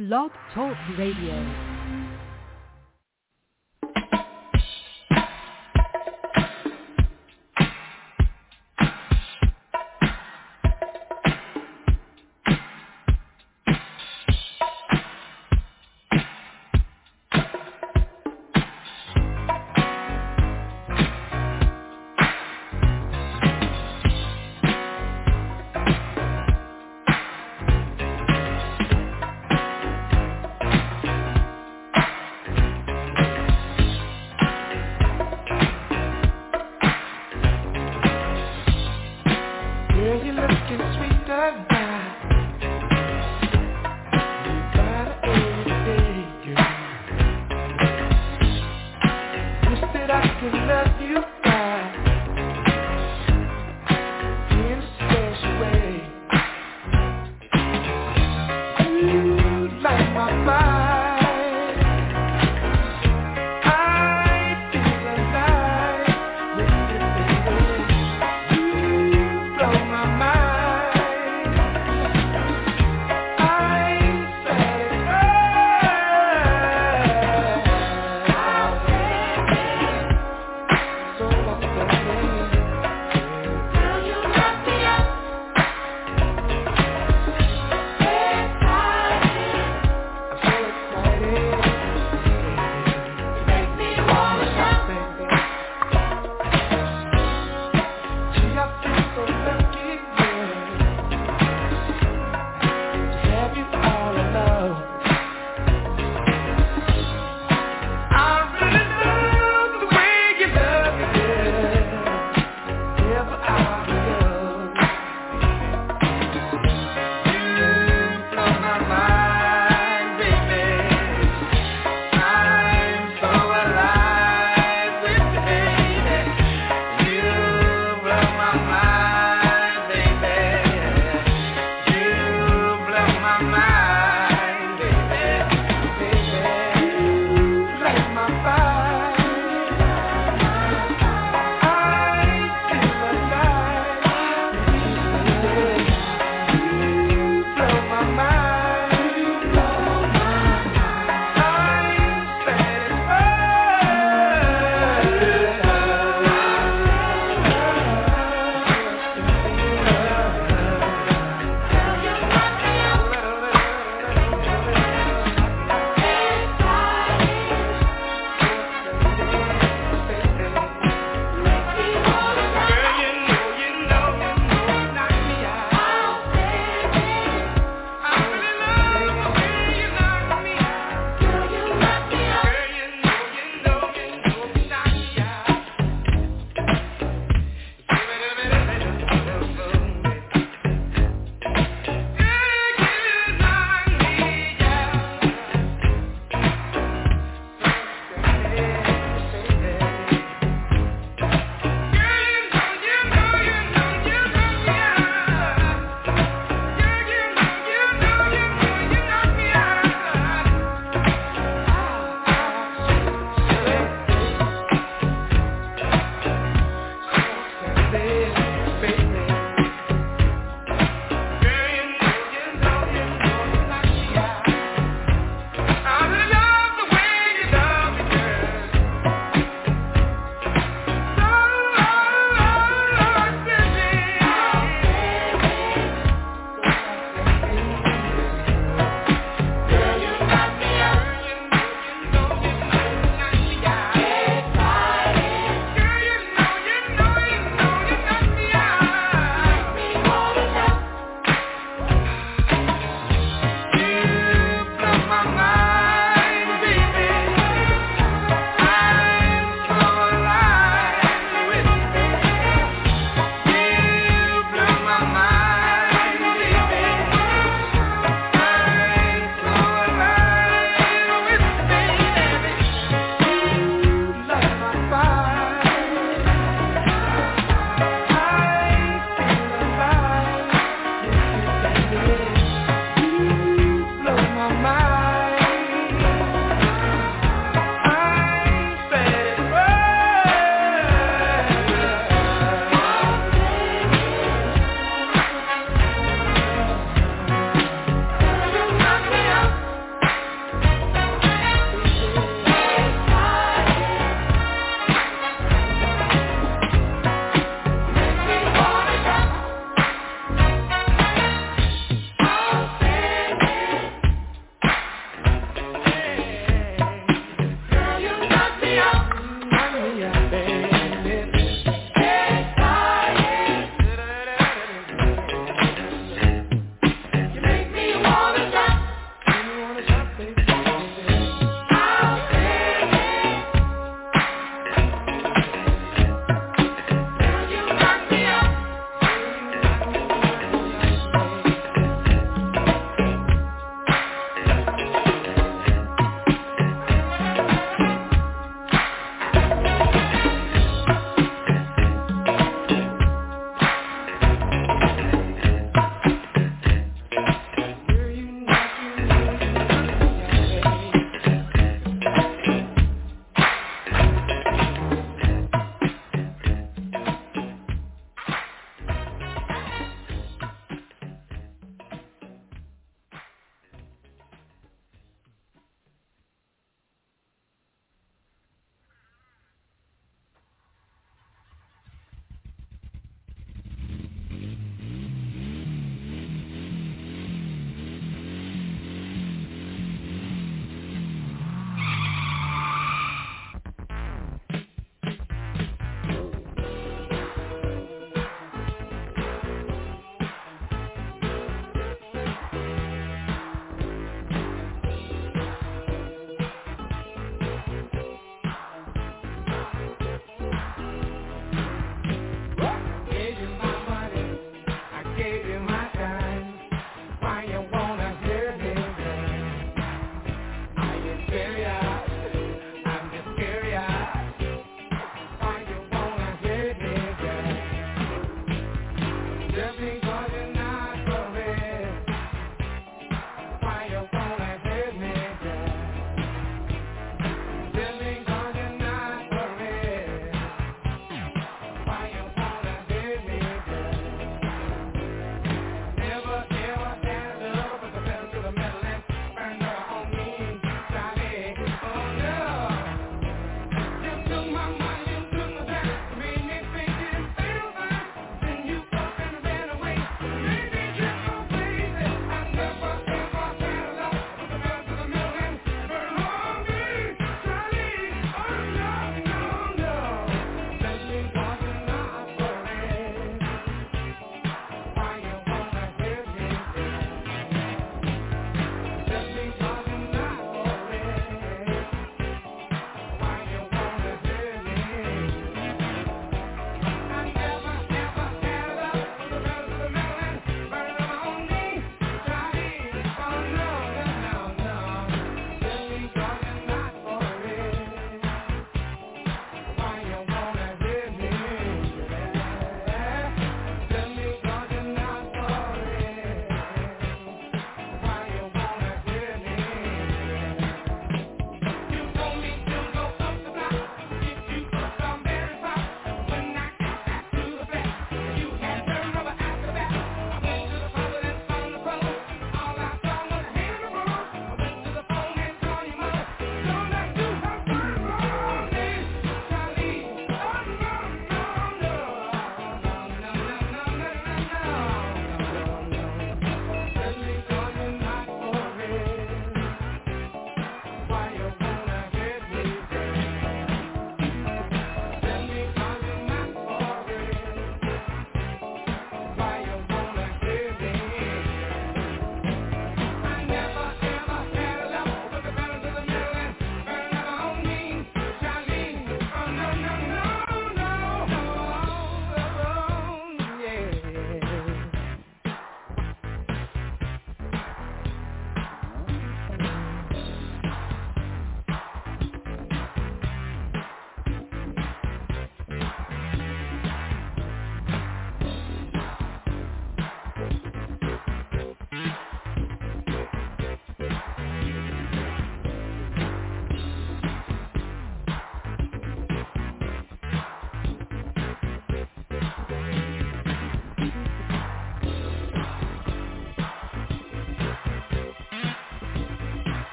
Blog Talk Radio.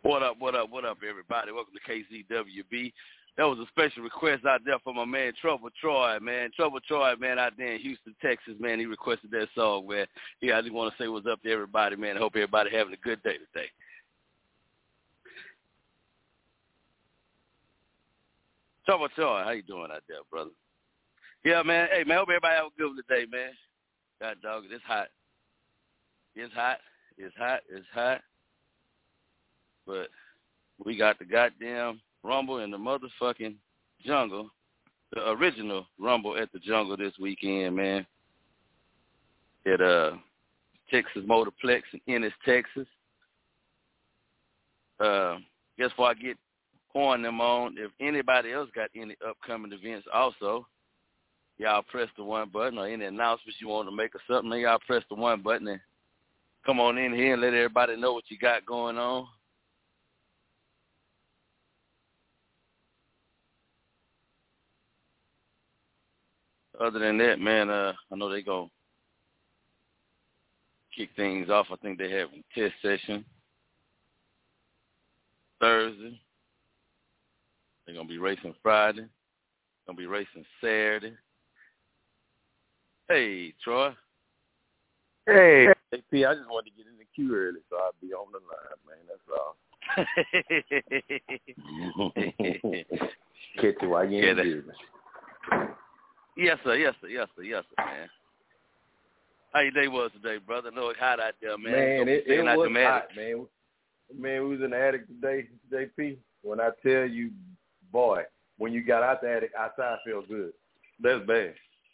What up, everybody? Welcome to KZWB. That was a special request out there for my man Trouble Troy, man. Trouble Troy, man, out there in Houston, Texas, man. He requested that song, man. Yeah, I just want to say what's up to everybody, man. I hope everybody having a good day today. Trouble Troy, how you doing out there, brother? Yeah, man. Hey, man, hope everybody have a good one today, man. God dog, it's hot. It's hot. It's hot. It's hot. But we got the goddamn Rumble in the motherfucking jungle, the original Rumble at the Jungle this weekend, man. At Texas Motorplex in Ennis, Texas. Guess before I get pouring them on, if anybody else got any upcoming events also, y'all press the one button, or any announcements you want to make or something, then y'all press the one button and come on in here and let everybody know what you got going on. Other than that, man, I know they going to kick things off. I think they have a test session Thursday. They're going to be racing Friday. Going to be racing Saturday. Hey, Troy. Hey, P, I just wanted to get in the queue early, so I'll be on the line, man. That's all. Catch you while you're in business. Yes, sir, man. How your day was today, brother? I know it's hot out there, man. Man, it was hot, man. Man, we was in the attic today, JP. When I tell you, boy, when you got out the attic, outside felt good. That's bad.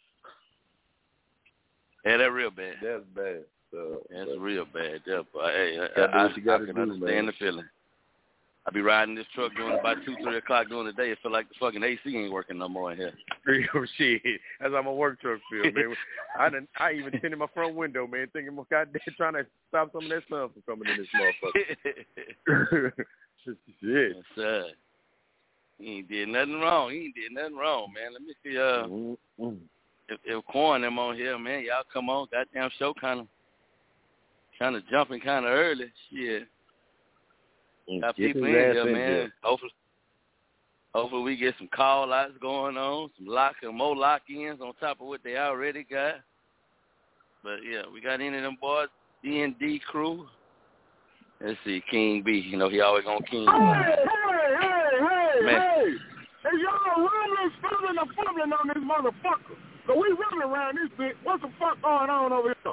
Yeah, that's real bad. That's bad. That's real bad. Yeah, but hey, I can understand the feeling. I be riding this truck doing about 2-3 o'clock during the day. It feel like the fucking AC ain't working no more in here. Real shit. That's how my work truck feel, man. I even tinted my front window, man, thinking, goddamn, trying to stop some of that sun from coming in this motherfucker. Shit. Yes, sir. He ain't did nothing wrong. Man. Let me see. If Corn them on here, man, y'all come on. Goddamn show kind of jumping kind of early. Shit. Got people in here, man. Hopefully we get some call-outs going on, some more lock-ins on top of what they already got. But, yeah, we got any of them boys, D&D crew. Let's see, King B. You know, he always on King. Hey, y'all rumbling, stumbling, and fumbling on this motherfucker. So we running around this bitch. What the fuck going on over here?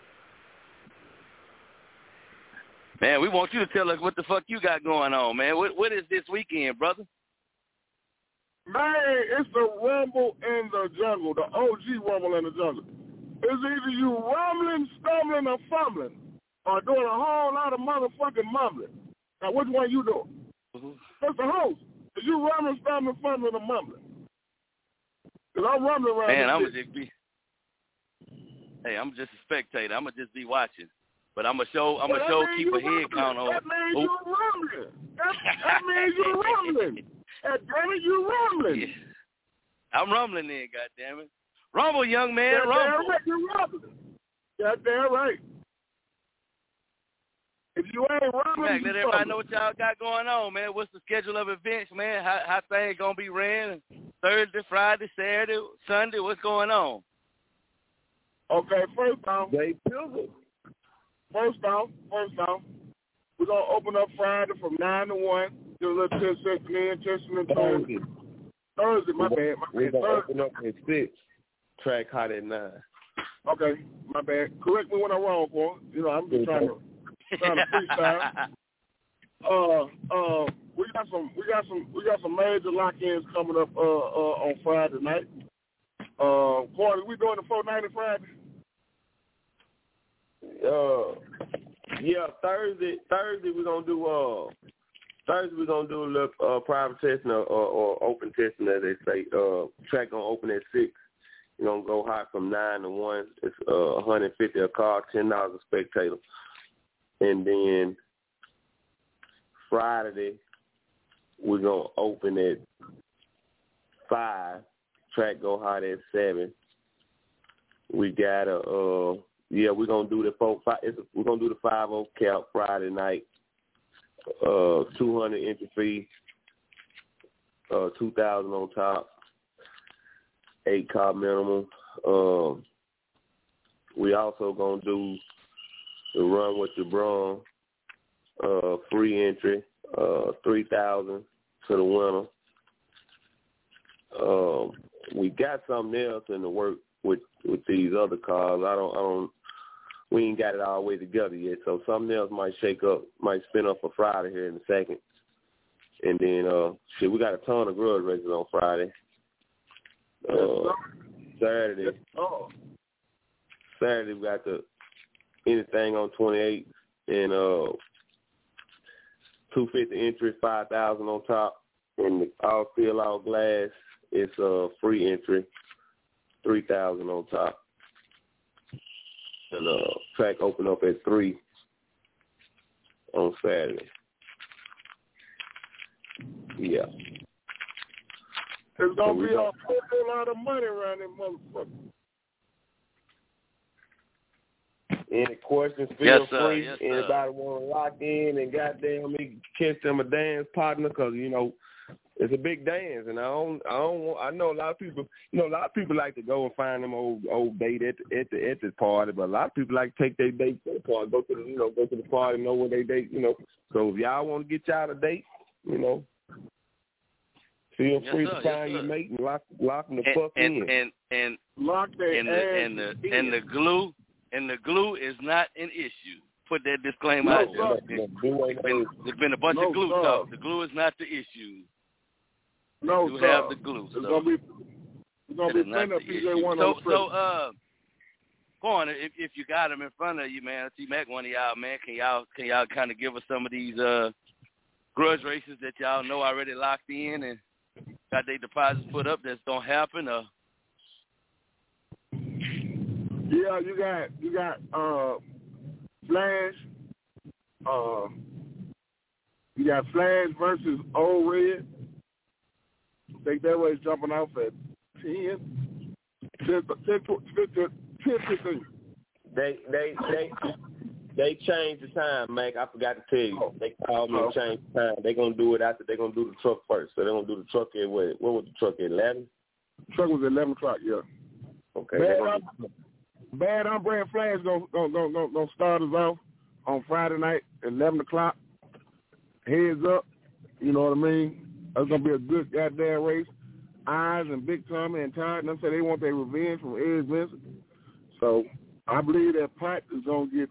Man, we want you to tell us what the fuck you got going on, man. What is this weekend, brother? Man, it's the Rumble in the Jungle, the OG Rumble in the Jungle. It's either you rumbling, stumbling, or fumbling, or doing a whole lot of motherfucking mumbling. Now, which one you doing? That's the host. Is you rumbling, stumbling, fumbling, or mumbling? Because I'm rumbling around. Man, I'm just a spectator. I'm going to just be watching. But I'm going to keep a head count on. That means you rumbling. That means you rumbling. Damn it, you rumbling. Yeah. I'm rumbling then, goddammit. Rumble, young man, rumble. Right, you rumbling. Goddamn right. If you ain't rumbling, let everybody know what y'all got going on, man. What's the schedule of events, man? How things going to be ran? Thursday, Friday, Saturday, Sunday, what's going on? Okay, first off, we're going to open up Friday from 9 to 1. Do a little testing in, testing and Thursday, my bad. We're going to open up at 6, track hot at 9. Okay, my bad. Correct me when I'm wrong, boy. You know, I'm just trying to freestyle. We got some major lock-ins coming up on Friday night. Corey, we doing the 490 Friday? Yeah, Thursday we're gonna do a little private testing or open testing, as they say. Track gonna open at 6. You're gonna go hot from 9 to 1. It's $150 a car, $10 a spectator, and then Friday we're gonna open at 5. Track go hot at 7. We got we're gonna do the 5-0 cap Friday night. $200 entry fee, $2,000 on top, 8-car minimum. We also gonna do the Run with LeBron, free entry, $3,000 to the winner. We got something else in the work with these other cars. We ain't got it all the way together yet, so something else might might spin up for Friday here in a second. And then, we got a ton of grudge races on Friday. Saturday, we got anything on 28 and 250 entry, 5,000 on top, and the all fill out glass is free entry, 3,000 on top. And track open up at 3 on Saturday. Yeah. There's gonna be a whole lot of money around that motherfucker. Any questions? Feel free. Yes, anybody want to lock in and goddamn me catch them a dance partner? Because it's a big dance, and I know a lot of people. A lot of people like to go and find them old date at the party, but a lot of people like to take their date to the party, go to the party, know where they date. So if y'all want to get y'all a date, feel free to find your mate and lock them the fuck in. And lock their and the glue. And the glue is not an issue. Put that disclaimer out there. There's been a bunch of glue talk. The glue is not the issue. No, you have the glue. It's gonna be plenty of PJ1 on the So, go on. If you got them in front of you, man, T-Mac, one of y'all, man, can y'all kind of give us some of these grudge races that y'all know already locked in and got their deposits put up that's gonna happen? Yeah, you got Flash. You got Flash versus Old Red. I think that way is jumping off at 10, 15. They changed the time, Mac. I forgot to tell you. They called me and changed the time. They're gonna do it after. They're gonna do the truck first. So they're gonna do the truck at what was the truck at 11? The truck was at 11 o'clock. Yeah. Okay. Bad Umbrella Flash gonna start us off on Friday night at 11 o'clock. Heads up, you know what I mean? That's gonna be a good goddamn race. Eyes and Big Tommy and Todd and them say they want their revenge from Ed Vincent. So I believe that Pot is gonna get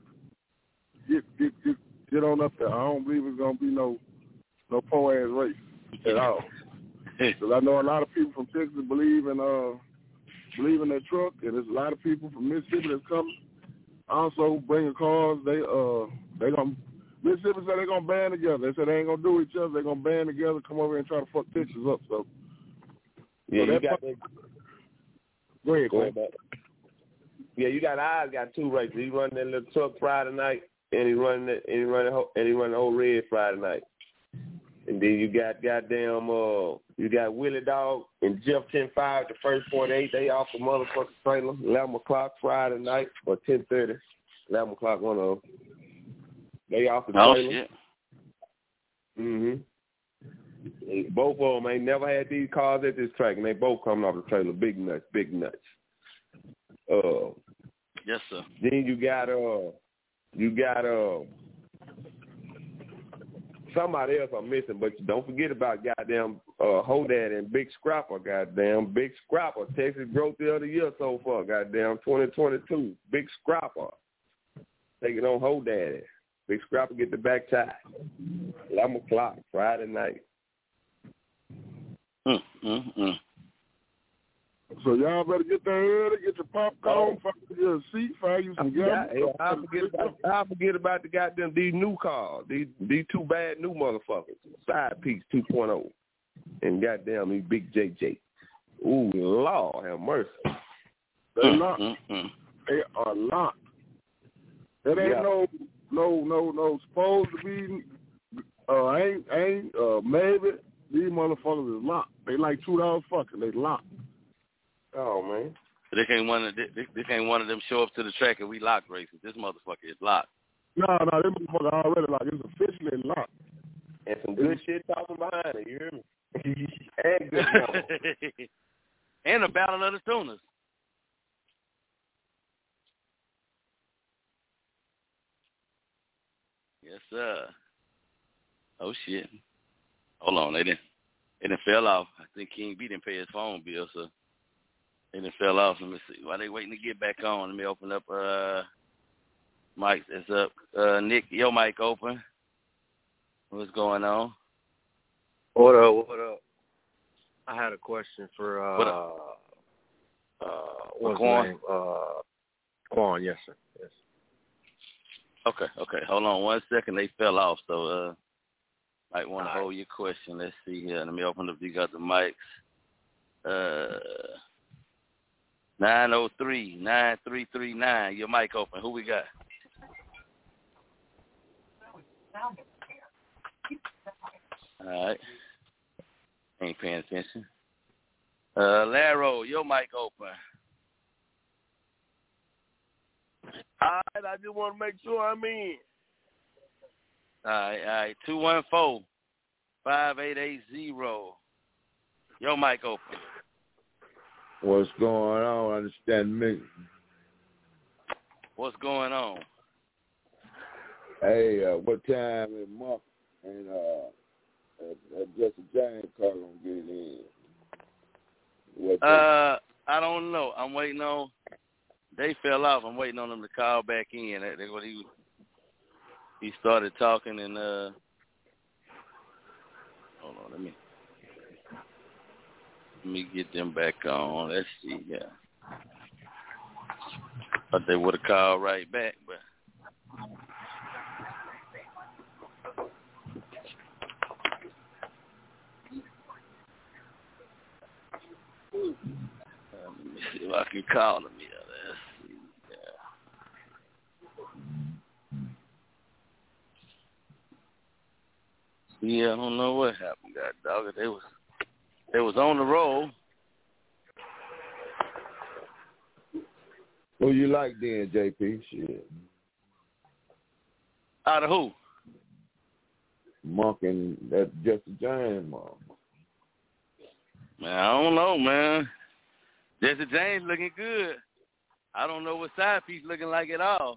on up there. I don't believe it's gonna be no poor ass race at all. Because I know a lot of people from Texas believe in that truck, and there's a lot of people from Mississippi that's coming. Also bringing cars. Mississippi said they're gonna band together. They said they ain't gonna do each other. They're gonna band together, come over here and try to fuck pictures up. So yeah, you got that. Go ahead. Yeah, you got Eyes got 2 races. He running that little truck Friday night, and he running the Old Red Friday night. And then you got you got Willie Dog and Jeff 10-5, the first 48. They off the motherfucking trailer, 11 o'clock Friday night, or 10:30, 11 o'clock, one of them. They off the trailer. Oh, shit. Mm-hmm. Both of them ain't never had these cars at this track, and they both coming off the trailer. Big nuts. Yes, sir. Then you got somebody else I'm missing, but don't forget about goddamn Hodad and Big Scrapper, goddamn Big Scrapper, Texas Growth the other year so far, goddamn 2022. Big Scrapper taking on Hodad. Big Scrapper get the back tie. 11 o'clock Friday night. So y'all better get there early, get your popcorn, find your seat, find you some gas. I forget about the goddamn these new cars, these 2 bad new motherfuckers, Side Piece 2.0, and goddamn these Big JJ. Ooh, Lord have mercy. They locked. They are locked. It ain't no supposed to be. Maybe these motherfuckers is locked. They like $2 fucking. They locked. Oh man. They can't one of them show up to the track and we lock races. This motherfucker is locked. No, this motherfucker already locked. It's officially locked. And some good shit talking behind it, you hear me? And good morning. And the Battle of the Sooners. Yes, sir. Oh, shit. Hold on, they didn't fell off. I think King B didn't pay his phone bill, so they didn't fell off. Let me see. While they waiting to get back on, let me open up mic that's up. Nick, your mic open. What's going on? What up? I had a question for what's his name? Quan, yes, sir. Yes. Okay. Hold on 1 second. They fell off, so might want to hold your question. Let's see here. Let me open up. You got the mics. 903-9339. Your mic open. Who we got? All right. Ain't paying attention. Laro, your mic open. All right, I just want to make sure I'm in. All right. 214-5880. Your mic open. What's going on? Understand me? What's going on? Hey, what time is Mark and Jesse James Carter gonna get it in? I don't know. I'm waiting on. They fell off. I'm waiting on them to call back in. That's what he started talking and hold on. Let me get them back on. Let's see. Yeah. Thought they would have called right back, but. Let me see if I can call them here. Let's see. Yeah, I don't know what happened, God dog. They was on the roll. Who you like then, JP? Shit. Out of who? Monk and that Jesse James, Monk. Man, I don't know, man. Jesse James looking good. I don't know what side piece looking like at all.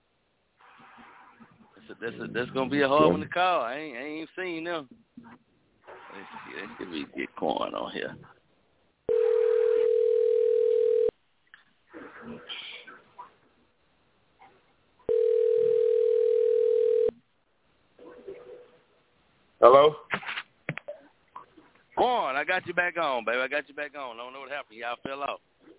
That's gonna be a hard one to call. I ain't seen them. Let's see me get going on here. Hello? Quan, I got you back on, baby. I got you back on. I don't know what happened. Y'all fell off.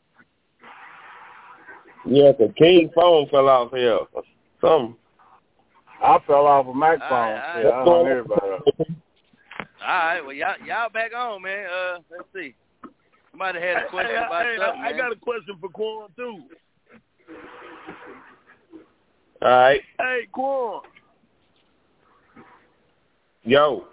Yeah, the King phone fell off here. Something. I fell off of my phone. All Yeah, I hung everybody up. All right, well, y'all back on, man. Let's see. Somebody had a question about something, I man. got a question for Quan, too. All right. Hey, Quan. Yo.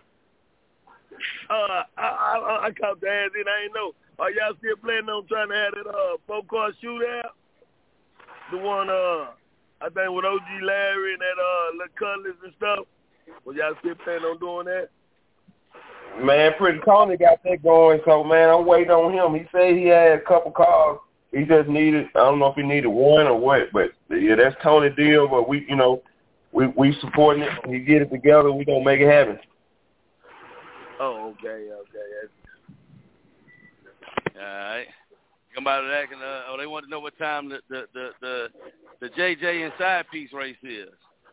I caught the ass in. I ain't know. Are y'all still planning on trying to have that 4-car shootout? The one, I think with OG Larry and that little Cutlass and stuff. Was y'all still planning on doing that? Man, Pretty Tony got that going, so, man, I'm waiting on him. He said he had a couple cars. He just needed, I don't know if he needed one or what, but, yeah, that's Tony's deal, but we supporting it. He get it together, we going to make it happen. Oh, okay. All right. Somebody asking, they want to know what time the JJ and side piece race is.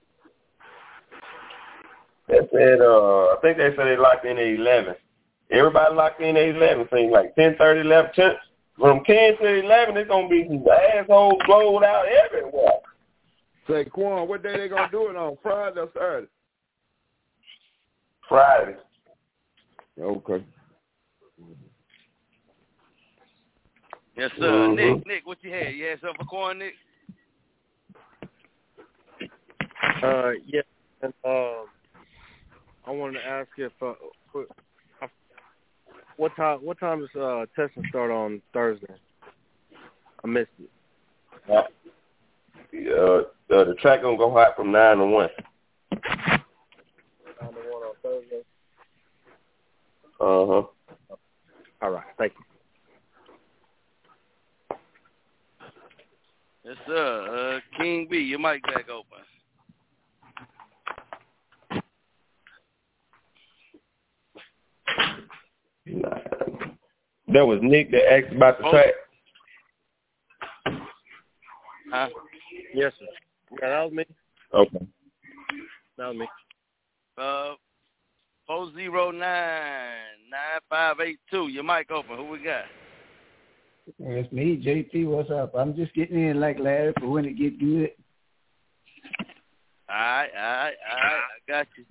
They said, I think they said they locked in at 11. Everybody locked in at 11. Seems like 10:30, 11. From 10 to 11, it's gonna be some assholes blowed out everywhere. Say, Quan, what day they gonna do it on? Friday or Saturday? Friday. Okay. Yes, sir. Mm-hmm. Nick, what you had? You had something for Quan, Nick? Yeah. And, I wanted to ask if what time does testing start on Thursday? I missed it. The track gonna go hot from 9 to 1. 9 to 1 on Thursday. Uh-huh. All right. Thank you. Yes, sir. King B, your mic back open. That was Nick that asked about the track. Huh? Yes, sir. Yeah, that was me. Okay. That was me. 409-9582. Your mic open. Who we got? It's me, JP. What's up? I'm just getting in like Larry for when it get good. All right. I got you.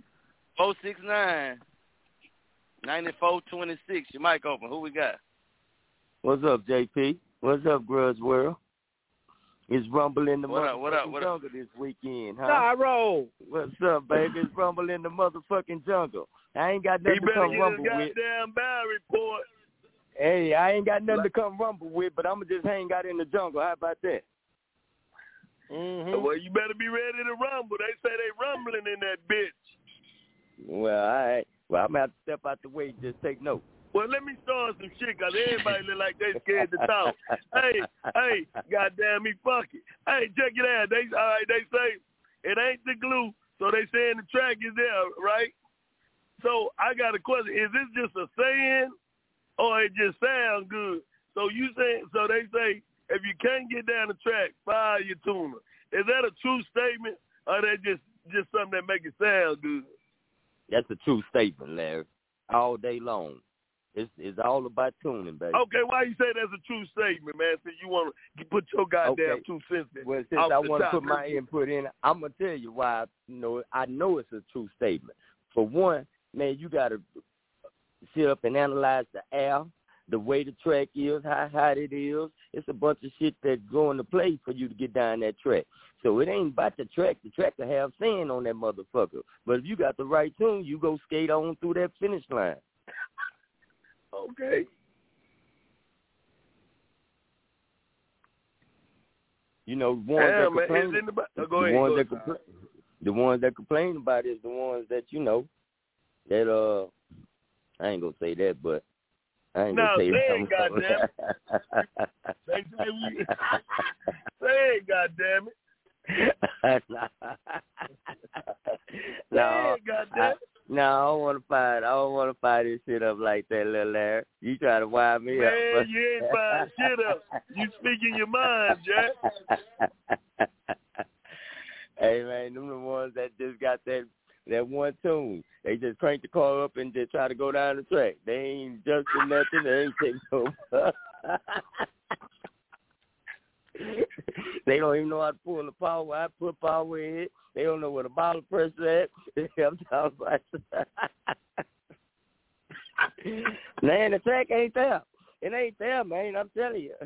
469-9426. Your mic open. Who we got? What's up, JP? What's up, Grudge World? It's Rumble in the motherfucking jungle this weekend, huh? Tyro! What's up, baby? It's Rumble in the motherfucking jungle. I ain't got nothing to come rumble with. Goddamn bad report. Hey, I ain't got nothing to come rumble with, but I'm going to just hang out in the jungle. How about that? Mm-hmm. Well, you better be ready to rumble. They say they rumbling in that bitch. Well, all right. Well, I'm going to have to step out the way and just take note. Well, let me start some shit, because everybody look like they scared to talk. Hey, goddamn me, fuck it. Hey, check it out. They say it ain't the glue, so they saying the track is there, right? So I got a question. Is this just a saying, or it just sound good? So they say, if you can't get down the track, fire your tuner. Is that a true statement, or that just something that make it sound good? That's a true statement, Larry. All day long. It's all about tuning, baby. Okay, why you say that's a true statement, man? Since you want to put your goddamn 2 cents in. Well, since I want to put my input in, I'm going to tell you why I know it's a true statement. For one, man, you got to sit up and analyze the air, the way the track is, how hot it is. It's a bunch of shit that's going to play for you to get down that track. So it ain't about the track. The track will have sand on that motherfucker. But if you got the right tune, you go skate on through that finish line. Okay. You know, the ones that complain about it is the ones that, you know, that I ain't gonna say that, but I ain't gonna say that. Goddamn. Say it, goddamn it. No, I don't want to fire this shit up like that, little Larry. You try to wind me up. Man, you ain't firing shit up. You speaking your mind, Jack. Hey, man, them the ones that just got that one tune. They just crank the car up and just try to go down the track. They ain't adjusting nothing. They ain't taking no. They don't even know how to pull the power. I put power in it. They don't know where the bottle pressure at. I'm talking about. Man, the track ain't there. It ain't there, man. I'm telling you.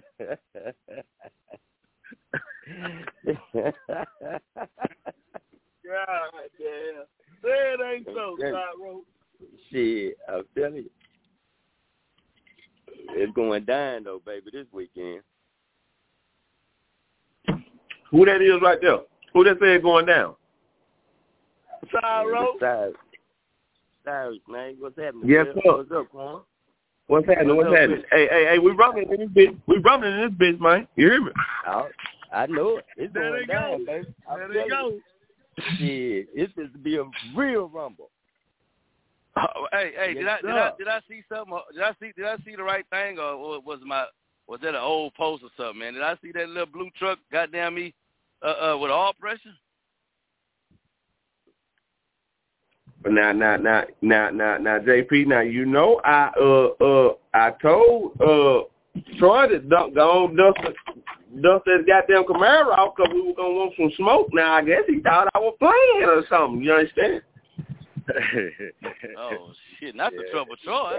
God damn. Say it ain't so, Tyro. Shit, I'm telling you. It's going down, though, baby, this weekend. Who that is right there? Who that said going down? Tyro. Cyrus, man. What's happening? Yes, sir. What's up, Quan? What's happening? Hey, we rumbling in this bitch. Man. You hear me? I know it. It's there going down, baby. There they go. Shit, it's just to be a real rumble. Hey, yes, did I see something? Did I see the right thing, or was that an old post or something, man? Did I see that little blue truck, goddamn me, with all pressure? Now, JP. Now you know I told Troy to go on dust that goddamn Camaro off because we were gonna want some smoke. Now I guess he thought I was playing or something. You understand? Oh shit! Not the trouble, Troy.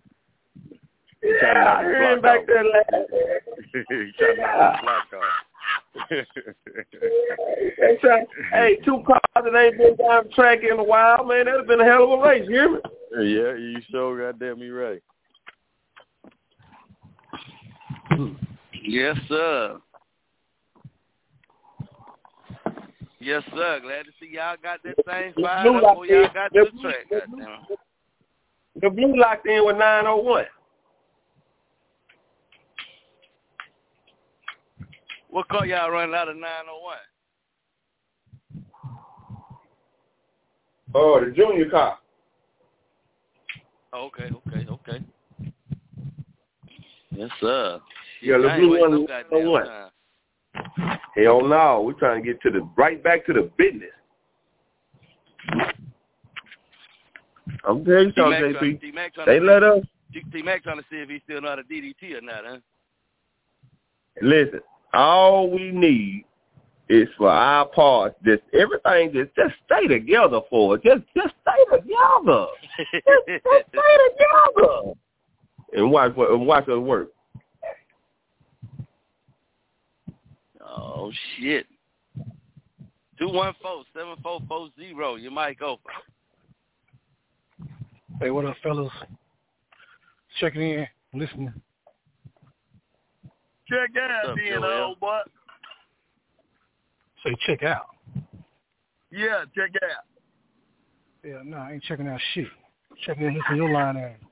Yeah, I heard back there last. He trying to knock the block off. Hey, 2 cars that ain't been down the track in a while, man. That'd have been a hell of a race. You hear me? Yeah, you sure goddamn me right. Yes, sir. Yes, sir. Glad to see y'all got that same fire before y'all got to the track. Goddamn. The blue locked in with 901. What car y'all running out of 901? Oh, the junior car. Okay. Yes, sir. Yeah, the blue one. Hell no, we're trying to get to right back to the business. I'm telling you something, JP. They let us. T-Mac trying to see if he still know how to DDT or not, huh? Listen, all we need is for our parts, everything just stay together for us. Just stay together. just stay together. And watch us work. Oh shit. 214-7440. Your mic open. Hey, what up, fellas? Checking in, listening. Check out, old boy. Say check out. Yeah, check out. Yeah, no, I ain't checking out shit. Checking in, listening to your line there.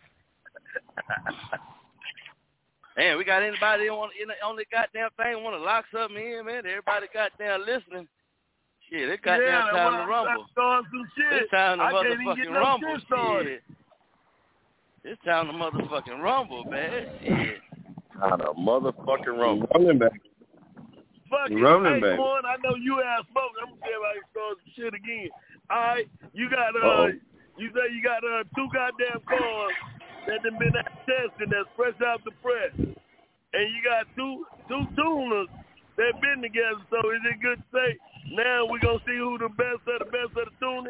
Man, we got anybody on the goddamn thing want to lock something in, man? Everybody goddamn listening. Shit, it's goddamn time to rumble. It's time to motherfucking rumble. Shit. It's time to motherfucking rumble, man. Shit. Time to motherfucking rumble. Running back. Fucking running back. I know you have smoke. I'm gonna tell you start some shit again. All right, you got you say you got 2 goddamn cars that done been out testing that's fresh out the press, and you got two tuners that been together. So is it good to say now we gonna see who the best of the tuners?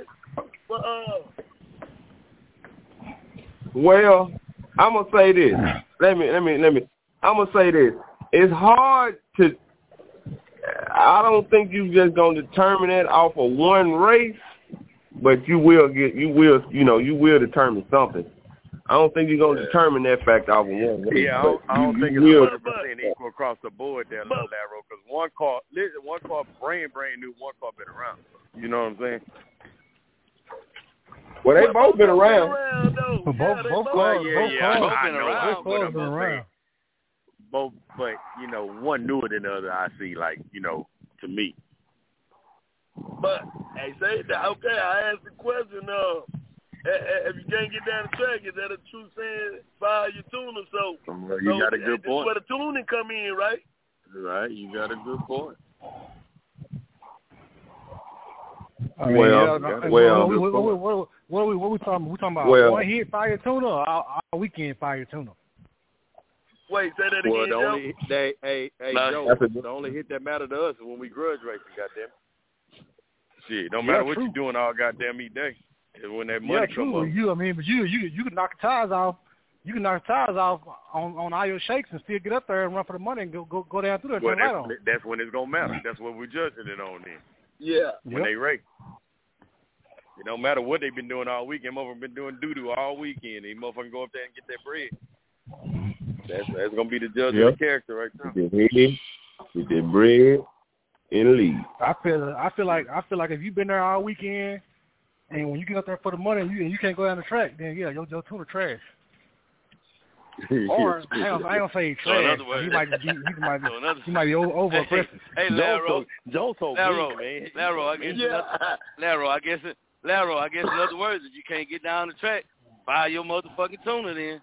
Well, I'm gonna say this. Let me. I'm gonna say this. It's hard to. I don't think you just gonna determine that off of one race, but you will determine something. I don't think you're gonna determine that fact off of one race. Yeah, I don't think it's 100% equal across the board there, Laro, because one car brand new, one car been around. You know what I'm saying? Well, they both been around. Both cars been around. Both, but one newer than the other. I see, to me. But hey, say that. Okay, I asked the question. If you can't get down the track, is that a true saying? Fire your tuner. So you got a good point. That's where the tuning come in, right? Right, you got a good point. I mean, what are we talking about? We talking about one hit fire tuner or all weekend fire tuner? Wait, say that again, Joe. The only hit that matter to us is when we grudge racing, goddamn. Shit, don't matter what you doing all goddamn each day. When that money come up. You can knock the tires off. You can knock the tires off on all your shakes and still get up there and run for the money and go down through there. Well, that's when it's gonna matter. That's what we're judging it on then. Yeah. When they race. It don't matter what they've been doing all weekend. Motherfuckers been doing doo-doo all weekend. These motherfuckers go up there and get that bread. That's gonna be the judge of the character right now. Get that bread and leave. I feel like if you've been there all weekend and when you get up there for the money and you can't go down the track, then your tuner trash. Or I ain't gonna say trash. He might be over aggressive. Hey, Laro, I guess in other words, if you can't get down the track, buy your motherfucking tuner then.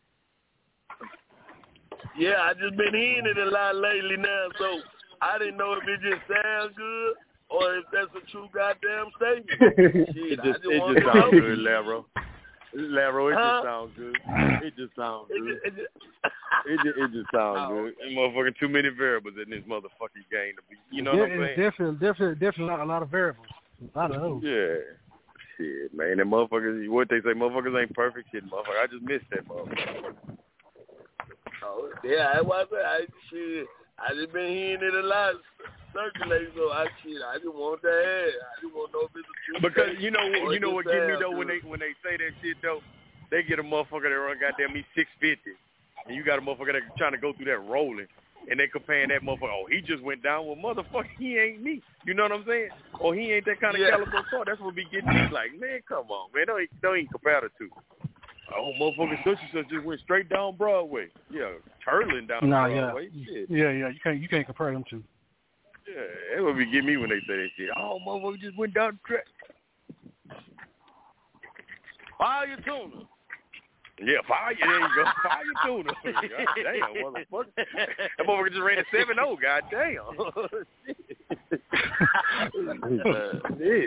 Yeah, I just been hearing it a lot lately now, so I didn't know if it just sounds good or if that's a true goddamn statement. It just sounds good, Laro. Laro, it just sounds good. It just sounds good. It just sounds good. There's motherfucking too many variables in this motherfucking game to be. You know what I'm saying? Definitely not a lot of variables. A lot of those. Yeah. Shit, man. Them motherfuckers, what they say, motherfuckers ain't perfect. Shit, motherfucker. I just missed that motherfucker. Oh, yeah, that's why I said, I just been hearing it a lot circulating, so I just want that head. I just want to know if it's a true because you know what get me though when they say that shit though, they get a motherfucker that run goddamn me 650, and you got a motherfucker that trying to go through that rolling, and they comparing that motherfucker. Oh, he just went down. Well, motherfucker, he ain't me. You know what I'm saying? Or he ain't that kind of caliber car. That's what be getting me like, man, come on, man, don't even compare the two. Oh, motherfucking such and such just went straight down Broadway. Yeah, turtling down Broadway. Shit. Yeah. You can't compare them two. Yeah, that would be getting me when they say that shit. Oh, motherfucker just went down the track. Fire your tuna. Yeah, fire. There you go. Fire your tuna. God damn, motherfucker. That motherfucker just ran a 7-0. God damn. Shit.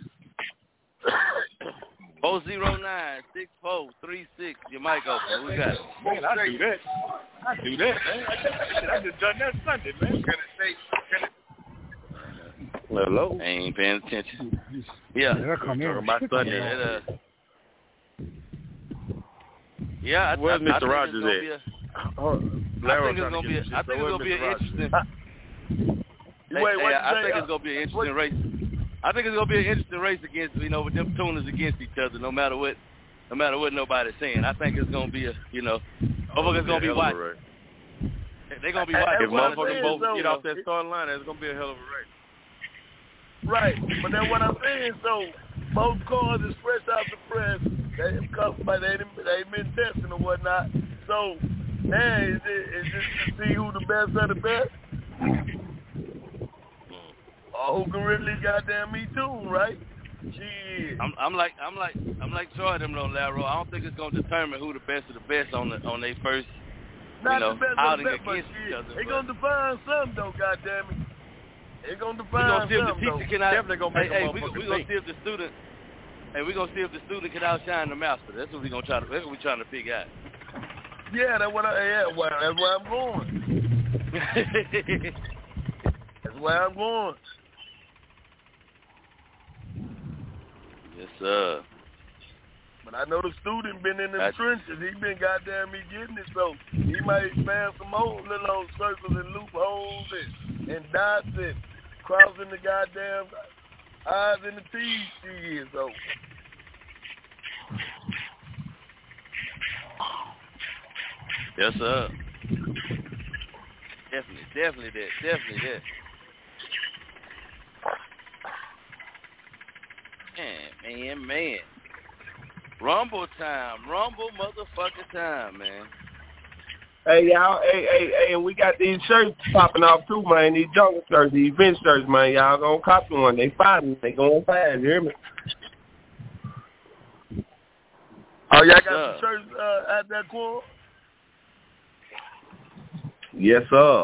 409-6436. Your mic open. We got it. Man, I do that. Man. I just done that Sunday, man. Hello? I ain't paying attention. Yeah. Come here. My Sunday. Yeah, Where's Mr. Rogers at? I think it's gonna be an interesting. I think it's gonna be an interesting race. I think it's gonna be an interesting race against with them tuners against each other. No matter what nobody's saying. I think it's gonna be motherfuckers gonna be watching. They're gonna be watching. If motherfuckers both get off that starting line, it's gonna be a hell of a race. Right, but then what I'm saying, so both cars is fresh out the press. They've been testing and whatnot. So, man, is it to see who the best of the best? Or who can really goddamn me too, right? Shit. I'm like Troy them though, Laro. I don't think it's gonna determine who the best of the best on their first outing against each other. They gonna define something though, goddamn it. They gonna define something. We're gonna see if the teacher can definitely gonna make a motherfucker we're gonna see if the student. Hey, we're gonna see if the student can outshine the master. That's what we're gonna try to. That's what we're trying to figure out. Yeah, that's where I'm going. That's where I'm going. Yes, sir. But I know the student been in the trenches. He been goddamn me getting it, so he might expand some more little old circles and loopholes and dots and crossing the goddamn I's and the T's. Shit, so. Yes, sir. Definitely that. Man. Rumble time. Rumble motherfucking time, man. Hey, y'all. Hey, and we got these shirts popping off, too, man. These jungle shirts, these event shirts, man. Y'all gonna copy one. They fine. They gonna find, you hear me? Oh, y'all got some shirts at that court? Yes, sir.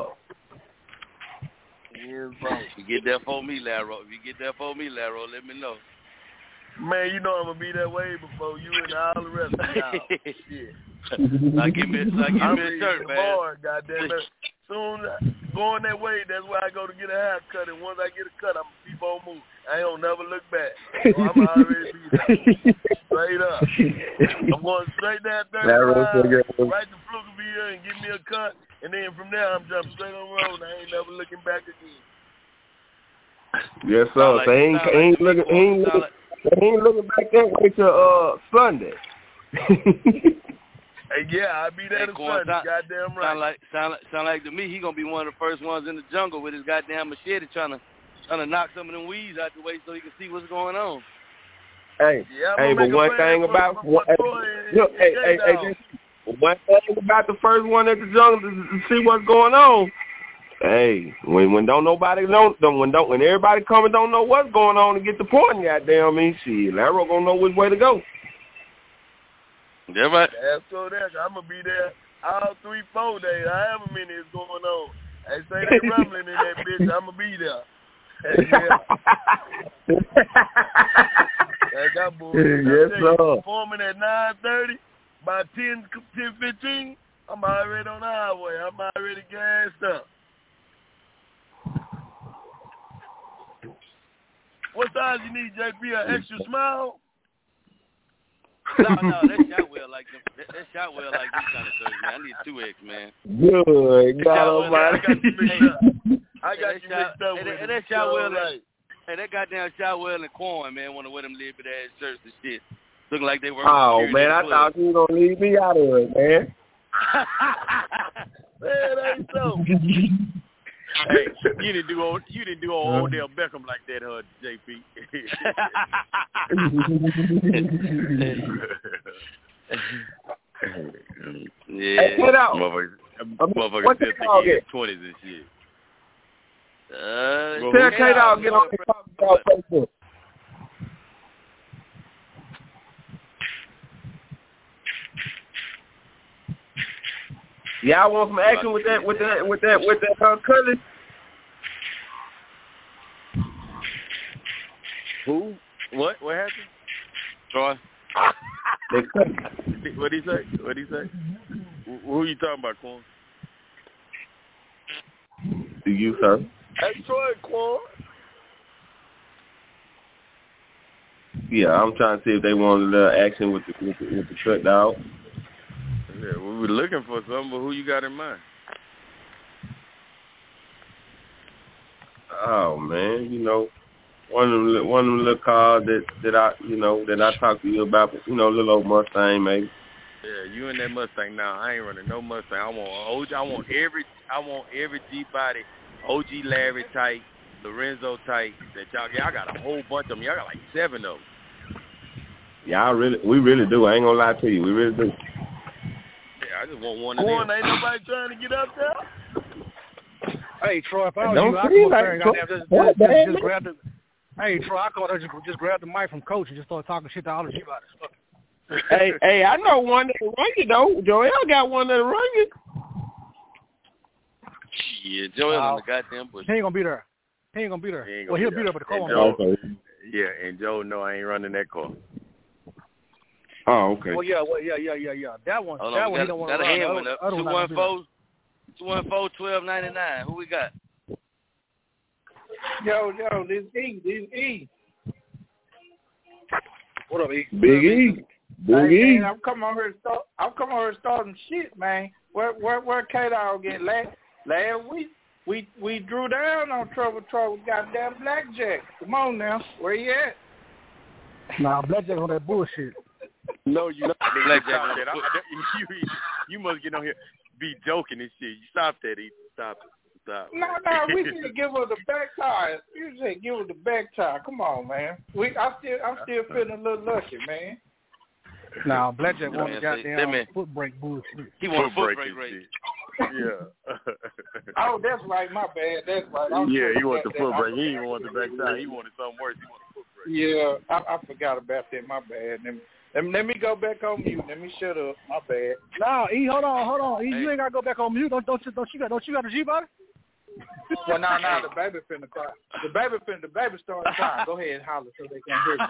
Yes, bro. You get that for me, Laro. If you get that for me, Laro, let me know. Man, you know I'm gonna be that way before you and all the rest of y'all. Shit. Now give me a shirt, man. Bored, goddamn it. Soon going that way, that's where I go to get a haircut. And once I get a cut, I'm gonna keep on moving. I ain't gonna never look back. So I'm already be there. Straight up. I'm going straight down 35, right to Pflugerville and give me a cut. And then from there, I'm jumping straight on the road. I ain't never looking back again. Yes, sir. So he ain't looking back that way till Sunday. Hey, yeah, I'll be there Sunday. Goddamn right. Sound like to me he gonna be one of the first ones in the jungle with his goddamn machete trying to knock some of them weeds out the way so he can see what's going on. Hey, but one thing about one thing about the first one at the jungle to see what's going on. Hey, when don't nobody know, when everybody come and don't know what's going on to get the point, goddamn me, shit, Laro gonna know which way to go. Yeah, right. That's so there. I'm gonna be there all 3-4 days. However many is going on. They say they rumbling in that bitch. I'm gonna be there. Hey, that boy. Yes, sir. Performing at 9:30. By 10:15, I'm already on the highway. I'm already gassed up. What size you need, JP? An extra small? No, that shot well like this kind of shirts, man. I need 2X, man. Good, God almighty. I got you mixed up with that shot well, right. Hey, that goddamn shot well and Corn, man, want to wear them little bit ass shirts and shit. Looking like they were. Oh man, I thought you were gonna leave me out of it, man. Man, that ain't so. Hey, you didn't do Odell Beckham like that, JP. Yeah. Hey, get out. Motherfuckers still think he in his 20s and shit. Tell K-Dog get on Facebook. Y'all want some action with that Cully? Who? What happened? Troy? What'd he say? Who you talking about, Quan? Do you, sir? Hey, Troy, Quan. Yeah, I'm trying to see if they want a little action with the cut dog. Yeah, we were looking for something, but who you got in mind? Oh man, one of them little cars that I talked to you about, little old Mustang maybe. Yeah, you and that Mustang now. I ain't running no Mustang. I want every G body, OG Larry type, Lorenzo type that y'all get. I got a whole bunch of them. Y'all got like 7 of them. We really do. I ain't gonna lie to you. We really do. Yeah, I just want one of them. Ain't nobody trying to get up there. Hey, Troy, if I was Don't you, I'd seem go like there and just grab the. Hey, Troy, I go there just grab the mic from Coach and just start talking shit to all the G-bodies. Hey, I know one that'll run it though. Joel got one that'll run it. Yeah, Joel on the goddamn bush. He ain't gonna be there. Well, he'll be there, but the car won't be Okay. Yeah, and Joe know I ain't running that car. Oh, okay. Well, yeah. That one, he don't want to run. Hand went up. 214-1299. Who we got? Yo, this E. What up, E? Big E. Big E. Man, I'm coming over here starting shit, man. Where K-Dog get last week? We drew down on Trouble goddamn Blackjack. Come on now, where you at? Nah, Blackjack on that bullshit. No, you not. Blackjack. You must get on here, be joking and shit. You stop that, E. Stop. No, we need to give her the back tire. You say give her the back tire. Come on, man. I'm still feeling a little lucky, man. Nah, Blackjack want the goddamn foot brake bullshit. He want a foot brake race. Yeah. Oh, that's right. My bad. That's right. He want the foot brake. He didn't want the back tire. He wanted something worse. He wanted the foot brake. Yeah, I forgot about that. My bad. Let me go back on mute. Let me shut up. My bad. Nah, E, hold on. E, you ain't gotta go back on mute. Don't you got a G-body? Well, no, the baby finna cry. The baby started crying. Go ahead and holler so they can hear you. Go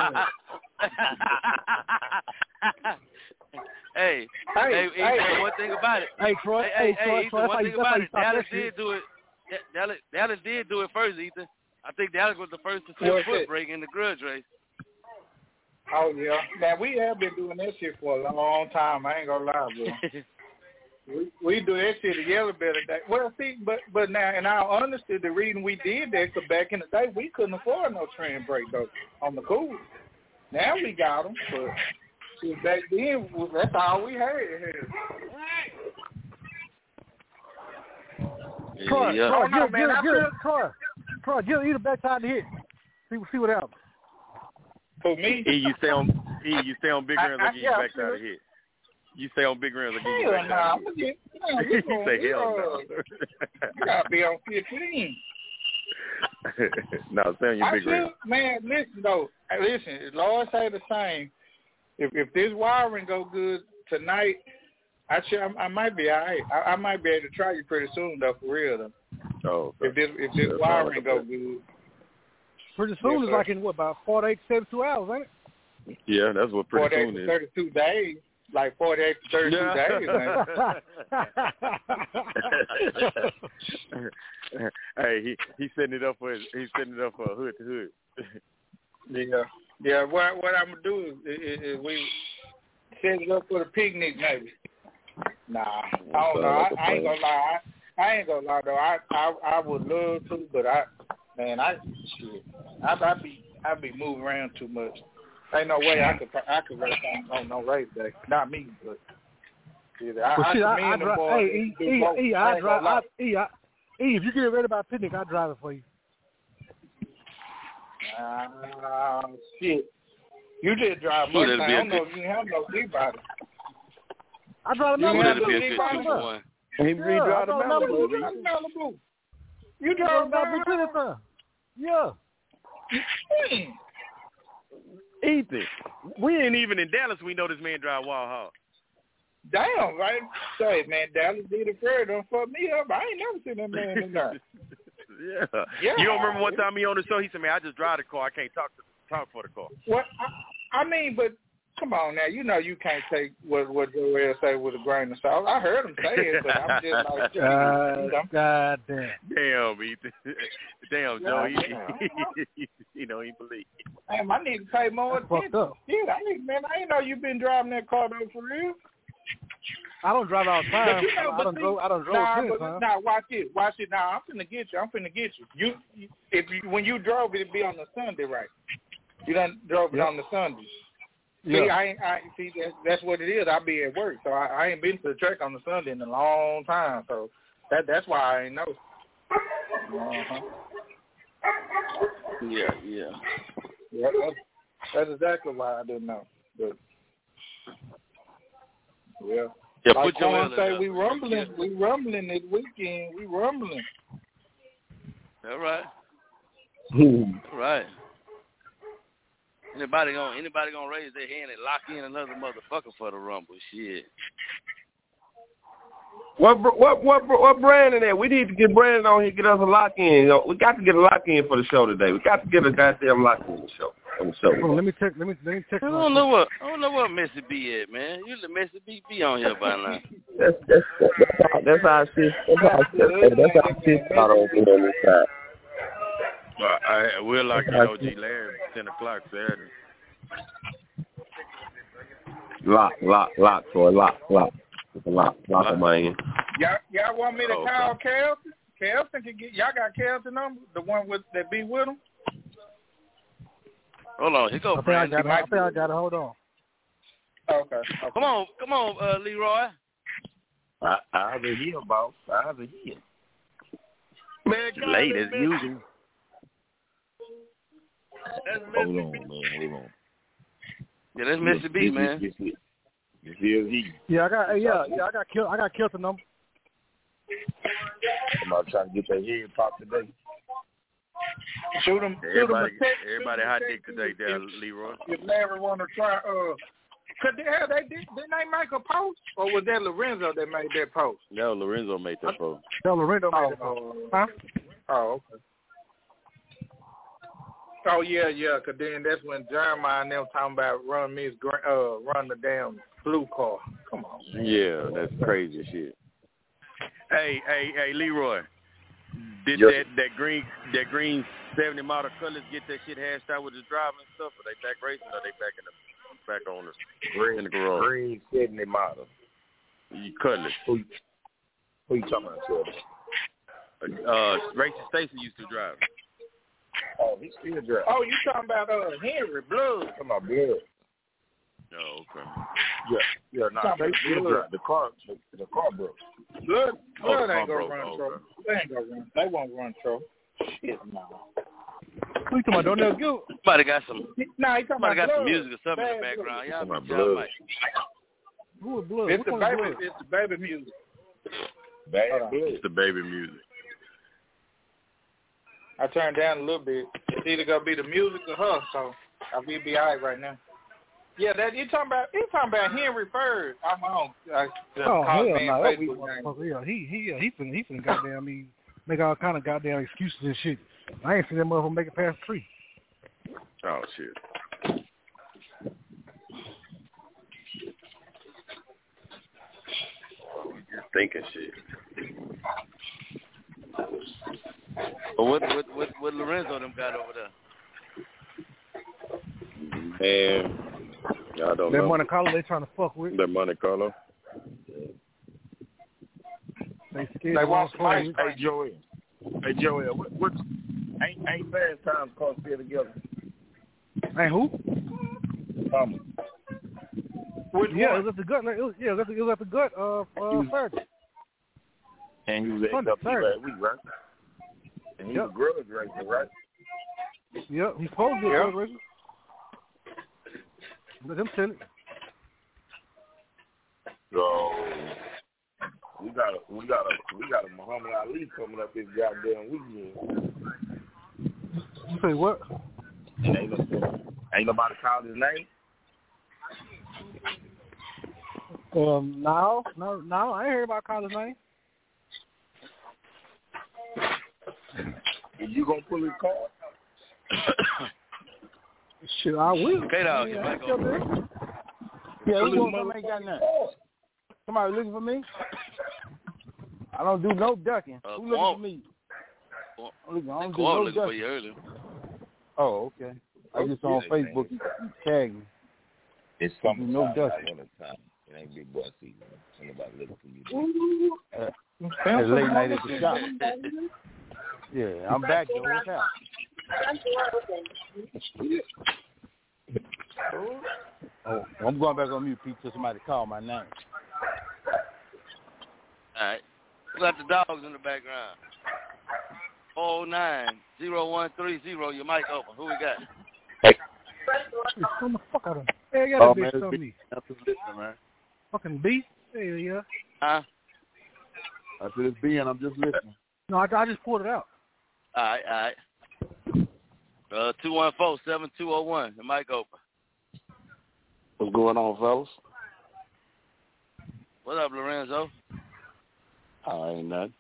ahead. Hey, one thing about it. Hey, Troy. One thing about it. Dallas did do it. Dallas did do it first, Ethan. I think Dallas was the first to see a foot brake in the grudge race. Oh, yeah. Man, we have been doing that shit for a long time. I ain't gonna lie, bro. We do that shit together better. Well, see, but now, in our honesty, the reason we did that, because back in the day, we couldn't afford no trend brake, though, on the cool. Now we got them, but see, back then, that's all we had here. Troy, give E the back tire to hit. See what happens. For me? You stay on big rims, I'll give you back tire to hit. You stay on big rims, I'll give you back tire to hit. You say hell no. You gotta be on 15. No, stay on your big rims. Man, listen though. Listen, Lord say the same. If this wiring go good tonight, I might be all right. I might be able to try you pretty soon though, for real though. Oh. If this wiring go good. Pretty soon is like in about 48 to 72 hours, ain't it? Yeah, that's what pretty soon is. 32 days. Like 48 to 32 days, man. Hey, he's setting it up for hood to hood. Yeah. What I'm gonna do is we set it up for the picnic, maybe. Nah, I don't know. I ain't gonna lie. I ain't gonna lie though. I would love to, but I be moving around too much. Ain't no way I could race on no race day. Not me, but I drive. If you get ready about picnic, I'll drive it for you. Shit. You did drive Mustang. I don't know if you have no D-body. I drive a Malibu. He drive the Malibu. You drive a Malibu? Yeah. Ethan, we ain't even in Dallas. We know this man drive Wild Hog. Damn, right? Say, man, Dallas did it first. Don't fuck me up. I ain't never seen that man in there. Yeah. You don't remember one time he on the show? He said, "Man, I just drive the car. I can't talk for the car." What? I mean, but come on now. You know you can't take what Joel say with a grain of salt. I heard him say it, but I'm just like, God damn. Damn, Ethan. Damn, Joe. He don't even believe. Damn, I need to pay more attention. Shit, I ain't know you been driving that car though for real. I don't drive all the time. I don't drove. Nah, watch it. Nah, I'm finna get you. When you drove it'd be on the Sunday, right? You done drove it on the Sunday. Yeah. See, that's what it is. I be at work, so I ain't been to the track on the Sunday in a long time. So that's why I ain't know. Uh-huh. Yeah. That's exactly why I didn't know. But yeah. Yeah, like put your say we rumbling this weekend. We rumbling. All right. All right. Anybody gonna raise their hand and lock in another motherfucker for the Rumble? Shit. What Brandon at? We need to get Brandon on here, get us a lock in. We got to get a lock in for the show today. We got to get a goddamn lock in on the show. Oh, let me check. I don't know what Missy B at, man. Usually Missy B be on here by now. That's how I see. That's how I see. I don't get on this side. We'll lock in OG Larry 10:00 Saturday. Lock, boy, lock. Lock on my end. Y'all want me to call Kelton? Kelton can get. Y'all got Kelton number, the one that be with him. Hold on, here go Brandon. I think I got it. Hold on. Okay. Come on, Leroy. I'll be here, boss. I'll be here. Man, late as usual. Hold on. Yeah, that's Mr. B, man. Yeah, I got Kelton number. I'm not trying to get that head pop today. Shoot him. Everybody hot dick today, there, Leroy. If Larry want to try, didn't they make a post, or was that Lorenzo that made that post? No, Lorenzo made that post. No, Lorenzo made that post. Huh? Oh, okay. Oh yeah, because then that's when Jeremiah and them talking about run the damn blue car. Come on. Yeah, that's crazy shit. Hey, Leroy. Did that green 70 model colors get that shit hashed out with the driving and stuff? Are they back racing or are they back on the in the garage? Green 70 model. You colors. Who you talking about? Racing Stacy used to drive. Oh, he still drives. Oh, you talking about Henry Blood? Talking about Blood. Oh, okay. Yeah. No, they still drive. The car broke. Blood ain't gonna run trouble. They ain't gonna run. They won't run trouble. Shit, no. Who you talking about? Don't know you. Somebody got some. Nah, he talking about got Blood. some music or something in the background. Y'all Blood. Who is Blood? It's the baby music. It's the baby music. I turned down a little bit. It's either gonna be the music or her, so I'll be all right right now. Yeah, that you talking about Henry Ford. I'm on. Hell no! Yeah, he finna goddamn make all kind of goddamn excuses and shit. I ain't seen that motherfucker make it past 3. Oh shit. You're thinking shit. But what Lorenzo them got over there? Man, y'all don't that know. Monte Carlo they trying to fuck with. That Monte Carlo. They scared. They want some ice cream. Hey Joel, what ain't Fast Times called still together? Ain't who? Which yeah, one? it was at the gut. It was at the gut Thursday. And he was at up last week, right? And he was grudge racing, right? Yep, he's supposed to be grudge racing. Let them tell it. So we got a Muhammad Ali coming up this goddamn weekend. You say what? Ain't nobody called his name. No, I ain't heard about calling his name. Are you gonna pull his card? Shit, I will. Okay, dog. Yeah, somebody got nothing. Somebody looking for me? I don't do no ducking. Who looking for me? I don't do no looking for you earlier. Oh, okay. I just on Facebook tag me. It's something no ducking. Wintertime. It ain't big boy season. Ain't nobody looking for you. It's late night at the shop. Yeah, I'm back though. What's up? Oh, I'm going back on mute, Pete, till somebody call my name. All right. We got the dogs in the background. 409-0130. Your mic open. Who we got? Come the fuck out of him. Hey, I got a bitch on me. I'm just listening, man. Fucking B? Hey, yeah. Huh? I said it's B and I'm just listening. No, I just pulled it out. All right. 214-7201. The mic open. What's going on, fellas? What up, Lorenzo? Ain't nothing.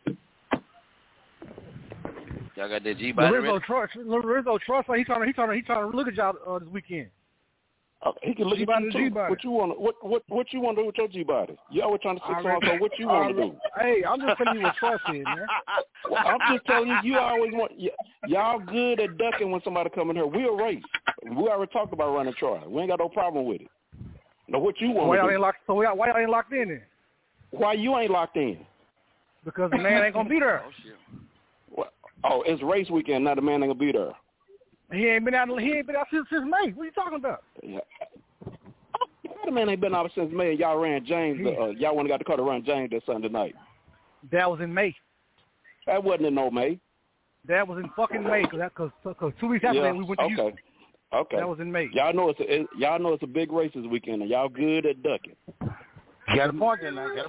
Y'all got that G-body ready? Lorenzo Trust, he trying to look at y'all this weekend. He can look at you too. What you want? What you want to do with your G-body? You always trying to sit on. So what you want to do? Hey, I'm just telling you what Trust is, man. Well, I'm just telling you. You always want. Y'all good at ducking when somebody come in here. We'll race. We already talked about running Troy. We ain't got no problem with it. Now what you want? Why y'all ain't locked in then? Why you ain't locked in? Because the man ain't gonna be there. Oh shit. Oh, it's race weekend. Now the man ain't gonna be there. He ain't been out since May. What are you talking about? Yeah. The man ain't been out since May. Y'all ran James. Y'all went and got the car to run James that Sunday night. That was in May. That wasn't in no May. That was in fucking May. Because 2 weeks after that we went to Houston. Okay. That was in May. Y'all know it's a big race this weekend, and y'all good at ducking. Got a point there now.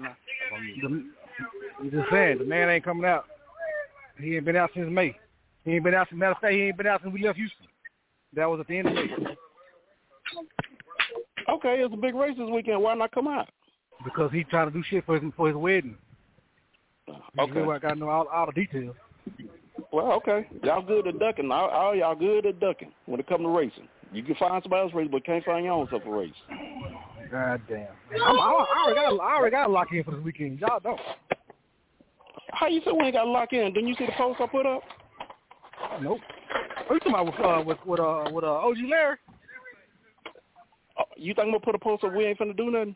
I'm just saying, the man ain't coming out. He ain't been out since May. Matter of fact, he ain't been out since we left Houston. That was at the end of May. Okay, it's a big race this weekend. Why not come out? Because he trying to do shit for his wedding. Okay. I got to know all the details. Well, okay. Y'all good at ducking. All y'all good at ducking when it comes to racing. You can find somebody else race, but can't find your own stuff for race. God damn. I already got to lock in for this weekend. Y'all don't. How you say we ain't got to lock in? Didn't you see the post I put up? Nope. What you talking about with OG Larry? You think I'm going to put a post up we ain't finna do nothing?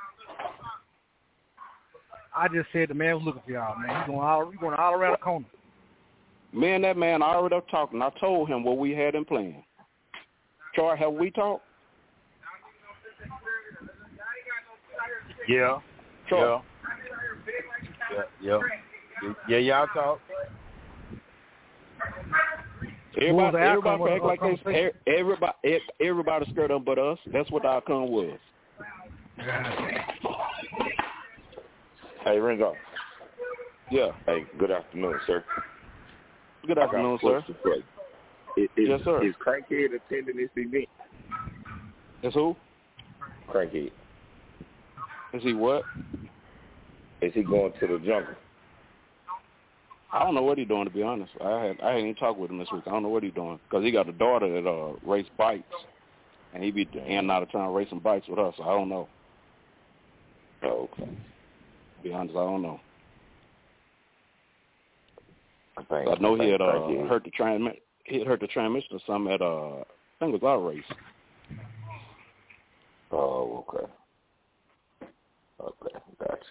I just said the man was looking for y'all, man. He's going all around the corner. Me and that man already up talking. I told him what we had in plan. Troy, have we talked? Yeah. Troy. Yeah, y'all talk. Everybody scared of but us. That's what the outcome was. Hey, Ringo. Yeah. Hey, good afternoon, sir. Good afternoon, sir. Yes, sir. Is Crankhead attending this event? Is who? Crankhead. Is he what? Is he going to the jungle? I don't know what he's doing, to be honest. I hadn't even talked with him this week. I don't know what he's doing because he got a daughter that race bikes, and he be in and out of town racing bikes with us. So I don't know. Oh, okay. To be honest, I don't know. I know he had hurt the transmission. He had hurt the transmission or something at I think it was our race. Oh, okay. Okay, gotcha.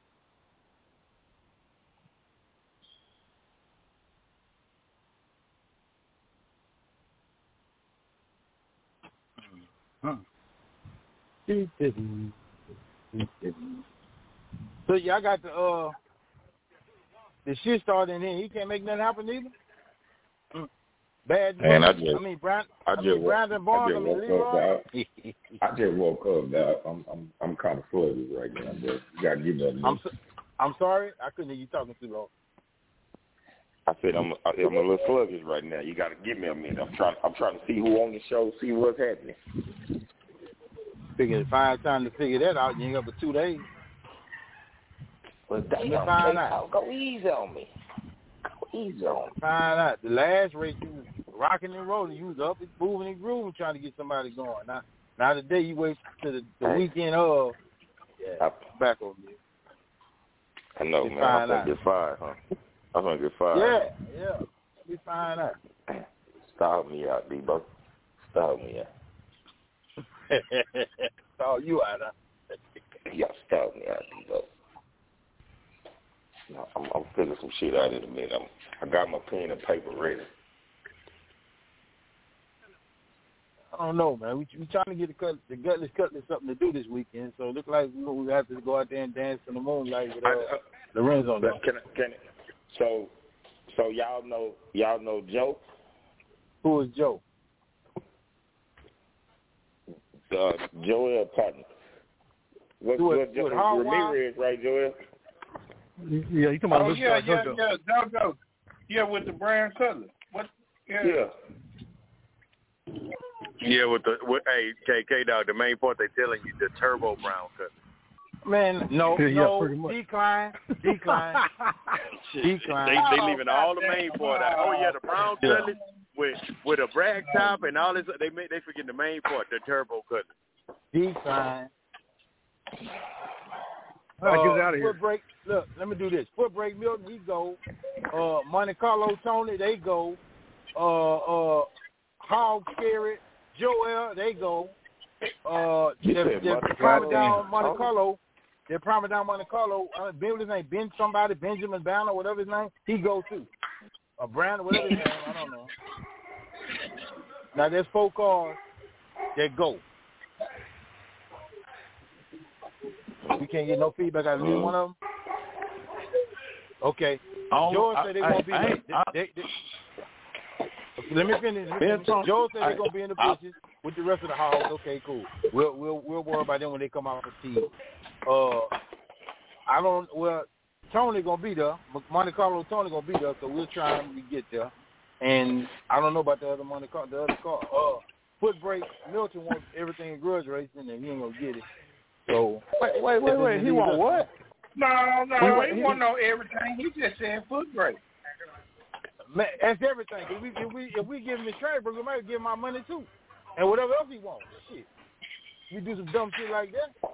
So y'all got the shit started and then he can't make nothing happen either? Bad Man, news. Brandon Barnes. I just woke up, dog. I'm kind of flooded right now. But you gotta give me I'm sorry, I couldn't hear you talking too long. I said I'm a little sluggish right now. You got to give me a minute. I'm trying to see who on the show, see what's happening. Find time to figure that out. You ain't got but 2 days. Well, go easy on me. Go easy on me. Find out. The last race, you was rocking and rolling. You was up and moving and grooving, trying to get somebody going. Now today you wait to the weekend of. Yeah, back on me. I know, man. I'm gonna get fired, huh? I'm gonna get fired. Yeah. We find out. Stop me out, Debo. Stop me out. Stop you out, huh? Yeah, stop me out, Debo. No, I'm figuring some shit out in a minute. I got my pen and paper ready. I don't know, man. We trying to get the Gutless Cutlass something to do this weekend, so it looks like we have to go out there and dance in the moonlight with Lorenzo. So y'all know Joe? Who is Joe? Joel partner. What's Joe? Ramirez, right, Joel? Yeah, you talking about JoJo. Yeah, with the Brown Cutlass. What? Yeah. Yeah, with K-Dog, the main part they telling you, the turbo brown cut. Man, no, decline. They leaving all the main part out. Oh yeah, the brown cutlass with a brag top and all this. They forget the main part, the turbo cutlass. Decline. All right, get it out of here. Foot brake. Look, let me do this. Foot brake Milton, he go. Monte Carlo Tony, they go. Hog Spirit, Joel, they go. They're priming down Monte Carlo. They're priming down Monte Carlo. His name Benjamin Banner, whatever his name. He go too. Brandon, whatever his name, I don't know. Now there's 4 cars that go. We can't get no feedback out of either one of them. Okay. George said they won't be. Let me finish. Joe said they're gonna be in the bushes with the rest of the hogs. Okay, cool. We'll worry about them when they come out for tea. Tony gonna be there. Monte Carlo Tony gonna be there, so we'll try and get there. And I don't know about the other car. Foot brake. Milton wants everything grudge racing, and he ain't gonna get it. So wait. He want what? No. He want to know everything. He just said foot brake. Man, that's everything. If we give him the trade, we might give him my money too, and whatever else he wants. Shit, we do some dumb shit like that.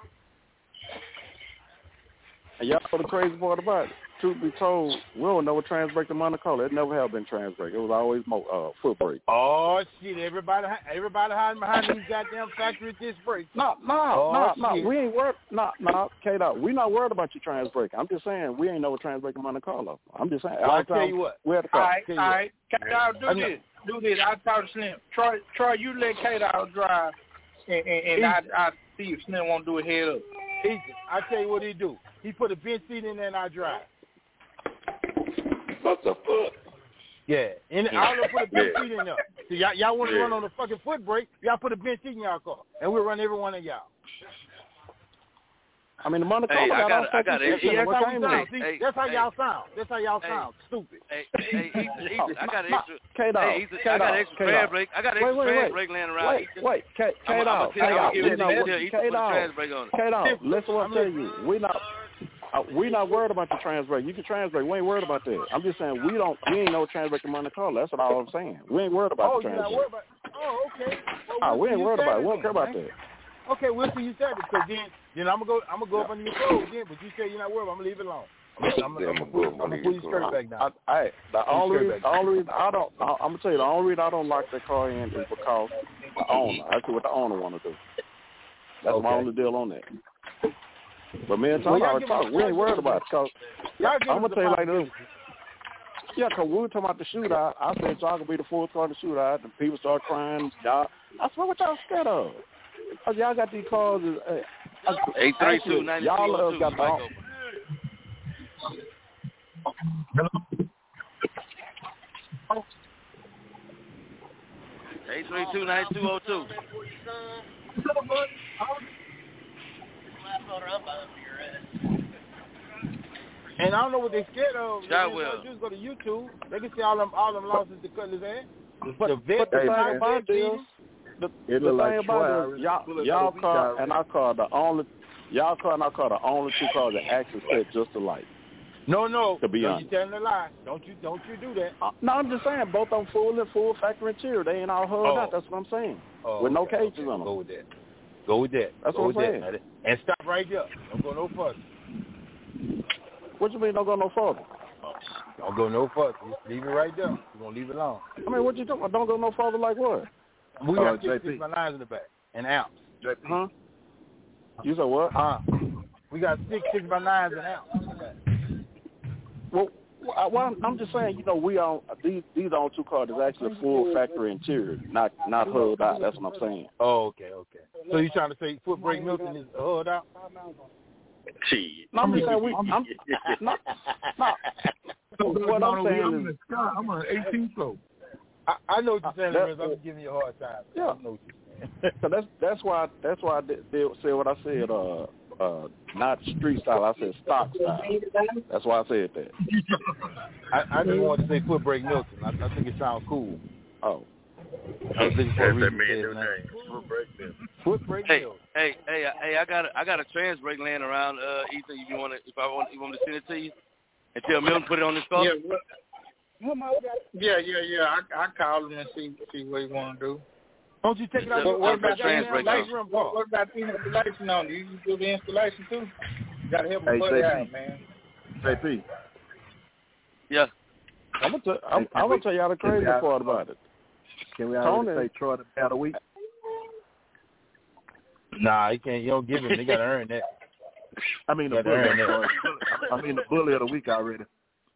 And y'all know the crazy part about it. Truth be told, we don't know what trans brake in Monte Carlo. It never have been trans brake. It was always foot brake. Oh shit! Everybody hiding behind these goddamn factory disc brakes. No. We ain't worried. No, K-Dog. We not worried about your trans brake. I'm just saying we ain't know what trans brake in Monte Carlo. I'm just saying. I'll tell you what. All right. K-Dog, do this. I'll talk to Slim. Troy, you let K-Dog drive, and I see if Slim won't do it head up. Easy. I tell you what he do. He put a bench seat in there and I drive. What the fuck? Yeah, and I'll put a bench seat in there. So y'all want to run on the fucking foot brake? Y'all put a bench seat in y'all car, and we'll run every one of y'all. I mean, the Monte Carlo I got it. That's how y'all sound. That's how y'all sound. Stupid. I got extra. I got extra trans brake. I got extra trans brake laying around. Wait, K-Dog. Listen what I'm telling you. We not worried about the trans brake. You can trans brake. We ain't worried about that. I'm just saying we ain't no trans brake in Monte Carlo. That's what all I'm saying. We ain't worried about the trans brake. Okay. We ain't worried about it. We don't care about that. Okay, we'll see you Saturday. So then I'm gonna go up under your clothes again. But you say you're not worried. I'm gonna leave it alone. I'm gonna pull your skirt back down. The only reason I'm gonna tell you the only reason I don't lock that car in is because the owner. That's what the owner want to do. That's my only deal on that. But me and Tom already talked. We ain't worried about it. Cause I'm gonna tell you like this. Yeah, because we were talking about the shootout. I said y'all gonna be the fourth car to shootout, and people start crying. I swear, what y'all scared of? Cause y'all got these cars. 832-92. Y'all got the. 532-9202. And I don't know what they're scared of. Shot They well. just go to YouTube. They can see all them losses to Cutler's ass. But the vet, the thing about it is, the thing about it is, y'all car and I car the only two cars that actually set just alike. No. To be honest, you're telling a lie. Don't you do that. No, I'm just saying both of them full factory interior. They ain't all hulled out. That's what I'm saying. With no cages on them. Go with that. That's what I'm saying. And stop right there. Don't go no further. What you mean don't go no further? Don't go no further. Just leave it right there. We're going to leave it alone. I mean, what you talking about? Don't go no further like what? We got 6 by 9s in the back and amps. Huh? You said what? We got 6 by 9s and amps in the back. Well, I'm just saying, we on these on two cars is actually full factory interior, not hulled out. That's what I'm saying. Oh, okay. So you trying to say foot brake Milton is hulled out? No, I'm just saying what I'm saying is I'm on 18 floor. I know what you're saying, Lorenzo. I'm giving you a hard time. Yeah. I know what you're saying. So that's why I said what I said. Not street style. I said stock style. That's why I said that. I just wanted to say foot brake Milton. I think it sounds cool. Oh. I was looking for a reason to say his name. Foot brake Milton. Hey, I got a trans brake laying around, Ethan. You want me to send it to you and tell Milton put it on his car? Yeah. I call him and see what he want to do. Don't you take it out? What about the installation on it? You do the installation too? You got to help him put it out, man. JP. Yeah. I'm gonna tell y'all the crazy part about it. Can we already say Troy the Bat of the Week? Nah, he can't. You don't give him. They got to earn that. I mean the bully of the week already.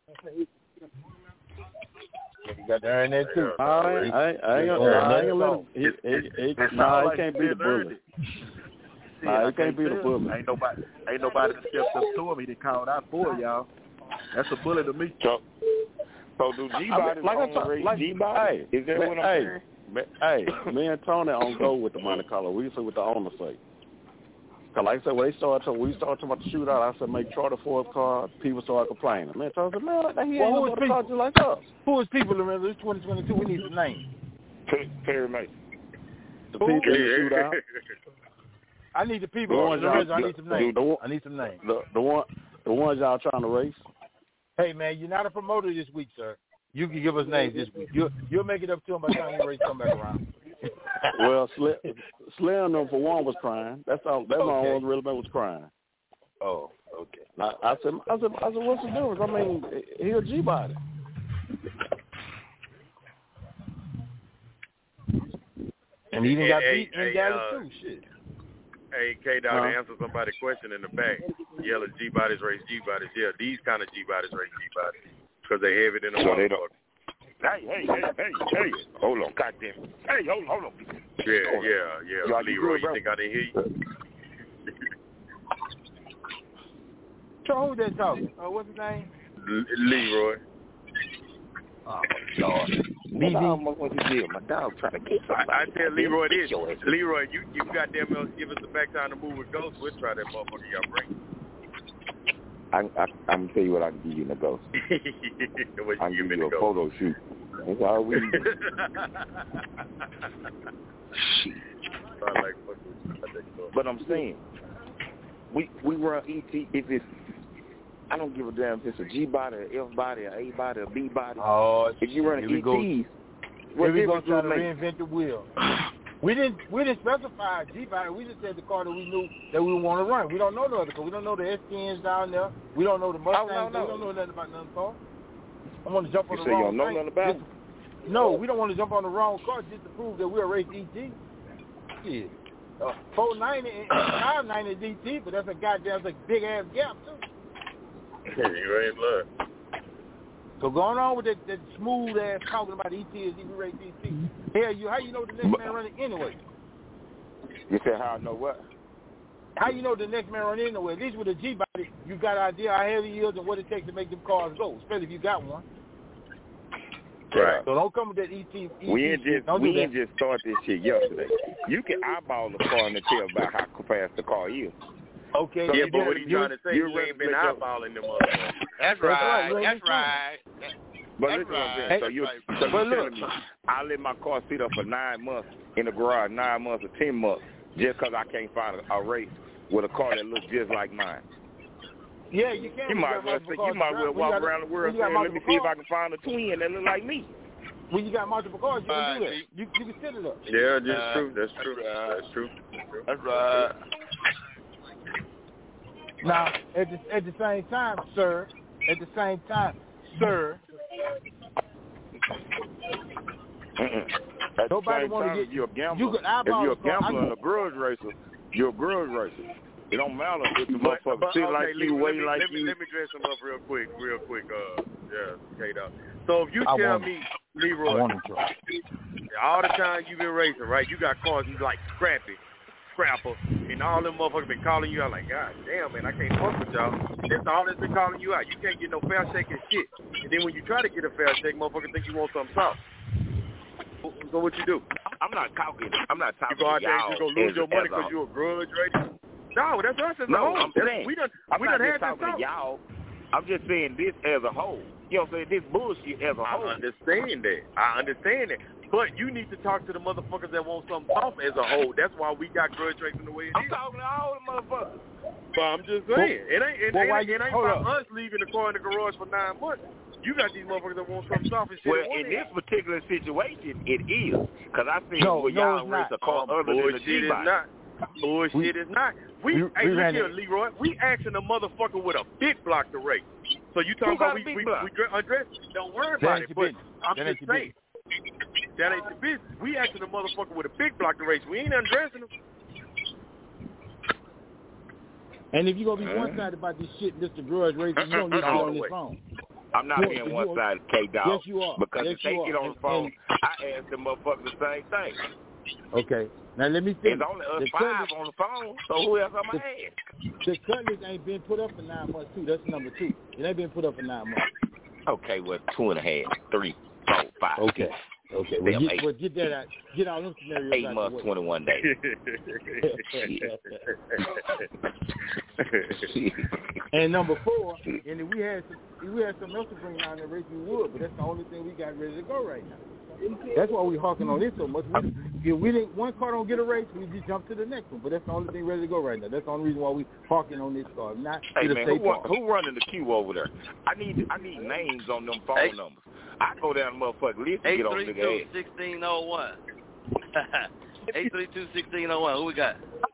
You got to earn that too. I ain't gonna let him. He can't be the bully. He can't be the bully. Ain't nobody that stepped up to him. He didn't call out for y'all. That's a bully to me. So do G-Body G-Body? Is that what I'm saying? Hey, me and Tony on go with the Monte Carlo. We say what the owner say. Cause like I said, when we started talking about the shootout, I said make Troy the fourth car. People started complaining. Man, Tony said, man, he ain't nobody car just like us. Who is people? Remember, it's 2022. We need some names. Perry Mason. The people in the shootout. I need the people. I need some names. I need some names. The ones y'all trying to race. Hey man, you're not a promoter this week, sir. You can give us names this week. You'll make it up to him by the time the race come back around. Well, Slim for one was crying. That's all. That's all I really was crying. Oh, okay. I said, what's the difference? I mean, he a G-Body. And he even got beat in Dallas too. Shit. Hey, K-Dot, to answer somebody's question in the back, yelling G-Bodies race G-Bodies. Yeah, these kind of G-Bodies race G-Bodies because they have it in the so they don't. Hey. Hold on, goddamn. Hey, hold on. Yeah. Leroy, you think I didn't hear you? So who's that talking? What's his name? Leroy. Oh, Lord. My dog trying to get somebody. I tell Leroy this. Leroy, you goddamn well give us the back time to move with Ghost. We'll try that motherfucker y'all bring. I'm going to tell you what I can give you in the Ghost. I can give you a photo shoot. That's all we need. Shit. But I'm saying, we run ET if it's, I don't give a damn if it's a G-body, an F-body, an A-body, a B-body. Oh, if you run an ETs, what difference do it make? Reinvent the wheel. We didn't specify G-body. We just said the car that we knew that we want to run. We don't know the other car. We don't know the S10s down there. We don't know the Mustangs. No. We don't know nothing about none car. I want to jump on the wrong car. You don't know nothing about it? No, we don't want to jump on the wrong car just to prove that we're a race ET. Yeah. 490 and 590 DT, but that's a big ass gap too. You ain't blood. So going on with that smooth ass talking about ET is even race ET. Hell, how you know the next man running anyway? You said how I know what? How you know the next man running anyway? At least with a G-body, you got an idea how heavy he is and what it takes to make them cars go, especially if you got one. Right. So don't come with that ET. We ain't just started this shit yesterday. You can eyeball the car and tell about how fast the car is. Okay. So but what he trying to say, you ain't been eyeballing them motherfuckers. That's right. That's right. But listen what I'm saying. So you're telling me I let my car sit up for 9 months in the garage, 9 months or 10 months, just because I can't find a race with a car that looks just like mine. Yeah, you can. You might well walk around the world saying, let me see if I can find a twin that look like me. When you got multiple cars, you can do that. You can set it up. Yeah, that's true. That's true. That's right. Now, at the same time, sir. Nobody want to get you're a gambler. You could if you're a gambler and a grudge racer, you're a grudge racer. It don't matter if the motherfucker sit like you, weigh like you. Let me dress him up real quick. K-Dog. So if you tell me, Leroy, all the time you've been racing, right? You got cars you like Scrapper, and all them motherfuckers been calling you out like, God damn, man, I can't fuck with y'all. That's all that's been calling you out. You can't get no fair shake and shit. And then when you try to get a fair shake, motherfucker think you want something soft. So what you do? I'm not talking. You go out there and you go lose your money because you're a grudge racer? No, that's us as a whole. I'm saying. We done I'm not had just talking to y'all. I'm just saying this as a whole. You know what I'm saying? This bullshit as a whole. I understand that. But you need to talk to the motherfuckers that want something soft as a whole. That's why we got grudge racing the way it is. I'm talking to all the motherfuckers. But I'm just saying. It ain't about us leaving the car in the garage for 9 months. You got these motherfuckers that want something soft and shit. Well, in this particular situation, it is. Because I think y'all race a car other than the G-Bike. Bullshit is not. Look here, Leroy. We asking a motherfucker with a big block to race. So you talking about we undress? Don't worry about it. But I'm just saying. That ain't the business. We asking a motherfucker with a big block to race. We ain't undressing them. And if you're going to be one-sided about this shit, Mr. Grudge Racer, you don't need to get on this phone. I'm not being one-sided, K-Dog. Yes, you are. Because if they get on the phone, I ask them motherfuckers the same thing. Okay. Now, let me finish. It's only us 5 on the phone, so who else am I asking? The Cutlass ain't been put up for 9 months, too. That's number 2. It ain't been put up for 9 months. Okay, well, 2.5, 3, 4, 5. Okay. Well, get that out. Get all them scenarios 8 months, 21 days. And number 4, and if we had something else to bring out in the race, we would, but that's the only thing we got ready to go right now. That's why we harking on this so much. If we didn't, one car don't get a race, we just jump to the next one. But that's the only thing ready to go right now. That's the only reason why we harking on this car. Not hey man, who running the queue over there? I need names on them phone numbers. I go down the motherfucking list and get on the nigga ass. 832-1601. 832-1601. Who we got?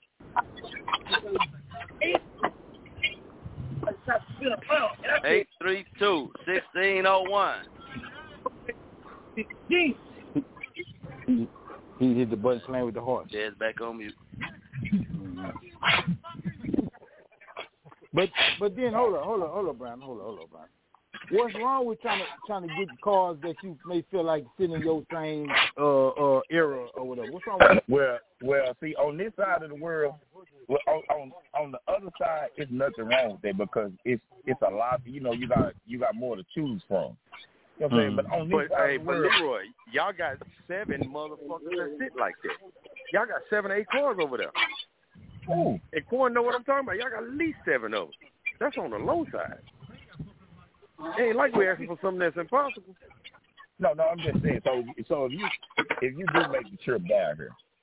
832-1601. He hit the button slam with the horse. Yeah, it's back on mute. But then hold on, Brian. What's wrong with trying to get cars that you may feel like fit in your same era or whatever? What's wrong with that? Well, see, on this side of the world, on the other side, it's nothing wrong with that because it's a lot. You know, you got more to choose from. You know what I'm saying? But on this side of the world, Leroy, y'all got 7 motherfuckers that sit like that. Y'all got 7 or 8 cars over there. Ooh. And Corn know what I'm talking about. Y'all got at least 7 of them. That's on the low side. It ain't like we're asking for something that's impossible. No, I'm just saying. So if you do make the trip down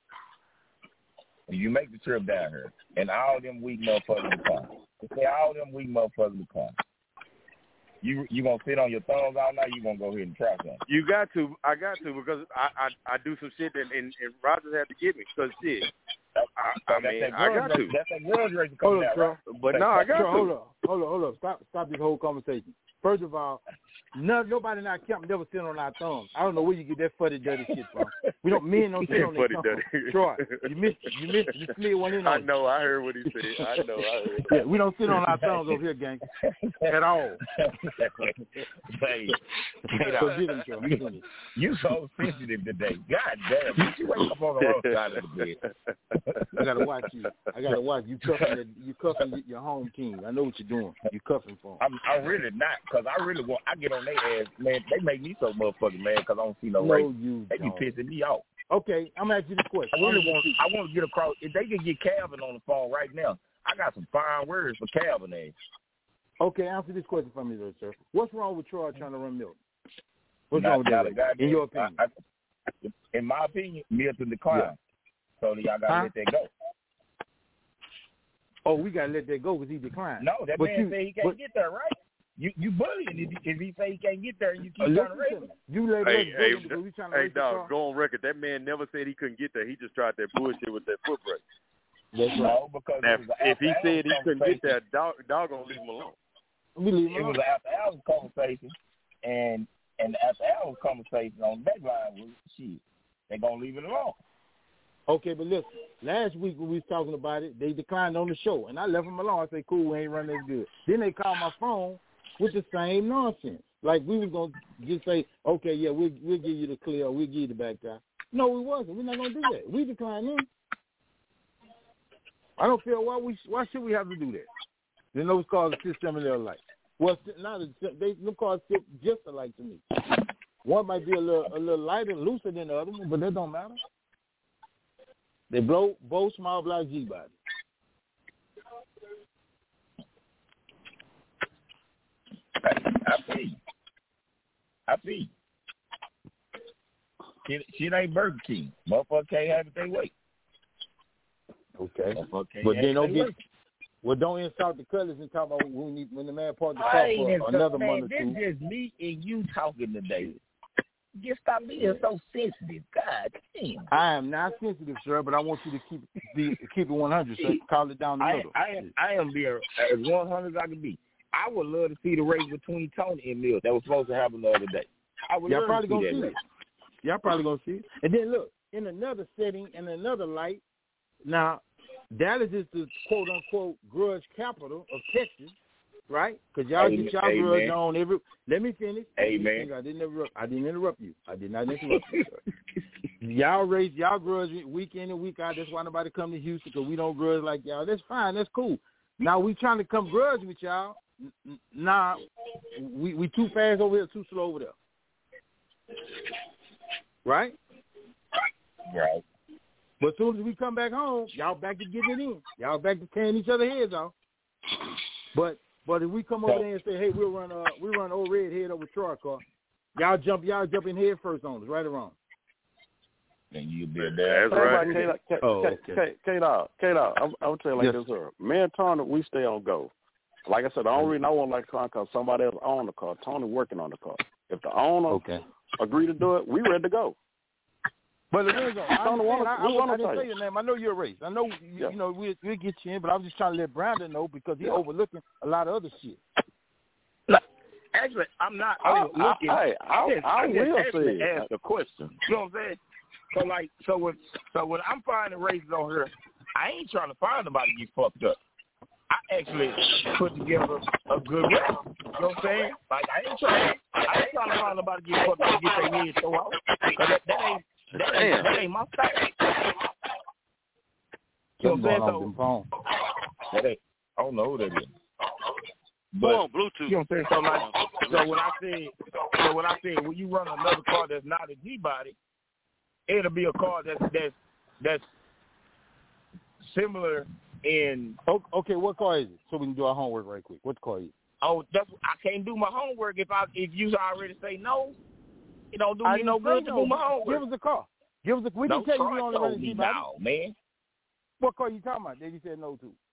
here, and all them weak motherfuckers to come, you gonna sit on your thumbs all night? You gonna go ahead and try something? You got to. I got to because I do some shit and Rogers had to get me because shit. I got to. That's a grudge race coming out, right? But no, I got to. Hold up. Stop this whole conversation. First of all, nobody in our camp never sit on our thumbs. I don't know where you get that fuddy dirty shit from. Men don't sit on their thumbs. Troy, you missed. You slid one in on. I know. I heard what he said. I heard. Yeah, we don't sit on our thumbs over here, gang, at all. Hey, so get him, Troy. You so sensitive today. God damn, you wake up on the wrong side of the bed. I gotta watch you. You cuffing your home team. I know what you're doing. You cuffing for him. I'm really not, because I get get on their ass, man. They make me so motherfucking mad because I don't see no race. They be pissing me off. Okay, I'm gonna ask you this question. I want to get across. If they can get Calvin on the phone right now, I got some fine words for Calvin. Okay, answer this question for me, though, sir. What's wrong with Troy trying to run Milton? What's wrong with that? In your opinion? In my opinion, Milton declined. Yeah. So y'all gotta let that go. Oh, we gotta let that go because he declined. No, that man said he can't get there, right? You bullying if he say he can't get there and you keep trying to race him. You let us bully because we trying to race dog, go on record. That man never said he couldn't get there. He just tried that bullshit with that foot brake. That's no, because now, if he said he couldn't get there, dog gonna leave him alone. It was an after-hours conversation, and the after-hours conversation on that line was, shit, they gonna leave it alone. Okay, but listen, last week when we was talking about it, they declined on the show, and I left them alone. I said, cool, we ain't running as good. Then they called my phone with the same nonsense. Like we was going to just say, okay, yeah, we'll give you the clear, we'll give you the back guy. No, we wasn't. We're not going to do that. We declined them. I don't feel why should we have to do that? Then those cars sit similar alike. Well, them cars sit just alike to me. One might be a little lighter, looser than the other one, but that don't matter. They both small block G body. I see. Shit ain't Burger King. Motherfucker can't have it they way. Okay. But then don't insult the colors and talk about when the man parked the car for another month or two. This just me and you talking today. Just stop being so sensitive. God damn. I am not sensitive, sir, but I want you to keep it 100, sir. Call it down the middle. I am being as 100 as I can be. I would love to see the race between Tony and Mills that was supposed to happen the other day. I would love to see that. Y'all probably going to see it. And then, look, in another setting, in another light, now, Dallas is the quote-unquote grudge capital of Texas, right? Because y'all get y'all grudge on every... Let me finish. Amen. I didn't interrupt you. I did not interrupt you, sir. Y'all raise y'all grudge week in and week out. That's why nobody come to Houston, because we don't grudge like y'all. That's fine. That's cool. Now, we trying to come grudge with y'all. Nah, we too fast over here, too slow over there. Right? Right. But as soon as we come back home, y'all back to getting it in. Y'all back to tearing each other heads off. But if we come over there and say, hey, we run old red head over Troy car, y'all jump in head first on us, right or wrong? Then you be there. That's right. K-Dog, I'm going to tell you like this, sir. Me and Tony, we stay on go. Like I said, the only reason I won't like the car because somebody else owned the car. Tony working on the car. If the owner agree to do it, we ready to go. But I didn't say your name. I know you're a race. I know you know we'll get you in, but I'm just trying to let Brandon know because he's overlooking a lot of other shit. Actually, I'm not overlooking. I will ask the question. You know what I'm saying? So when I'm finding races on here, I ain't trying to find nobody to get fucked up. I actually put together a good race. You know what I'm saying? Like I ain't trying to find nobody to get fucked up and get their head so out. That ain't my style. You know what I'm saying? That ain't. I don't know who that is. But on Bluetooth. You know what I'm saying? So when I say when you run another car that's not a G body, it'll be a car that's similar in. Okay, what car is it? So we can do our homework right quick. What car is it? Oh, I can't do my homework if you already say no. It don't do me no good to do my homework. Give us a call. We can tell you we only run a G body. No, man. What car you talking about that you said no to?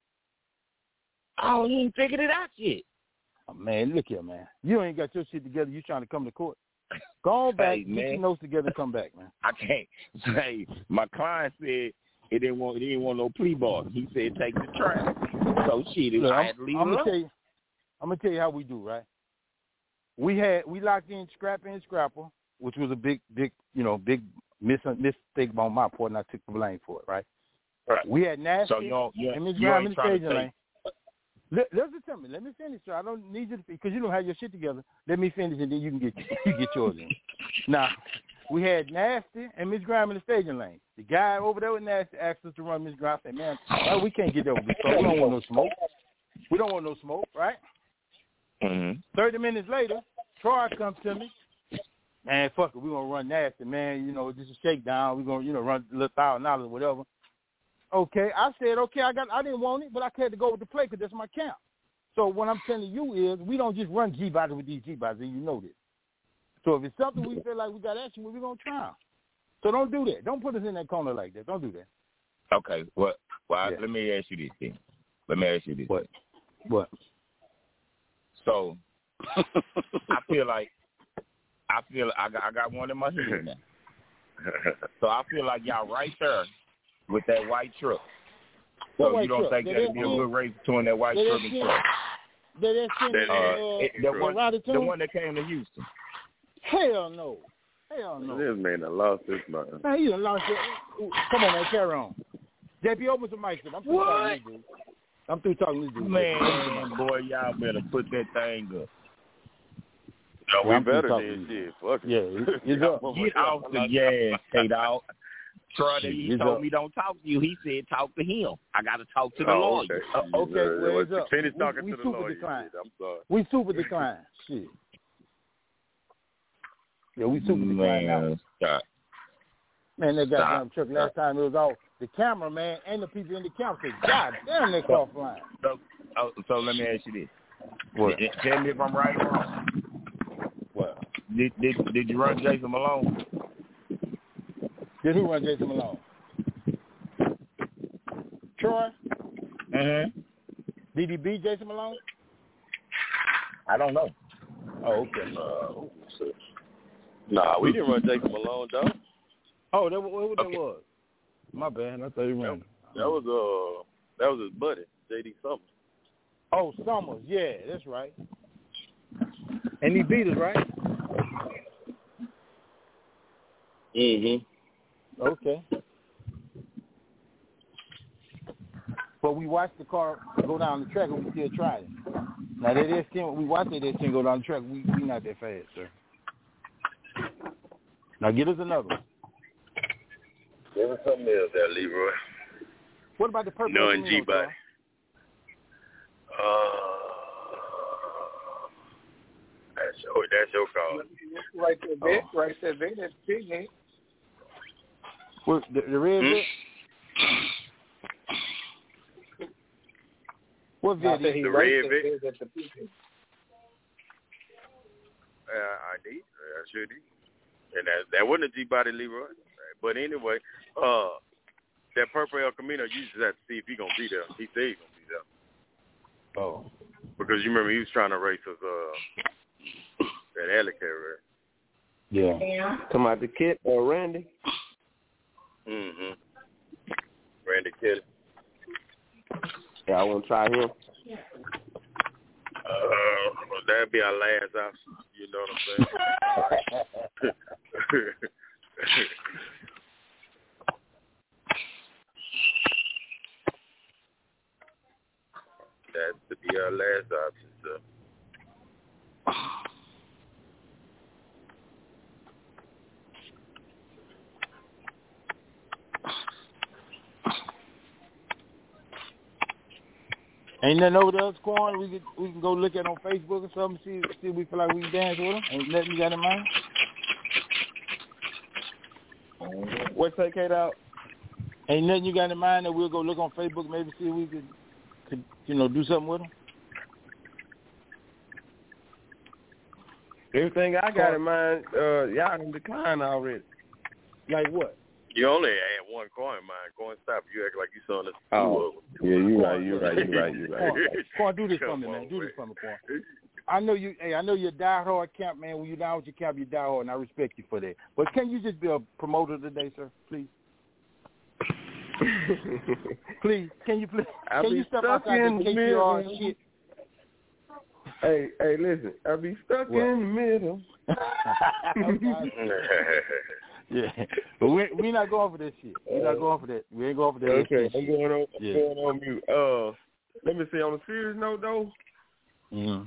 I don't even figured it out yet. Oh, man, look here, man. You ain't got your shit together. You trying to come to court. Go on back, get your notes together and come back, man. I can't. Say, my client said he didn't want no plea bargain. He said take the trial. So shit, I had to leave I'm gonna tell you how we do, right? We locked in Scrapper and Scrapper, which was a big mistake on my part, and I took the blame for it, right? Right. We had Nasty and Miss Graham in the staging lane. Listen to me. Let me finish, sir. I don't need you to, because you don't have your shit together. Let me finish, and then you can get yours in. Now, we had Nasty and Miss Graham in the staging lane. The guy over there with Nasty asked us to run Miss Graham. I said, man, we can't get there with this stuff. We don't want no smoke. We don't want no smoke, right? Mm-hmm. 30 minutes later, Troy comes to me, man, fuck it, we're going to run nasty, man. You know, just a shakedown. We're going to, run a little $1,000 or whatever. Okay, I said, okay, I didn't want it, but I had to go with the play because that's my camp. So what I'm telling you is we don't just run G-Bodies with these G-Bodies, and you know this. So if it's something we feel like we got action with, we're going to try them. So don't do that. Don't put us in that corner like that. Don't do that. Okay, well, let me ask you this thing. What? So I feel I got one in my head now. So I feel like y'all right there with that white truck. So you don't think that'd be a good race between that white truck and truck? The one that came to Houston. Hell no. This man done lost his mind. Man, he done lost it. Come on, man, carry on. JP, open some mics. I'm through talking to this dude. Man, boy, y'all better put that thing up. No, we better than shit. Fuck it. Yeah, it's up. Get off the gas, K-Dog. Troy, he told me don't talk to you. He said talk to him. I got to talk to the lawyer. Okay, well, it's up. Finish talking to the lawyer. Decline. I'm sorry. We super decline. Shit. Yeah, we super decline now. Man, that goddamn truck last time it was all the cameraman and the people in the camp said, God damn, they car flying. So let me ask you this. What? Tell me if I'm right or wrong. What? Did you run Jason Malone? Did who run Jason Malone? Troy? Mm-hmm. Did he beat Jason Malone? I don't know. Oh, okay. Nah, we didn't run Jason Malone, though. Oh, that was? My bad. I thought he ran. That was his buddy, J.D. Summers. Oh, Summers. Yeah, that's right. And he beat us, right? Mm-hmm. Okay. But we watched the car go down the track and we still tried it. Now, we watched it, they can go down the track. We not that fast, sir. Now, get us another one. Give us something else there, Leroy. What about the purple? No, and G-Body. That's your call. Right there, that's big, man. What, the red bit? What vid? The red bit? I did. I sure did. And that wasn't a G-Body, Leroy. But anyway, that purple El Camino, you just have to see if he's going to be there. He said he's going to be there. Oh. Because you remember he was trying to race us that alley carrier. Yeah. Come out the Kit or Randy? Mm-hmm. Randy Kelly. Yeah, I want to try him. That'd be our last option. You know what I'm saying? That to be our last option, sir. Ain't nothing over there, Quan? We can go look at on Facebook or something, see if we feel like we can dance with them. Ain't nothing you got in mind? What's that, K-Dog? Ain't nothing you got in mind that we'll go look on Facebook, maybe see if we could do something with them? Everything I got in mind, y'all done declined already. Like what? You only had one car in mind. Go and stop. You act like you saw this. Yeah, you're right. Quan, do this for me, man. Do this for me, Quan. I know you're a diehard camp, man. When you're down with your camp, you're diehard, and I respect you for that. But can you just be a promoter today, sir, please? Please, can you step outside the KTR shit? Hey, listen, I'll be stuck in the middle. Yeah, but we're not going for this shit. We're not going for that. We ain't going for that. Okay, shit. I'm going on mute. Let me see, on a serious note, though. Mm-hmm.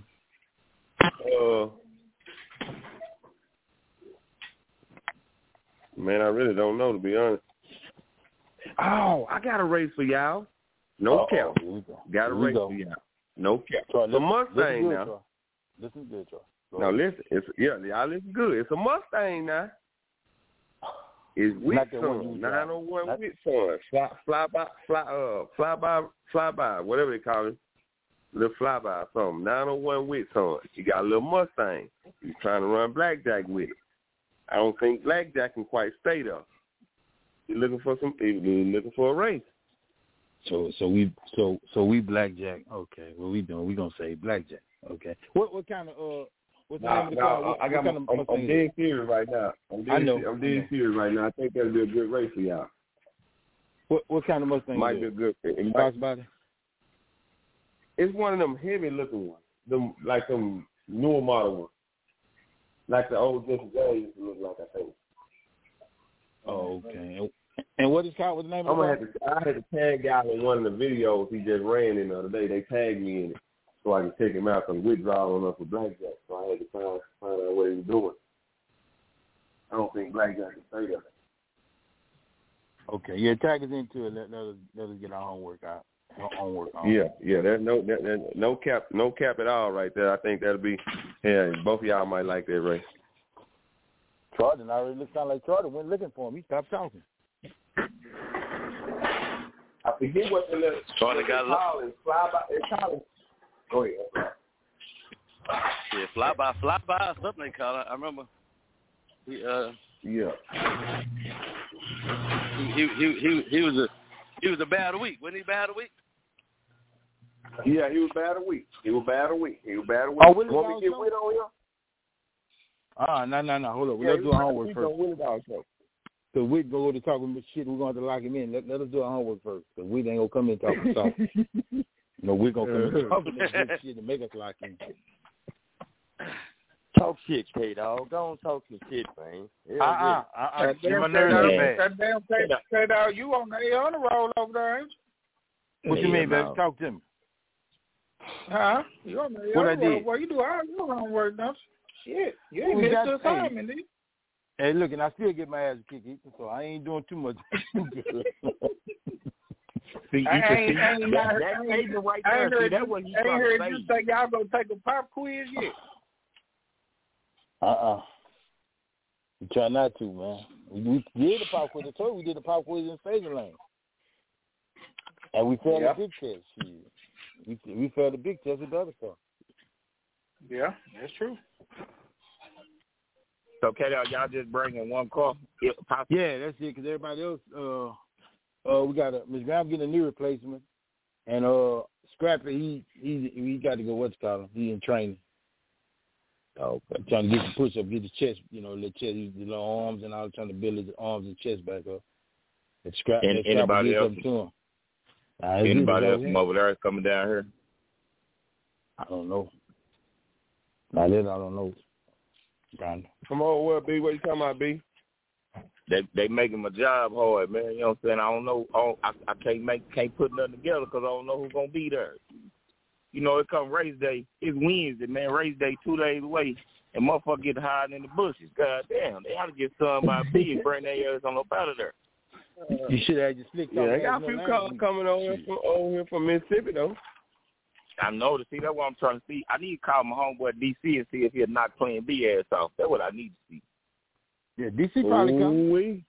Man, I really don't know, to be honest. Oh, I got a race for y'all. No cap. Got a race for y'all. No cap. The Mustang now. Listen good, Troy. Now listen, y'all listen good. It's a Mustang now. It's Whitson, 901 Whitson, flyby, whatever they call it, little flyby or something. 901 Whitson. You got a little Mustang. You trying to run blackjack with it. I don't think blackjack can quite stay there. You're looking for a race. So we blackjack. Okay, what we doing? We gonna say blackjack. Okay. What kind of what's the name of the car? I'm dead serious right now. I'm dead serious right now. I think that'll be a good race for y'all. What kind of Mustang? Might be a good fit. It's one of them heavy looking ones. Them like them newer model ones. Like the old Jesse James used to look like, I think. Oh, okay. And what is called? What's the name of the car? I had to tag out in one of the videos he just ran in the other day. They tagged me in it so I can check him out because we're drawing up for blackjack. So I had to find out what he was doing. I don't think blackjack can stay there. Okay, yeah, tag us into it. Let us get our homework out. Yeah. There's no cap at all right there. I think that'll be. Yeah, both of y'all might like that race. Jordan already sound like Jordan went looking for him. He stopped talking. I forget what the little Jordan got flyby. Go ahead. Yeah, flyby or something they call it. I remember. Yeah. He was a bad a week. Wasn't he bad a week? Yeah, he was bad a week. Oh, Willie want me to get Willie on here? No. Hold on. Let's do our homework first. So we go to talk about shit. We're going to lock him in. Let us do our homework first. Because we ain't going to come in talking soft. No, we're going to come in talking that shit to make us lock in. Talk shit, K-Dog. Go on, talk some shit, man. That damn K-Dog, you on the roll over there, ain't you? What you mean, baby? Talk to me. Huh? You on the roll. Well, you do all your homework, don't you? Shit. You ain't missed the assignment, did you? Hey, look, and I still get my ass kicked, so I ain't doing too much. I ain't heard you say y'all gonna take a pop quiz yet. We try not to, man. We did a pop quiz. I told you we did a pop quiz in Faison Lane. And we failed the big test. We failed the big test with the other stuff. Yeah, that's true. So, y'all just bringing one car? Yeah, that's it, because everybody else, we got Ms. Graham getting a knee replacement, and Scrapper, he got to go, what's called him? He in training. Trying to get some push-up, get his chest, the chest, the little arms and all, trying to build his arms and chest back up. And anybody else? To him. Anybody else from over there is coming down here? I don't know. Not that I don't know. Come on, well, B, what you talking about, B? They making my job hard, man. You know what I'm saying? I don't know. I can't put nothing together because I don't know who's gonna be there. It come race day. It's Wednesday, man. Race day 2 days away, and motherfuckers get hiding in the bushes. God damn, they ought to get some by B and bring their ass on up out of there. You should have just flicked. Yeah, I got a few cars coming over here from Mississippi though. I know to see. That's what I'm trying to see. I need to call my homeboy DC and see if he'll knock playing B ass off. That's what I need to see. Yeah, DC probably come.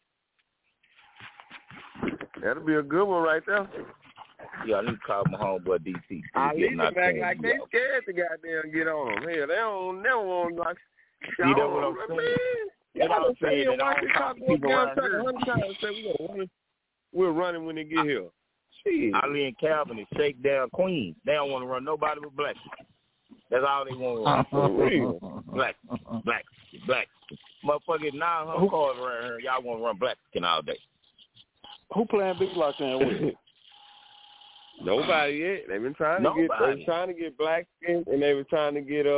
That'll be a good one right there. Yeah, I need to call my homeboy DC. I leave it back like they scared to goddamn get on them. Hell, they don't never want like. See, that's what I'm saying. Yeah, I'm saying that I talk people around here. We're running when they get here. Shit. Ali and Calvin is shakedown queens. They don't want to run nobody but black. That's all they want to run. Black. Motherfucker, 900 cars around here. Y'all want to run black skin all day. Who playing big block in with? Nobody yet. They've been trying to get black skin, and they were trying to get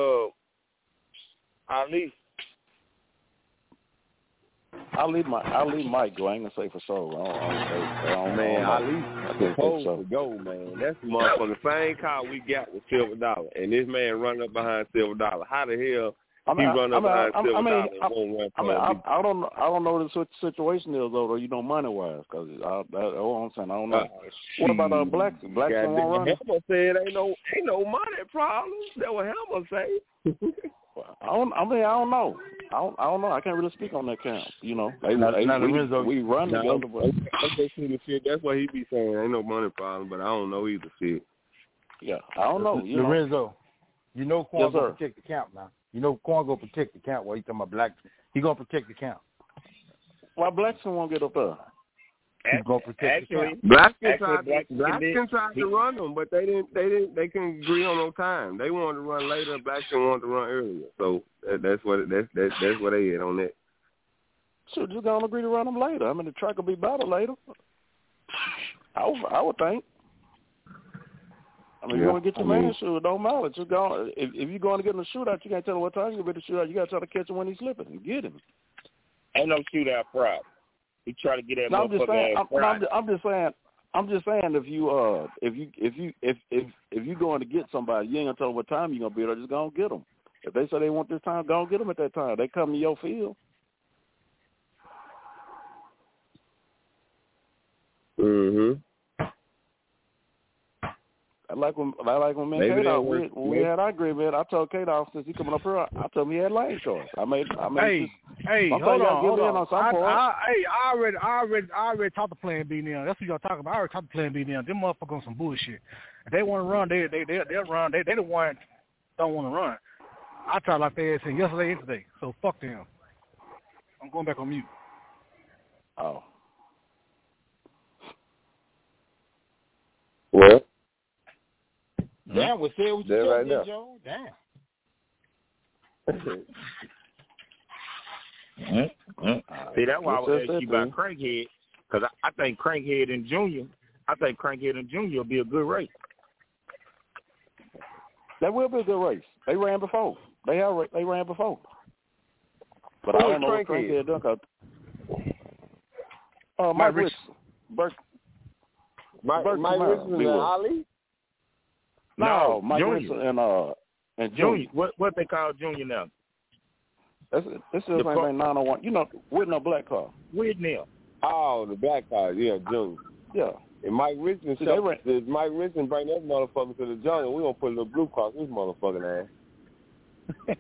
Ali. I'll leave Mike go. I ain't gonna say for sure. Ali supposed to go, man. That's the motherfucking same car we got with Silver Dollar, and this man run up behind Silver Dollar. How the hell he run up behind Silver Dollar and won't run? I don't know what the situation is though. Money wise, because that's what I'm saying. I don't know. What about Blacks? Blacks don't run. Hammer said ain't no money problems. That's what Hammer say. I don't know. I don't know. I can't really speak on that count. You know, we run together. That's what he be saying. Ain't no money problem, but I don't know either. Shit. Yeah, I don't know. Lorenzo, you know Quan gonna protect the count now. You know Quan gonna protect the count while he talking about black. He gonna protect the count. Why Blackson won't get up there? He's gonna protect the count. Blackson tried to run them, but they couldn't agree on no time. They wanted to run later. Blackson wanted to run earlier. So that's what they had on that. So just gonna agree to run them later. I mean, the track will be better later. I would think. I mean, you want to get your man shoot, it don't matter. Just go. If you're going to get in a shootout, you can't tell him what time you're going to shoot out. You got to try to catch him when he's slipping and get him. Ain't no shootout problem. He try to get that motherfucker ass Friday. I'm just saying if you going to get somebody, you ain't gonna tell them what time you're gonna be there. Just go and get them. If they say they want this time, go and get them at that time. They come to your field. Mhm. I like when me and K-Dog, when we had our agreement, I told K-Dog since he coming up here, I told him he had lane choice. Hey, hold on. I already talked to Plan B now. That's what y'all talking about. I already talked to Plan B now. Them motherfuckers on some bullshit. If they want to run, they'll run. They the one don't want to run. I tried like they said yesterday and today. So fuck them. I'm going back on mute. Oh. Well. Damn, we said what you right said, Joe. Damn. See, that's why I was asking you about Crankhead, because I think Crankhead and Junior will be a good race. That will be a good race. They ran before. They ran before. But I don't know what Crankhead done. Mike Richardson. Mike Richardson and Ali? No, Mike Richardson and Junior. What they call Junior now? This is like 901. You know, with no black car. With Neil. Oh, the black car, yeah, Junior. Yeah. And Mike Richardson, if Mike Richardson bring that motherfucker to the jungle, we gonna put a little blue cross this motherfucking ass.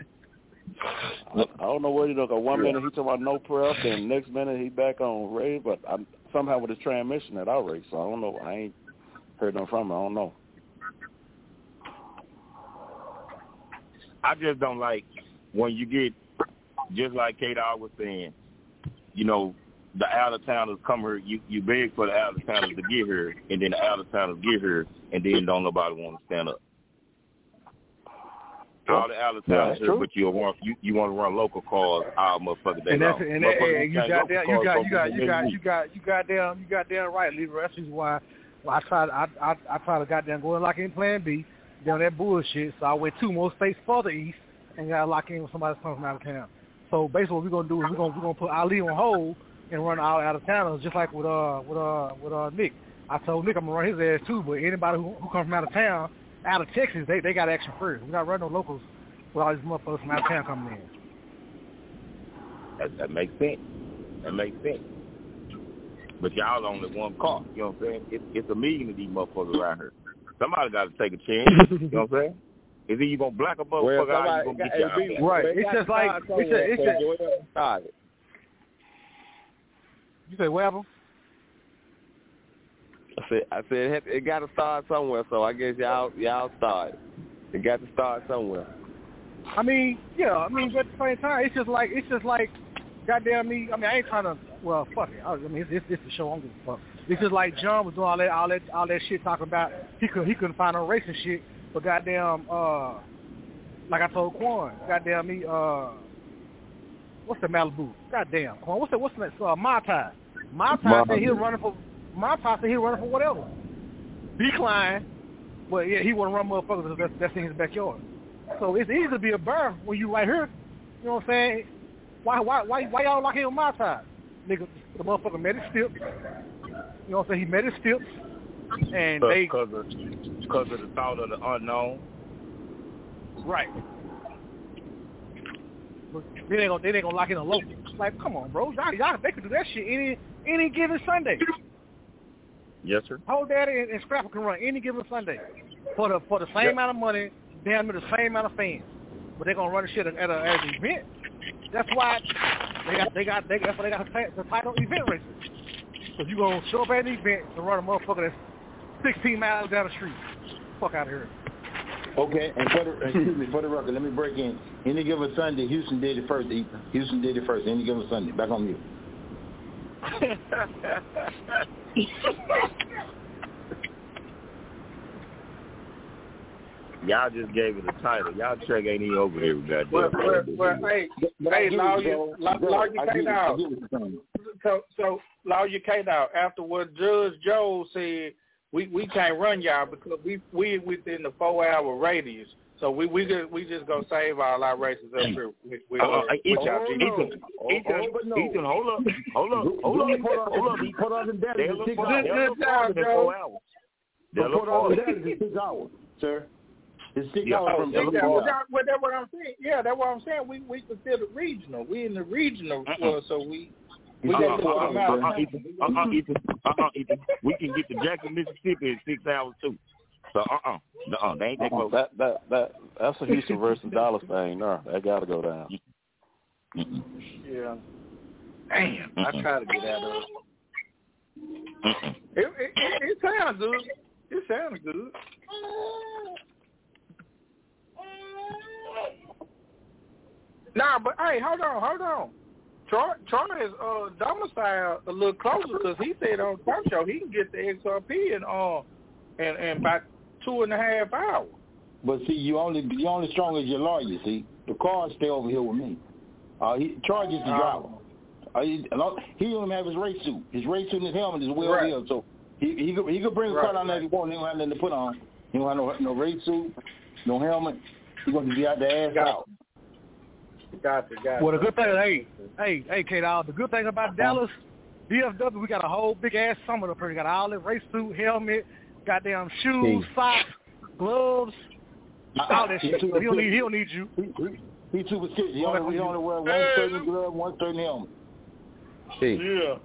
I don't know where he look. 1 minute he talking about no prep, and next minute he back on race. But somehow with his transmission at our race, so I don't know. I ain't heard nothing from him. I don't know. I just don't like when you get, just like K-Dog was saying, you know, the out-of-towners come here, you beg for the out-of-towners to get here, and then the out-of-towners get here, and then don't nobody want to stand up. All the out-of-towners here, but you want to run local cars all motherfucking day long. You goddamn right, Leroy. That's just why I try to goddamn go and lock in Plan B down that bullshit. So I went 2 more states further east and got to lock in with somebody that's coming from out of town. So basically, what we're gonna do is we're gonna put Ali on hold and run all out of towners, just like with Nick. I told Nick I'm gonna run his ass too, but anybody who comes from out of town, out of Texas, they got action first. We're not running no locals with all these motherfuckers from out of town coming in. That makes sense. But y'all only one car. You know what I'm saying? It's a million of these motherfuckers around here. Somebody got to take a chance. You know what I'm saying? Is either you gonna black a motherfucker or you gonna get y'all. Right. It's just like You say what happened? I said it got to start somewhere. So I guess y'all start. It got to start somewhere. I mean, yeah. But at the same time, it's just like, goddamn me. I mean, I ain't trying to. Well, fuck it. I mean, it's the show. I'm gonna fuck. It's just like John was doing all that shit talking about he couldn't find no racing shit, but goddamn, like I told Quan, goddamn me, what's the Malibu? Goddamn Quan, what's the next? Mai Tai. Mai Tai said he was running for whatever. Decline, but yeah, he want to run motherfuckers that's in his backyard. So it's easy to be a burr when you right here. You know what I'm saying? Why y'all lock in with Mai Tai? Nigga, the motherfucker met his steps. You know what I'm saying? He met his steps, and because of the thought of the unknown. Right. But they ain't gonna lock in a local. Like, come on, bro. Y'all they could do that shit any given Sunday. Yes, sir. Whole Daddy and Scrapper can run any given Sunday for the same amount of money, damn near the same amount of fans. but they're gonna run the shit at an event. That's why that's why they got the title event races. Because you gonna show up at an event and run a motherfucker that's 16 miles down the street. Fuck out of here. Okay, and for the record, let me break in. Any given Sunday, Houston did it first, Ethan. Houston did it first. Any given Sunday. Back on you. Y'all just gave it a title. Y'all track ain't even over here, goddamn. Well, hey, Lawyer K now. So Lawyer K now. After what Judge Joe said, we can't run y'all because we within the 4-hour radius. So we just gonna save all our races up here with y'all. Ethan, hold up. He put on the deck. They'll look farther than 4 hours. They'll look farther than 6 hours, sir. It's 6 hours from that's what I'm saying. Yeah, that's what I'm saying. We consider regional. We in the regional, so we got to put them out. Ethan. We can get to Jackson, Mississippi in 6 hours too. So they ain't that close. That's a Houston versus Dallas thing. No, that got to go down. Yeah. Damn, I try to get out of it. It sounds good. It sounds good. Nah, but hey, hold on. Troy is domiciled a little closer because he said on the talk show he can get the XRP in about 2.5 hours. But see, you only strong as your lawyer. See, the cars stay over here with me. Troy is the driver. He don't have his race suit. His race suit and his helmet is well here, so he could bring a car down there if he wants. He don't have nothing to put on. He don't have no race suit, no helmet. He's going to be out there ass out. Gotcha. Well, the good thing, hey, K-Dog, the good thing about Dallas, DFW, we got a whole big ass summit up here. We got all that race suit, helmet, goddamn shoes, socks, gloves, all that shit. So he don't need you. He superstitious. He only wear one certain glove, one certain helmet. Yeah.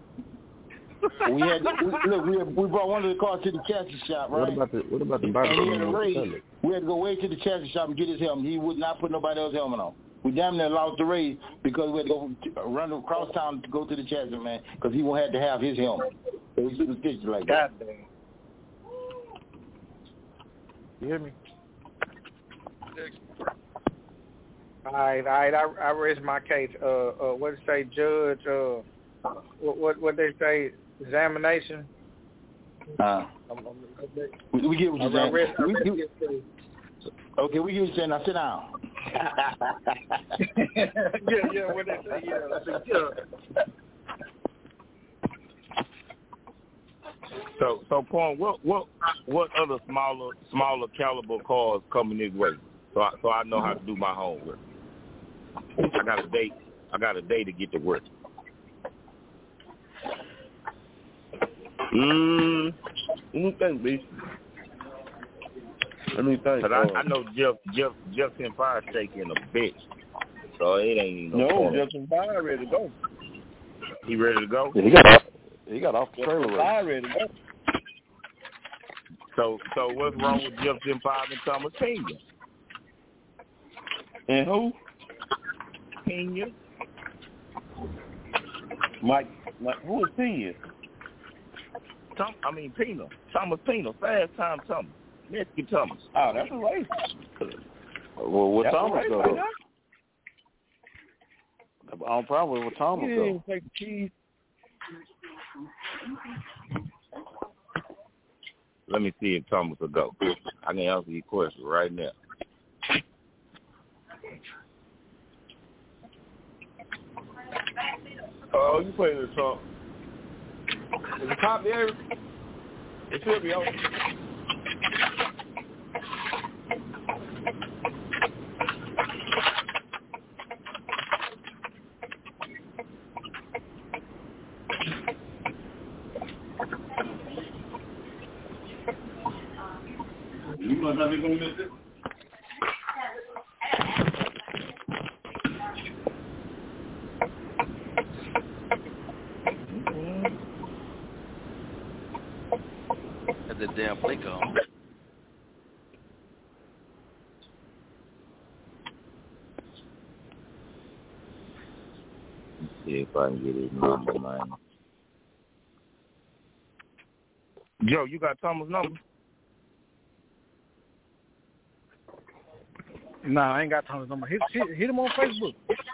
We brought one of the cars to the chassis shop, right? What about the body? We had to go way to the chassis shop and get his helmet. He would not put nobody else's helmet on. We damn near lost the race because we had to go run across town to go to the chassis, man, because he won't have to have his helmet. So he's superstitious like that. Goddamn. You hear me? All right. I rest my case. What did they say, Judge? What they say? Examination. We get what you're saying. Okay, we get what you're saying. Now sit down. yeah. What they say? Yeah. So Paul, what other smaller caliber cars coming this way? So I know how to do my homework. I got a day to get to work. Let me think. Cause I know Jeff Empire shaking a bitch, so it ain't even no Jeff Empire ready to go. He ready to go? Yeah, he got off the trailer. Ready to go. So what's wrong with Jeff Empire and Thomas Pena? And who? Pena. Mike, who is Pena? Pena. Thomas Pena. Fast time Thomas. Mexican Thomas. Oh, that's a race. Well, what Thomas go? Right I'm probably with Thomas go. Take the keys. Let me see if Thomas will go. I can answer your question right now. Oh, you playing the top. Is the top there? It should be open. You must not be going to miss it. The damn blinker on. see if I can get his number, man. Joe, you got Thomas' number? Nah, I ain't got Thomas' number. Hit him on Facebook.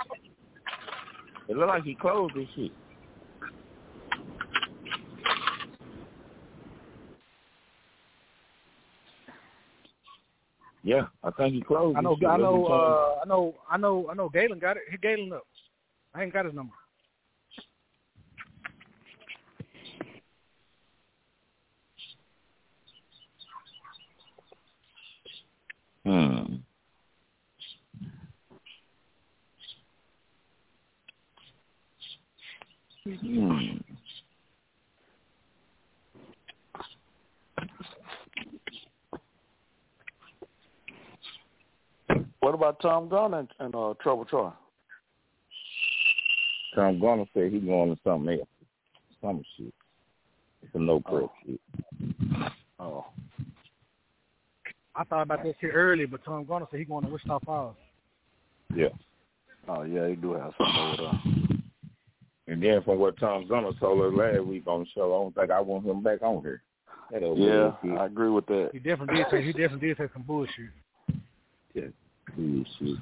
It look like he closed this shit. Yeah, I think he closed. I know Galen got it. Hit Galen up. I ain't got his number. What about Tom Gunn and Trouble Troy? Tom Gunn said he going to something else. Some shit. It's a no-prep shit. Oh. I thought about that shit earlier, but Tom Gunn said he going to Wichita Falls. Yeah. Oh, yeah, he do have something over there. And then from what Tom Gunn told us last week on the show, I don't think I want him back on here. Yeah, I agree with that. He definitely did say some bullshit. Yeah, bullshit.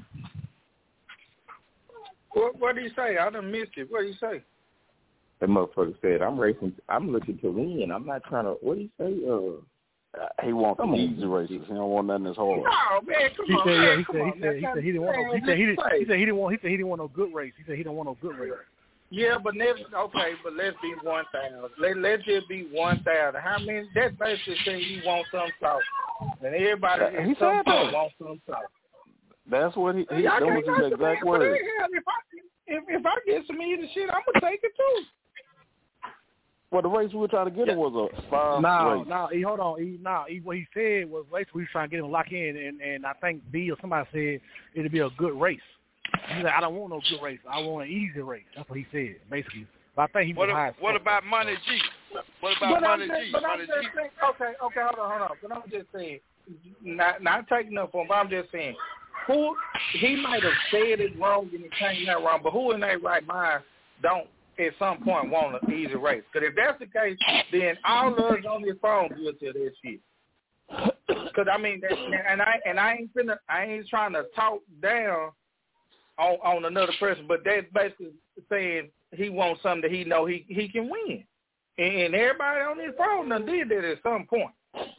What did he say? I done missed it. What did he say? That motherfucker said, I'm looking to win. I'm not trying to, what did he say? He wants the easy races. He don't want nothing that's hard. Oh man, come on, man. He said he didn't want no. He said he didn't want no good race. He said he don't want no good race. Yeah, but let's be 1,000. Let's just be 1,000. How many? That basically saying he wants some soft, and everybody He said that. wants some soft. That's what he that was his exact word. If I get some easy shit, I'm gonna take it too. Well, the race we were trying to get him was a 5 race. Hold on. What he said was race we were trying to get him locked in, and I think B or somebody said it'd be a good race. He said, I don't want no good race. I want an easy race. That's what he said, basically. But I think he was high. What about Money G? What about Money G? Okay, hold on. But I'm just saying, not taking up on, but I'm just saying, who he might have said it wrong and it came out wrong, but who in their right mind don't at some point want an easy race? Because if that's the case, then all of us on this phone guilty of that shit. Because I mean, I ain't trying to talk down on another person, but that's basically saying he wants something that he know he can win, and everybody on this phone done did that at some point.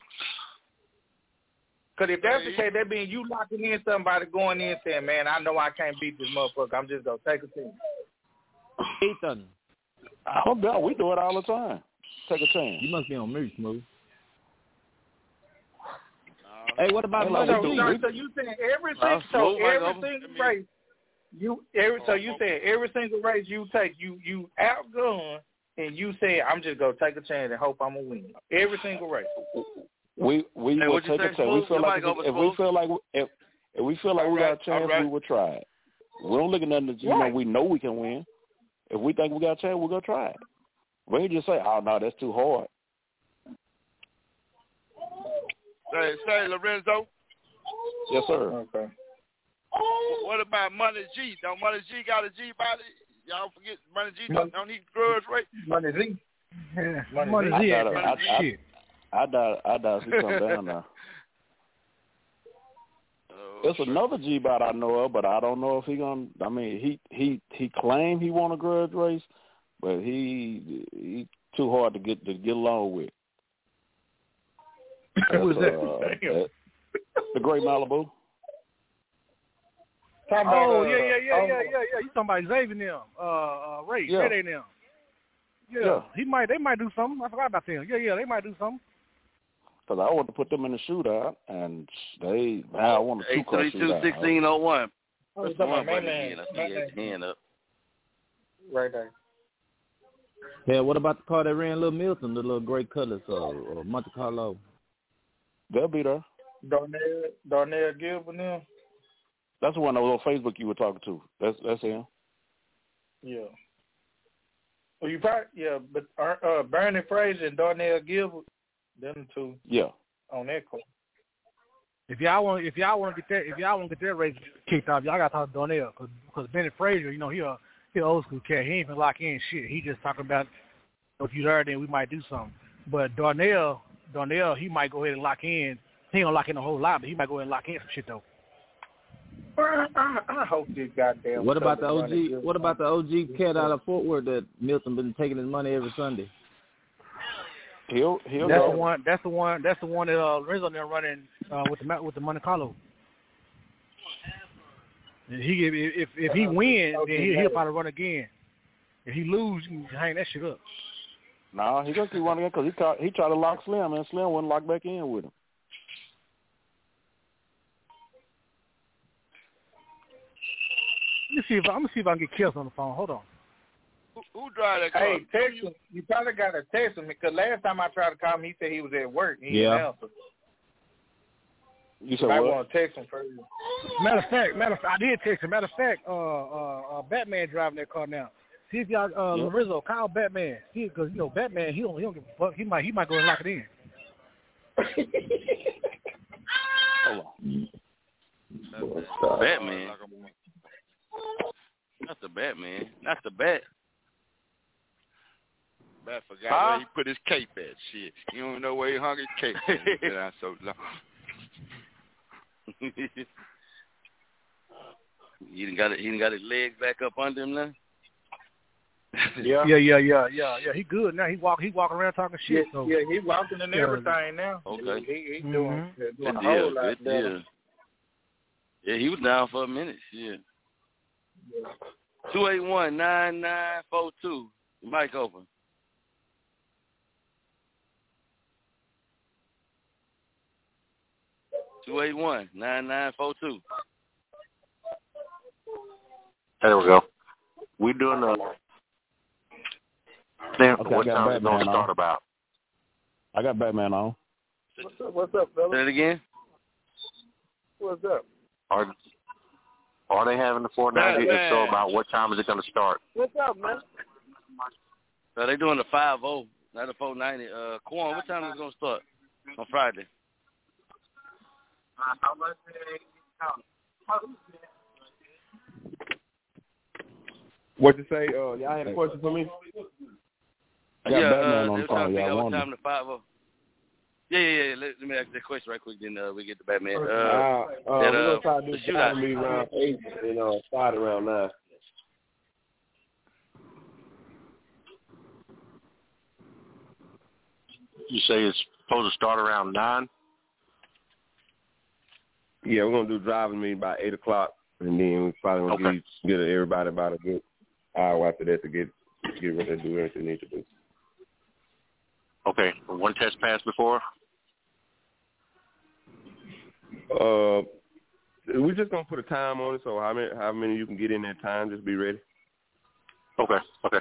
Because if that's the case, that means you locking in somebody going in saying, man, I know I can't beat this motherfucker. I'm just going to take a chance. Ethan. Oh, no, we do it all the time. Take a chance. You must be on mute, Smooth. Hey, what about So you saying every single race, you said every single race you take, you outgun, and you say, I'm just going to take a chance and hope I'm going to win. Every single race. We will take a chance. We feel like if we feel like we got a chance, we will try it. We don't look at nothing that we know we can win. If we think we got a chance, we're gonna try it. We ain't just say, "Oh no, that's too hard." Say Lorenzo. Yes, sir. Okay. What about Money G? Don't Money G got a G body? Y'all forget Money G don't he grudge rate? Money Z. Yeah. Money Z. I doubt he come down now. There's another G-Bot I know of, but I don't know if he gonna. I mean, he claimed he want a grudge race, but he too hard to get along with. Who is that? The Great Malibu. Yeah. You talking about Xavier now? Ray they now. Yeah. They might do something. I forgot about them. Yeah, they might do something. Because I want to put them in the shootout, and I want a two-car shootout. 832-1601. What's the one, man? I see his hand up. Right there. Yeah, what about the car that ran Little Milton, the little gray colors, or Monte Carlo? They'll be there. Darnell Gilbert now? That's the one that was on Facebook you were talking to. That's him. Yeah. Well, you probably, but Bernie Fraser and Darnell Gilbert, them two. Yeah. On that court. If y'all want to get that race kicked off, y'all got to talk to Darnell because Benny Fraser, he He old school cat. He ain't even lock in shit. He just talking about if you there, then we might do something. But Darnell, he might go ahead and lock in. He ain't gonna lock in a whole lot, but he might go ahead and lock in some shit though. I hope this goddamn. What about the OG? What about the OG cat out of Fort Worth that Milton been taking his money every Sunday? He'll That's go. the one. That's the one that Rizzo there running with the Monte Carlo. And if he wins, then he'll probably run again. If he lose, you can hang that shit up. No, he gonna keep running again because he tried to lock Slim, and Slim wouldn't lock back in with him. I'm gonna see if I can get Kels on the phone. Hold on. Who drive that car? Hey, text him. You probably got to text him because last time I tried to call him, he said he was at work. He didn't answer. You said I what? want to text him first. Matter of fact, I did text him. Matter of fact, Batman driving that car now. See if y'all, Rizzo, call Batman. Because Batman, he don't give a fuck. He might go and lock it in. Hold on. Batman. Not the Batman. Not the Bat. Bat forgot where he put his cape at. Shit, you don't know where he hung his cape. He's been out so long. He done got his legs back up under him now. Yeah. He good now. He walking around talking shit. Yeah, he walking and everything now. Okay. He doing Good a whole deal. lot Good better. deal. Yeah, he was down for a minute. Yeah. 281-9942. Mic open. 281-9942. There we go. We doing what time is going to start about? I got Batman on. What's up, fella? Say it again. What's up? Are they having the 490? If so, about what time is it going to start? What's up, man? So they doing the 5-0, not the 490. Quan, what time is it going to start on Friday? What you say? Y'all had a question for me? I got Batman on the phone. What Y'all time the 5-0? Yeah. Let me ask that question right quick, then we get the Batman. We're going to try to do the shootout. be around 8 and start around 9. You say it's supposed to start around 9? Yeah, we're going to do driving meeting by 8 o'clock, and then we're probably going to get everybody about a good hour after that to get ready to do everything they need to do. Okay. One test pass before? We're just going to put a time on it, so how many you can get in that time, just be ready. Okay. All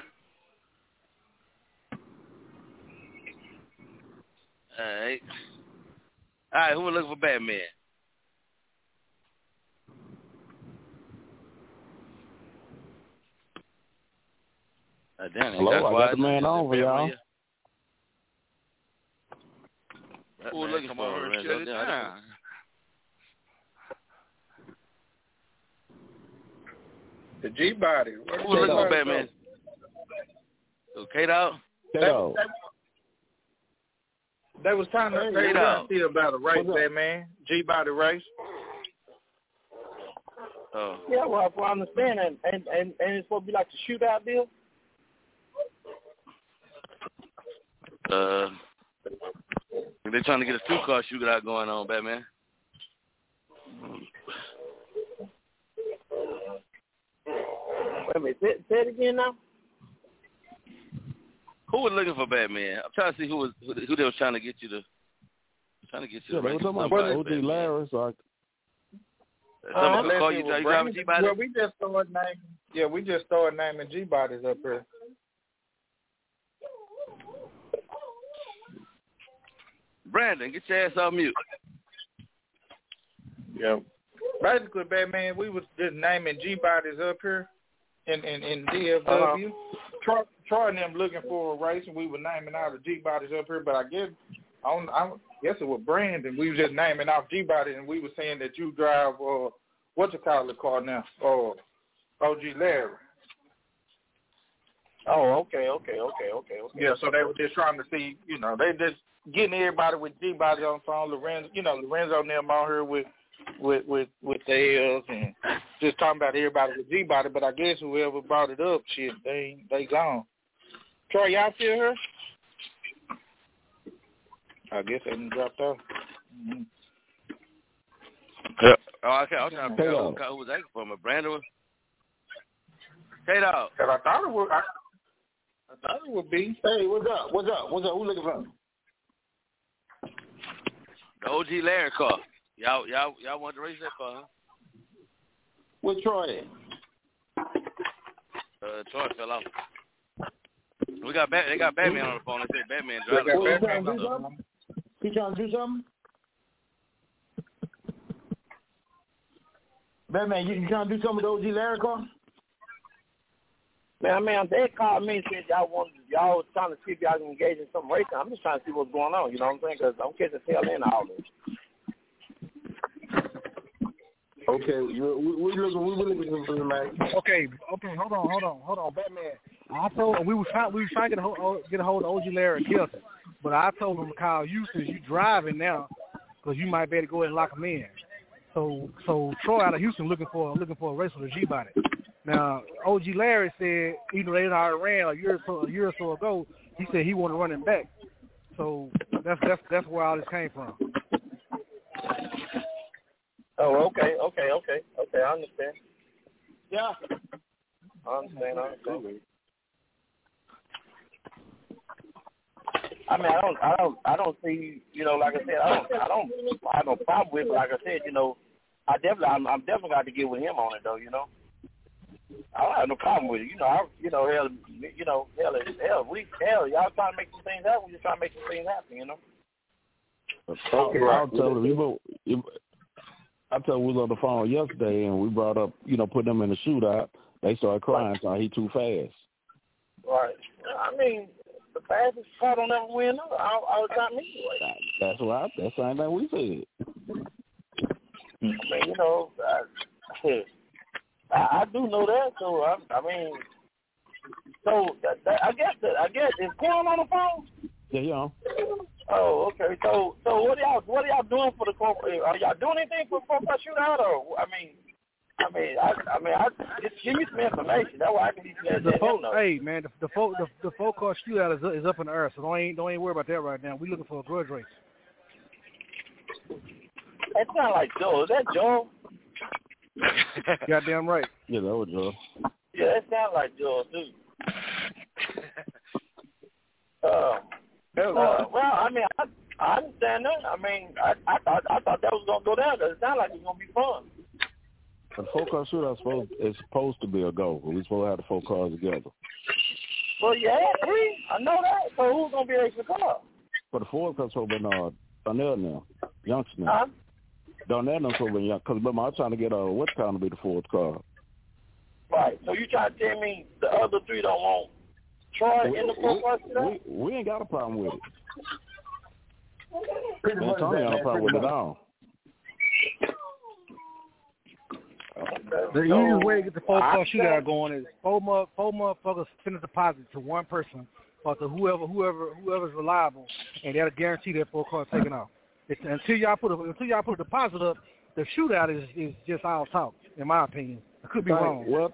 right, who was looking for Batman? Hello, I got the man on for y'all. Who was looking for him? Shut it down. The G-Body. Who was looking for Batman? K-Dog? K-Dog. They was trying to see about a race there, man. G-Body race. Oh. Yeah, well, if I understand, and it's supposed to be like the shootout deal? They're trying to get a two-car shootout going on, Batman. Wait a minute, say it again now. Who was looking for Batman? I'm trying to see who they was trying to get you to. Trying to get you to. They were talking about OG Larry, so somebody call you driving G-Body? Well, we just started naming. Yeah, we just started naming G-Bodies up here. Brandon, get your ass off mute. Yeah. Basically, Batman, we was just naming G-Bodies up here in DFW. Troy and them looking for a race, and we were naming out the G-Bodies up here. But I guess it was Brandon. We was just naming out G-Bodies, and we were saying that you drive, what you call the car now? OG Larry. Oh, okay. Yeah, so they were just trying to see, they just getting everybody with G-Body on the phone. Lorenzo and them on here with the L's and just talking about everybody with G-Body, but I guess whoever brought it up, shit, they gone. Troy, y'all still here? I guess they done dropped off. Mm-hmm. Yeah. Oh, okay. I was trying to figure out who was that from. A Brandon? K-Dog. I thought it would be. Hey, what's up? Who looking for? The OG Larry car. Y'all want to race that car, huh? Where's Troy at? Troy fell off. They got Batman on the phone. They said Batman driving. He trying to do something? Batman, you trying to do something with the OG Larry car? Man, they called me and said y'all was trying to see if y'all can engage in some racing. I'm just trying to see what's going on. You know what I'm saying? Because I'm catching tail end of all this. Okay, we looking for the man. Okay, hold on, Batman. I told we was trying to get a hold of OG Larry Kelton, but I told him to call you since you driving now, because you might better go ahead and lock him in. So Troy out of Houston looking for a race with a G-Body. Now OG Larry said they already ran a year or so ago. He said he wanted to run him back. So that's where all this came from. Oh, okay. I understand. Yeah. I understand. I mean, I don't see, like I said, I don't have no problem with it. Like I said, I'm definitely got to get with him on it though. I don't have no problem with it. Hell, y'all trying to make some things happen. We just trying to make some things happen. Okay. I'll tell them. I told we was on the phone yesterday, and we brought up, putting them in the shootout. They started crying, saying he too fast. Right. I mean, the fastest car don't ever win all the time anyway. That's right. That's the same thing we said. I mean, I do know that. So I mean, I guess is Quan on the phone? Yeah. Oh, okay. So what are y'all doing for the corporate? Are y'all doing anything for the corporate shootout? Or just give me some information. That way I can Hey man, the folk car shootout is up in the air, so don't even worry about that right now. We looking for a grudge race. That sounds like Joe. Is that Joe? Goddamn right. Yeah, that was Joe. Yeah, that sounds like Joe too. Well, I mean, I understand that. I mean, I thought that was gonna go down because it sounded like it was gonna be fun. The folk car shootout is supposed to be a go, but we're supposed to have the folk cars together. Well, yeah, I know that. So who's gonna be racing the car? For the Ford car, so been Darnell now, youngster now. Huh? Darnell now so been young. Because remember, I'm trying to get what's going to be the Ford car. Right. So you trying to tell me the other three don't want Troy in the folk car shootout? We ain't got a problem with it. Man, Tony got no problem with it at all. The easiest way to get the folk car shootout going is four motherfuckers send a deposit to one person or to whoever's reliable, and that'll guarantee that folk car taking off. Until y'all put a deposit up, the shootout is just all talk, in my opinion. I could be wrong. Well,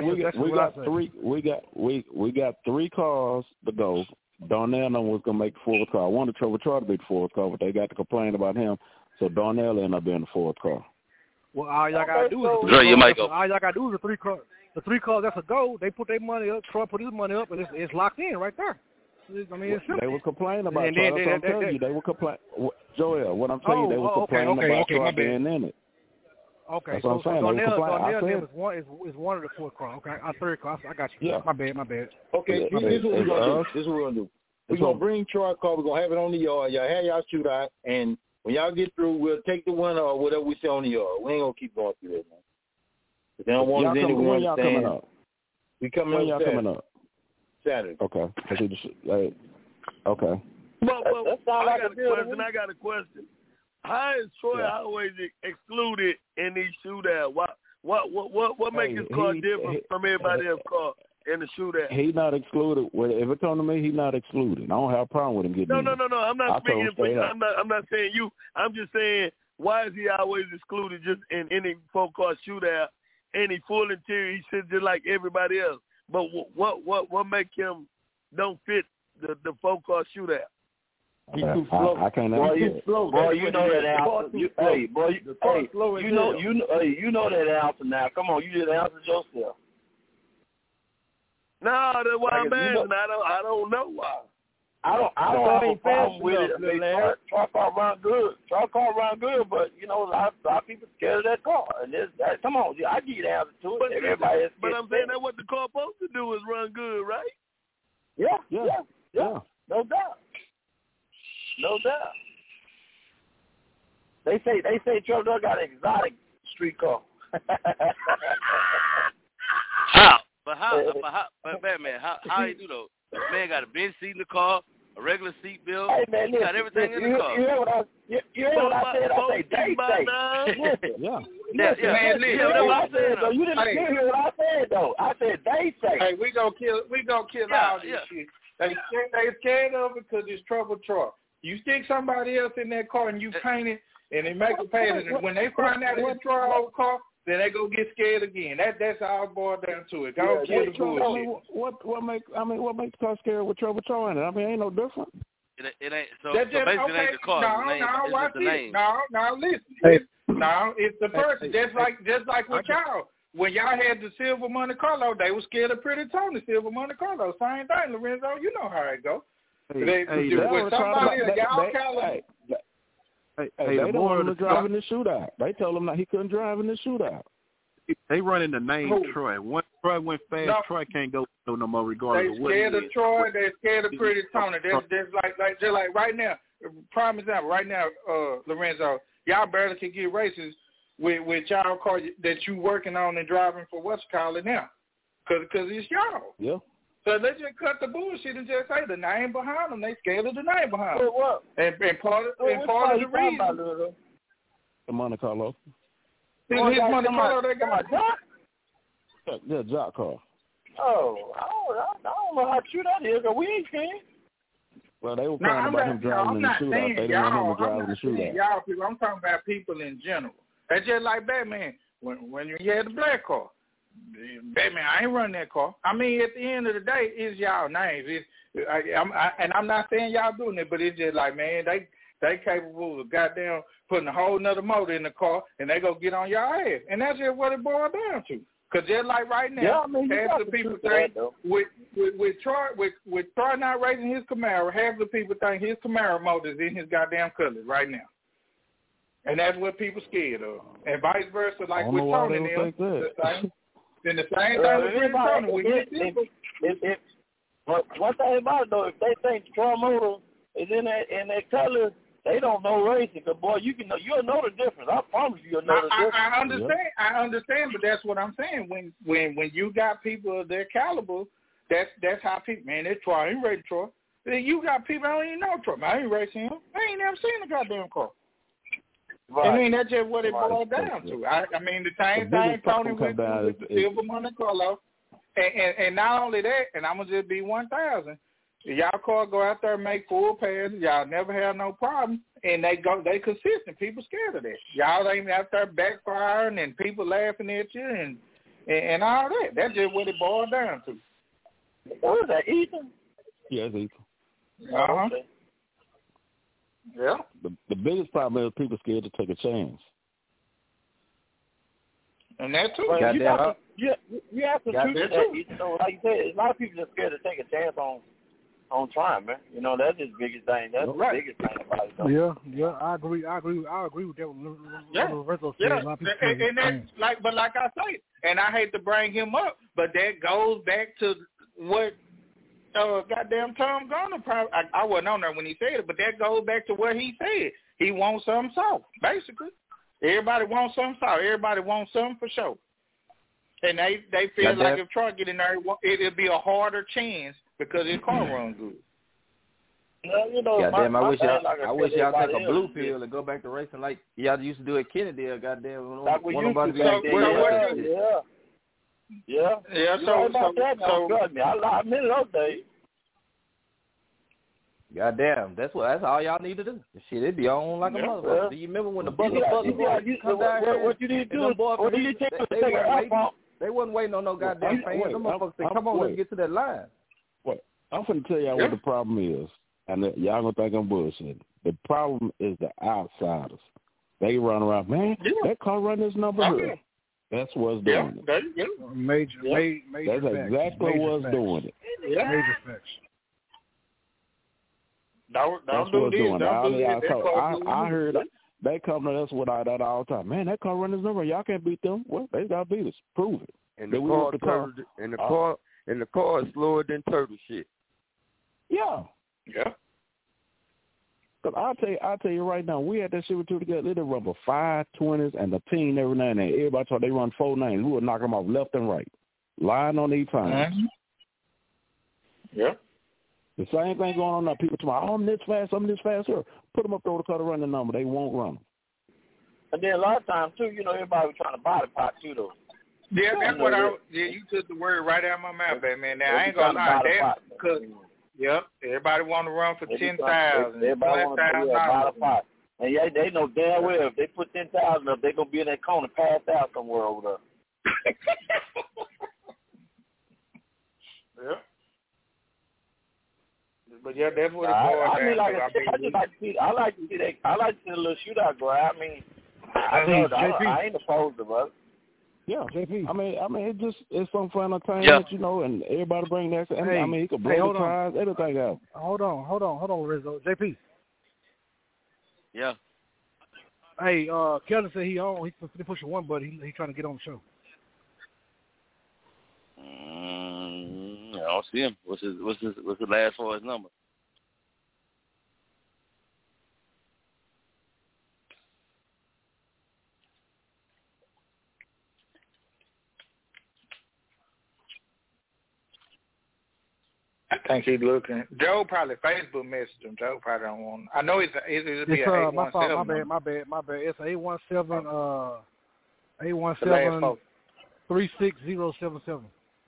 we got three cars to go. Darnell was gonna make the fourth car. I wanted Trevor Troy to be the fourth car, but they got to complain about him, so Darnell ended up being the fourth car. Well, all y'all gotta do is all y'all gotta do is the three cars. The three cars that's a go. They put their money up. Troy put his money up, and it's locked in right there. I mean, it's simple. They were complaining about Troy. That's what I'm telling you. They were complaining. Joel, what I'm telling you, they were complaining about Troy being in it. Okay, that's what I'm saying. Darnell is one of the fourth car. Okay, third car. I got you. Yeah. My bad. Okay, this is what we're gonna do. We're gonna bring Troy car. We're gonna have it on the yard. Y'all have y'all shootout, and when y'all get through, we'll take the winner or whatever we say on the yard. We ain't gonna keep going through that, man. If they don't want us in, we understand. We coming up Saturday. Okay. Okay. But I got a question. How is Troy always excluded in these shootouts? What makes his car different from everybody else's car in the shootout. He not excluded. Well, if it come to me, he not excluded. I don't have a problem with him getting in. No. I'm not speaking for you. Up. I'm not saying you. I'm just saying, why is he always excluded just in any 4-car shootout? Any full interior, he sits just like everybody else. But what make him don't fit the 4-car shootout? He's too slow. I can't understand. Boy, you know that answer. You know that answer now. Come on, you just answered yourself. No, that's why I'm asking. I don't know why. I don't have a problem with it. Truck car run good, but you know, a lot of people scared of that car. And come on, I give you the answer to it. But I'm saying that what the car supposed to do is run good, right? Yeah. No doubt. They say Trevor Dog got an exotic street car. How? But Batman, how you do though? Man got a bench seat in the car, a regular seat bill. Hey man, he got everything in the car. You heard what I said? I say day say. Yeah. Man, listen, what I said though. You didn't hear what I said though. I said day say. Hey, we gonna kill all this shit. They scared of it because it's trouble truck. You stick somebody else in that car and you paint it and they make a pattern. And when they find out it's a trouble car, then they go get scared again. That's all it boils down to it. Go kill the bullshit. What makes the car scared with trouble trying it? I mean, ain't no different. It ain't so basically it ain't the car. Watch the name. No, listen. Hey. No, it's the person. Just like with y'all. When y'all had the Silver Monte Carlo, they were scared of Pretty Tony, Silver Monte Carlo. Same thing, Lorenzo. You know how it go. When somebody y'all caliber. They don't want him to drive in the shootout. They told him that he couldn't drive in the shootout. They running the name Troy. Once Troy went fast, Troy can't go no more regardless of what he is. They scared of Troy. They scared of Pretty Tony. Just like right now. Prime example. Right now, Lorenzo, y'all barely can get races with y'all car that you working on and driving for what's calling now, because it's y'all. Yeah. So let's just cut the bullshit and just say the name behind them. They scared of the name behind them. What? And part of the reason. The Monte Carlo. His Monte Carlo they got. Yeah, jock car. Oh, I don't know how true that is. We ain't seen. Well, they were crying about him driving in the shootout. They didn't want him to drive in the shootout. Y'all people, I'm talking about people in general. That's just like Batman. When you had the black car. Batman, I ain't running that car. I mean, at the end of the day, it's y'all names. I'm not saying y'all doing it, but it's just like, man, they capable of goddamn putting a whole nother motor in the car, and they go get on y'all ass. And that's just what it boils down to. Because just like right now, half the people think with Troy not racing his Camaro, half the people think his Camaro motor is in his goddamn colors right now. And that's what people scared of. And vice versa, like with Tony and them. Then the same thing with Tony. One thing about it, though, if they think Troy motor is in that color, they don't know racing. Because, boy, you'll know the difference. I promise you'll know the difference. I understand, but that's what I'm saying. When you got people of their caliber, that's how people, man, that's Troy. I ain't racing Troy. Then you got people, I don't even know Troy. I ain't racing him. I ain't never seen a goddamn car. Right. I mean, that's just what it boils down to. I mean, the same thing Tony went through with the Silver Monte Carlo. And not only that, and I'm going to just be 1,000, y'all car go out there and make full passes. Y'all never have no problem. And they consistent. People scared of that. Y'all ain't out there backfiring and people laughing at you and all that. That's just what it boils down to. What is that, Ethan? Yeah, it's Ethan. Uh-huh. Yeah. The biggest problem is people scared to take a chance. And that too. You have to choose that. You know, like you said, a lot of people are scared to take a chance on trying, man. You know, that's his biggest thing. That's the biggest thing about it. Though. Yeah, I agree with that. And that's but like I say, and I hate to bring him up, but that goes back to what goddamn Tom Garner probably. I wasn't on there when he said it, but that goes back to what he said. He wants something soft, basically. Everybody wants something soft. Everybody wants something for sure. And they feel like if Troy get in there, it'll be a harder chance because his car runs good. You know, goddamn, I wish y'all take a blue pill and go back to racing like y'all used to do at Kennedy. Goddamn, like we used to. Yeah. So trust me, I'm in those days. Goddamn, that's all y'all need to do. Shit, it be on like a motherfucker. Do you remember when the buzzer come down here? What you need to do? What do you take to take an F-bomb? They wasn't waiting on no goddamn fans. Them motherfuckers said, come on, let's get to that line. Wait, I'm finna tell y'all what the problem is. And y'all gonna think I'm bullshitting. The problem is the outsiders. They run around, man, that car run this number here. That's what's doing it. Major That's facts. exactly what's doing it. Yeah. Major facts. That's what's doing it. I heard they come to us with that all the time. Man, that car run this number. Y'all can't beat them. Well, they got to beat us. Prove it. And the car is slower than turtle shit. Yeah. Yeah. Cause I'll tell you right now, we had that shit with two together. They run for 520s and the team every now and then. Everybody thought they run 490s. We would knock them off left and right, lying on these times. Mm-hmm. Yeah. The same thing going on now. People talking about, I'm this fast, Sir, put them up there to cut a running number. They won't run them. And then a lot of times too, everybody was trying to buy the pot too, though. Yeah, that's what you took the word right out of my mouth, man. Now I ain't gonna lie, because everybody want to run for 10,000. Everybody want to buy the pot. And they know damn well if they put 10,000 up, they gonna be in that corner, passed out somewhere over there. Yeah. But yeah, that's what it's going. I like to see the little shootout go. I ain't opposed to it. Yeah, JP. I mean, it's some fun entertainment, and everybody bring that. He could blow the tires, everything else. Hold on, Rizzo. JP. Yeah. Hey, Kelvin said he pushing one, but he trying to get on the show. I don't see him. What's the last for his number? I think he's looking. Joe probably Facebook messaged him. Joe probably don't want. I know it'll be an 817. My bad. It's 817 36077.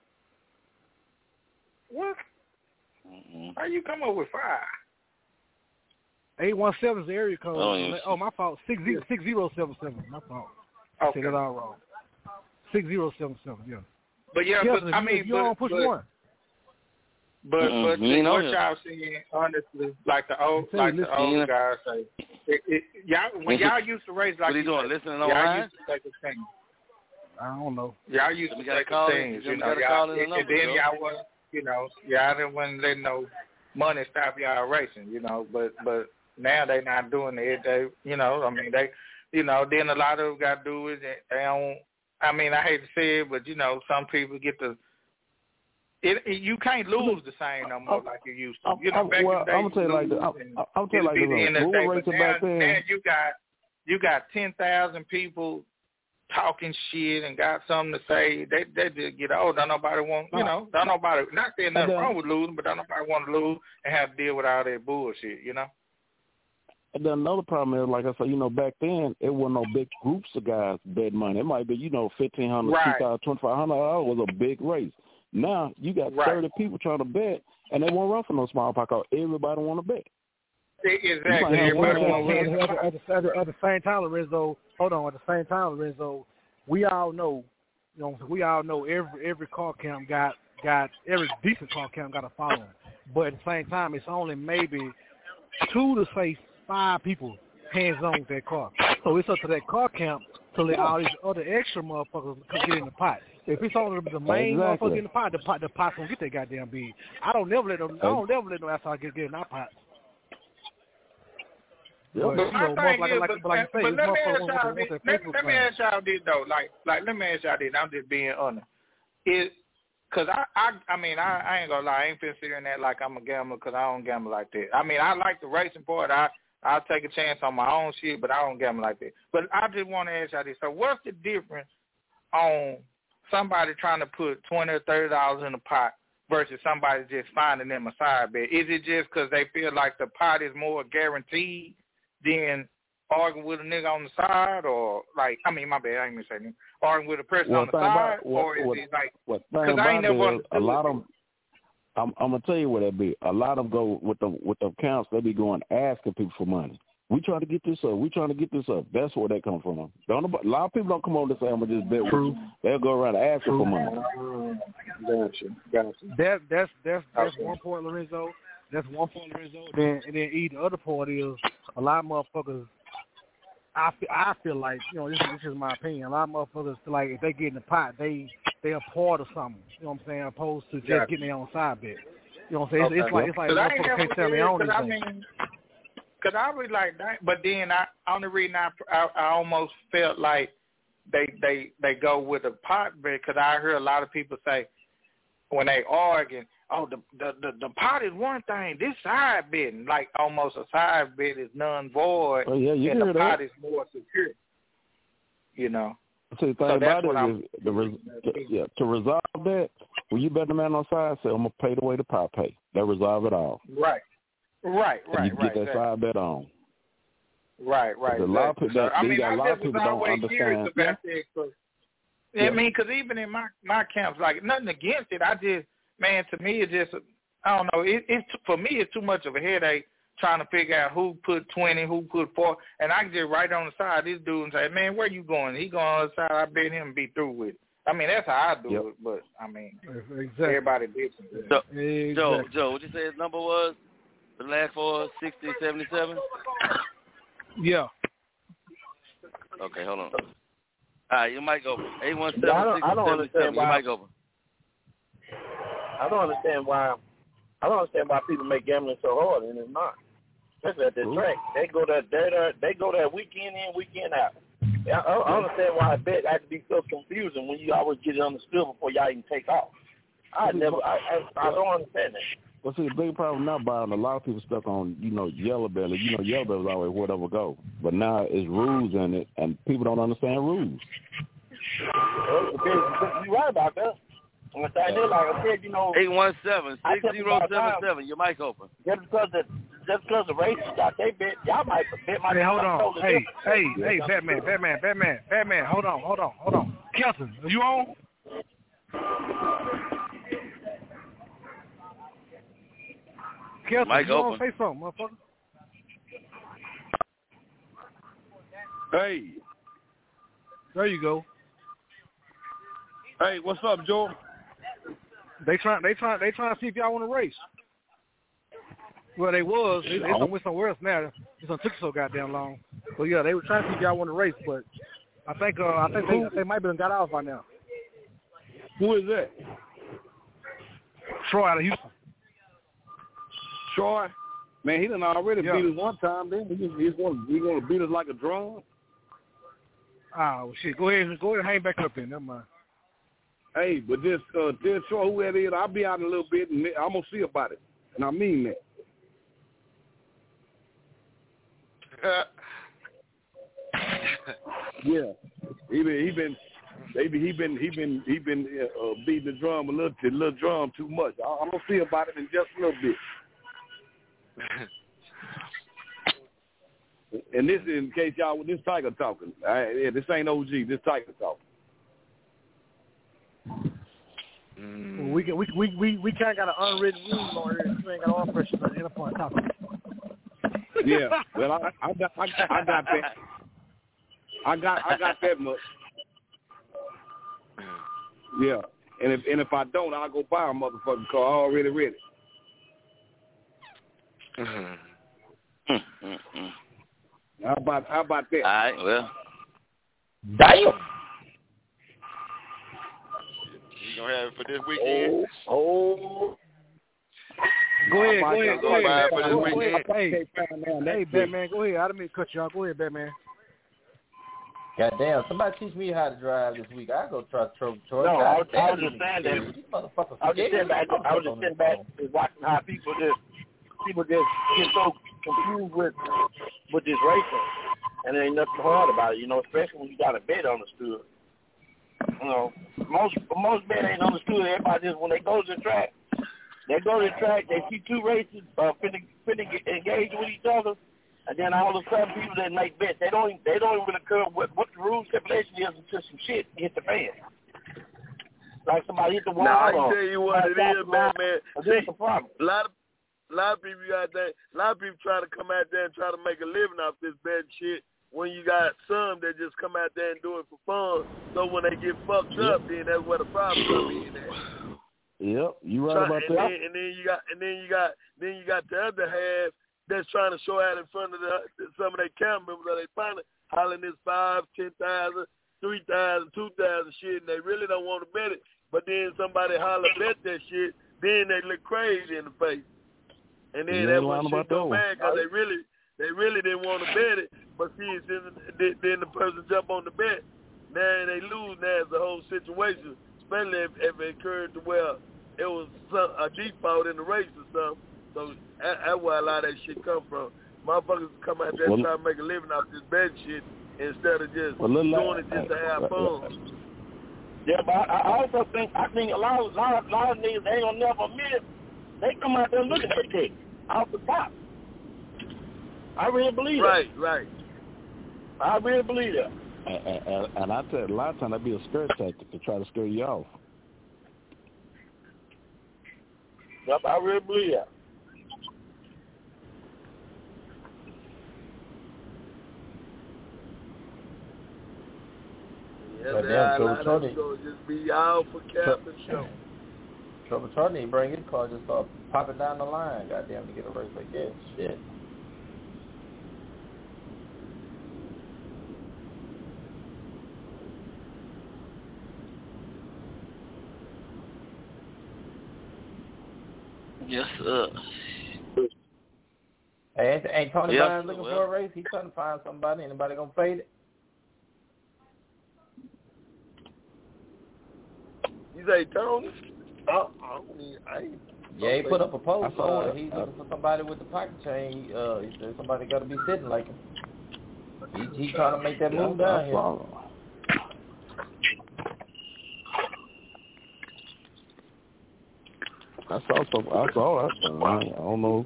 What? How you come up with 5? 817 is the area code. My fault. 6077. My fault. Okay. Say that all wrong. 6077. Yeah. But yeah, you don't push one. But what y'all seeing, honestly, like the old guys say, y'all used to race like what are you doing? Listening y'all online? used to take a stand. I don't know. Y'all used to take a stand, and then y'all was, y'all wasn't letting no money stop y'all racing, But now they not doing it. They, then a lot of them got to do it. They don't. I mean, I hate to say it, but some people get to. You can't lose the same no more like you used to. I'm gonna tell you like this. I'm tell you like this. We were racing back then. Now you got 10,000 people talking shit and got something to say. They just get old. Don't nobody want. Don't nobody. Not saying nothing wrong with losing, but don't nobody want to lose and have to deal with all that bullshit. And then another problem is, like I said, back then it wasn't no big groups of guys betting money. It might be, $1,500, $2,000, $2,500 was a big race. Now you got 30 people trying to bet, and they won't run for no small pot. Everybody want to bet. Exactly. At the same time, Lorenzo. Hold on. At the same time, Lorenzo, we all know, every car camp got every decent car camp got a following, but at the same time, it's only maybe 2 to say 5 people hands on with that car. So it's up to that car camp to let all these other extra motherfuckers get in the pot. If it's only the main motherfucker in the pot's gonna get that goddamn big. I don't never let them outside get in our pots. But let me ask y'all this though. Like let me ask y'all this. I'm just being honest. Because I mean I ain't gonna lie. I ain't been sitting that like I'm a gambler because I don't gamble like that. I mean I like the racing part. I'll take a chance on my own shit, but I don't gamble like that. But I just want to ask y'all this. So what's the difference on somebody trying to put $20 or $30 in the pot versus somebody just finding them a side bet? Is it just because they feel like the pot is more guaranteed than arguing with a nigga on the side, or like, I mean, my bad, I ain't gonna say anything. Arguing with a person on the side, or is it like? Because I ain't never understood. A lot of them. I'm gonna tell you what that be. A lot of them go with the accounts. They be going asking people for money. We trying to get this up. We trying to get this up. That's where that come from. A lot of people don't come on to say I'm gonna just bet with you. They'll go around asking for money. Gotcha. That's one point, Lorenzo. That's one point, Lorenzo. And then the other part is a lot of motherfuckers. I feel like, you know, this is my opinion. A lot of motherfuckers feel like if they get in the pot, they a part of something. You know what I'm saying? Opposed to just getting their own side bet. You know what I'm saying? It's like motherfuckers can't tell me on anything. Because I really like that, but then only reason I almost felt like they go with a pot bet, because I heard a lot of people say when they argue, oh, the pot is one thing, this side betting, like almost a side bet is none void, and the pot is more secure. You know. So the thing about it is, to resolve that, when you bet the man on side, say I'm gonna pay the way the pot pay. That resolve it all. Right. You get that side bet on. Right. A lot of people don't understand. I mean, because even in my camps, like nothing against it. I just, man, to me, it just, I don't know. For me, it's too much of a headache trying to figure out who put 20, who put 4, and I can just write on the side of this dude and say, man, where you going? He going on the side. I bet him and be through with it. I mean, that's how I do it. But I mean, everybody different. Joe, what you say his number was? The last 4, 60, 77? Yeah. Okay, hold on. All right, your mic open. 817-677, your mic open. I don't understand why people make gambling so hard, and it's not. Especially at the track. They go there weekend in, weekend out. I understand why I bet had to be so confusing when you always get it understood before y'all even take off. I don't understand that. Well, see, the big problem now, Byron, a lot of people stuck on, Yellow Belly. Yellow Belly was always whatever go. But now it's rules in it, and people don't understand rules. You're right about that. Like I said, 817-6077, your mic open. Just because the races got they bet, y'all might bet my. Hey, hold on. Hey, Batman, hold on. Kelton, are you on? Kelton, mic you open. Say something, motherfucker. Hey. There you go. Hey, what's up, Joe? They trying to see if y'all want to race. Well, they was. They went somewhere else now. This one took so goddamn long. But yeah, they were trying to see if y'all want to race, but I think they might have got off by now. Who is that? Troy out of Houston. Troy? Man, he done already beat us one time. Then he's going to beat us like a drum. Oh shit! Go ahead and hang back up there. Never mind. Hey, but this Troy, who that is, I'll be out in a little bit, and I'm gonna see about it, and I mean that. Yeah, he been beating the drum a little drum too much. I'm gonna see about it in just a little bit. And this is in case y'all, this Tiger talking. This ain't OG. This Tiger talking. Well, we kind of got an unwritten rule on here. You ain't got all pressure on the point topic. Yeah, well, I got that. I got that much. Yeah, and if I don't, I'll go buy a motherfucking car. I already ready. How about that? All right, well. Damn. You gonna have it for this weekend? Go ahead. Hey, Batman, go ahead. I didn't mean to cut you off. Go ahead, Batman. Goddamn, somebody teach me how to drive this week. I go try Troy. No, I was just saying that. I was just sitting back and watching how people just get so confused with this racing, and there ain't nothing hard about it, especially when you got a bet understood. Most bet ain't understood. Everybody just, when they go to the track, they see two races finna engage with each other, And then all of a sudden, people that make bets, they don't even really care what the rule stipulation is until some shit hit the fan. Like somebody hit the wall. Nah, I can tell you what it is, man. That's the problem. A lot of people out there, a lot of people try to come out there and try to make a living off this bad shit. When you got some that just come out there and do it for fun, so when they get fucked up, then that's where the problem comes in at. Yep, you right about that. And then you got the other half that's trying to show out in front of some of their camp members that they finally hollering this 5, 10,000, 3,000, 2,000 shit, and they really don't want to bet it. But then somebody holler bet that shit, then they look crazy in the face. And then that's when shit go bad because they really didn't want to bet it. But see, then the person jump on the bet. Now they lose. Now it's the whole situation, especially if it occurred to where it was a default in the race or something. So that's where a lot of that shit come from. Motherfuckers come out there and try to make a living off this bet shit instead of just doing it just to have fun. Yeah, but I also think a lot of niggas, they ain't gonna never admit it. They come out there looking for ticks off the top. I really believe that. Right. I really believe that. And I tell you, a lot of times that'd be a scare tactic to try to scare you off. Yep, I really believe that. But then Trouble just be all for cap and show. Trouble Charlie didn't bring his car, just start popping down the line, goddamn, to get a race like that. Shit. Yes, sir. Hey, ain't Tony Burns looking for a race? He's trying to find somebody. Anybody gonna fade it? You say Tony? Yeah, he put up a post. He's looking for somebody with the pocket chain. He said somebody got to be sitting like him. He's trying to make that move down here. I saw that. I don't know.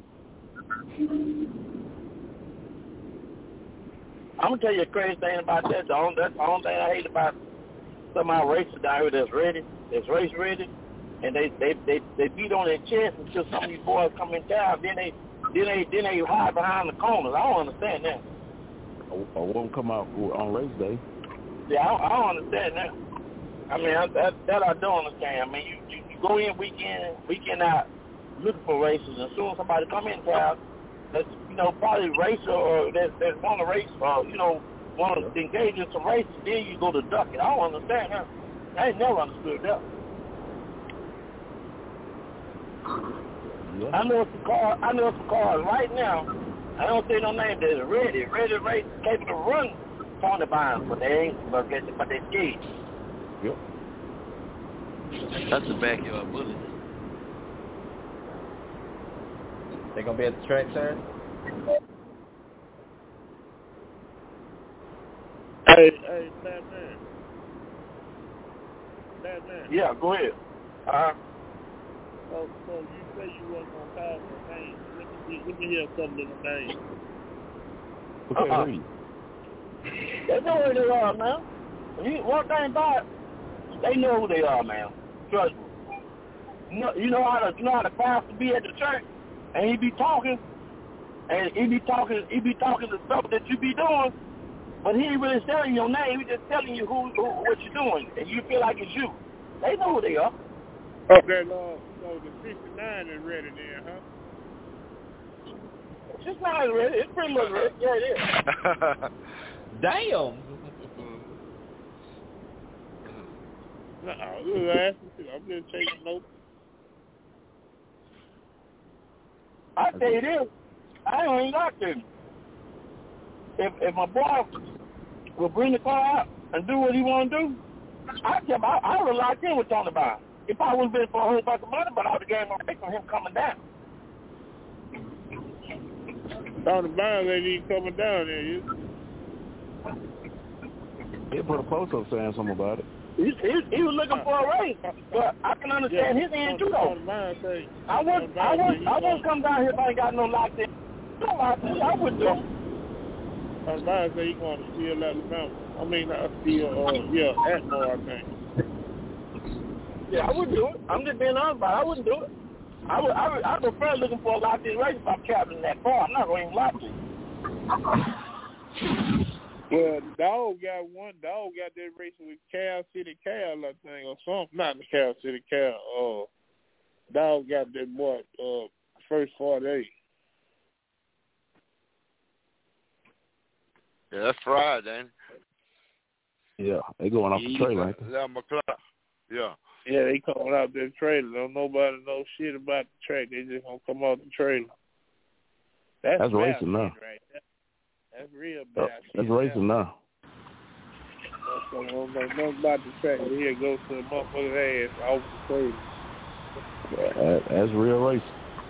I'm gonna tell you a crazy thing about that. That's the only thing I hate about some of our races down here that's race ready, and they beat on their chest until some of these boys come in town. Then they hide behind the corners. I don't understand that. Or won't come out on race day. Yeah, I don't understand that. I mean, that I don't understand. I mean, you go in weekend out looking for races, and as soon as somebody come in town, that's probably a racer or that want to race or want to engage in some races, then you go to duck it. I don't understand that. I ain't never understood that. Yeah. I know some cars right now. I don't say no name. That's ready race, capable to run Tony Burns, but they ain't. But they scared. Yep. That's a backyard bullet. They gonna be at the track, sir? Hey, Batman. Yeah, go ahead. So you say you wasn't gonna call no names. Let me hear some of the names. Okay, They know who they are, man. One thing about it, they know who they are, man. Trust me. You know how the pastor be at the church, and he be talking the stuff that you be doing, but he ain't really telling your name. He just telling you what you're doing, and you feel like it's you. They know who they are. Okay, so the 69 is ready then, huh? 69 is ready. It's pretty much ready. Yeah, it is. Damn. I'm just taking notes. I tell you this, I ain't got to. If my boy will bring the car out and do what he want to do, I would have locked in with Tony Burns. It probably would have been for a whole bunch of money, but I would have gave him away from him coming down. Tony Burns ain't even coming down there, is he? He put a post up saying something about it. He was looking for a race, but I can understand his end too, though. I wouldn't come down here if I ain't got no locked in. I wouldn't do. Tony Byron said he's going to Steel Alabama. I mean, Atmore, I think. Yeah, I wouldn't do it. I'm just being honest about it. I wouldn't do it. I prefer looking for a lot of these races if I'm traveling that far. I'm not going to even lie to you. Well, Dog got that race with Cal City Cal, I think, or something. Not the Cal City Cal. Dog got that first 48. Yeah, that's Friday, ain't it? Yeah, they going off the trailer, right? 11 o'clock. Yeah. Yeah, they coming out that trailer. Don't nobody know shit about the track. They just gonna come out the trailer. That's racing now. Right there. That's real bad. That's racing now. Don't know nothing about the track. Here goes to the motherfucker's ass off the trailer. That's real racing.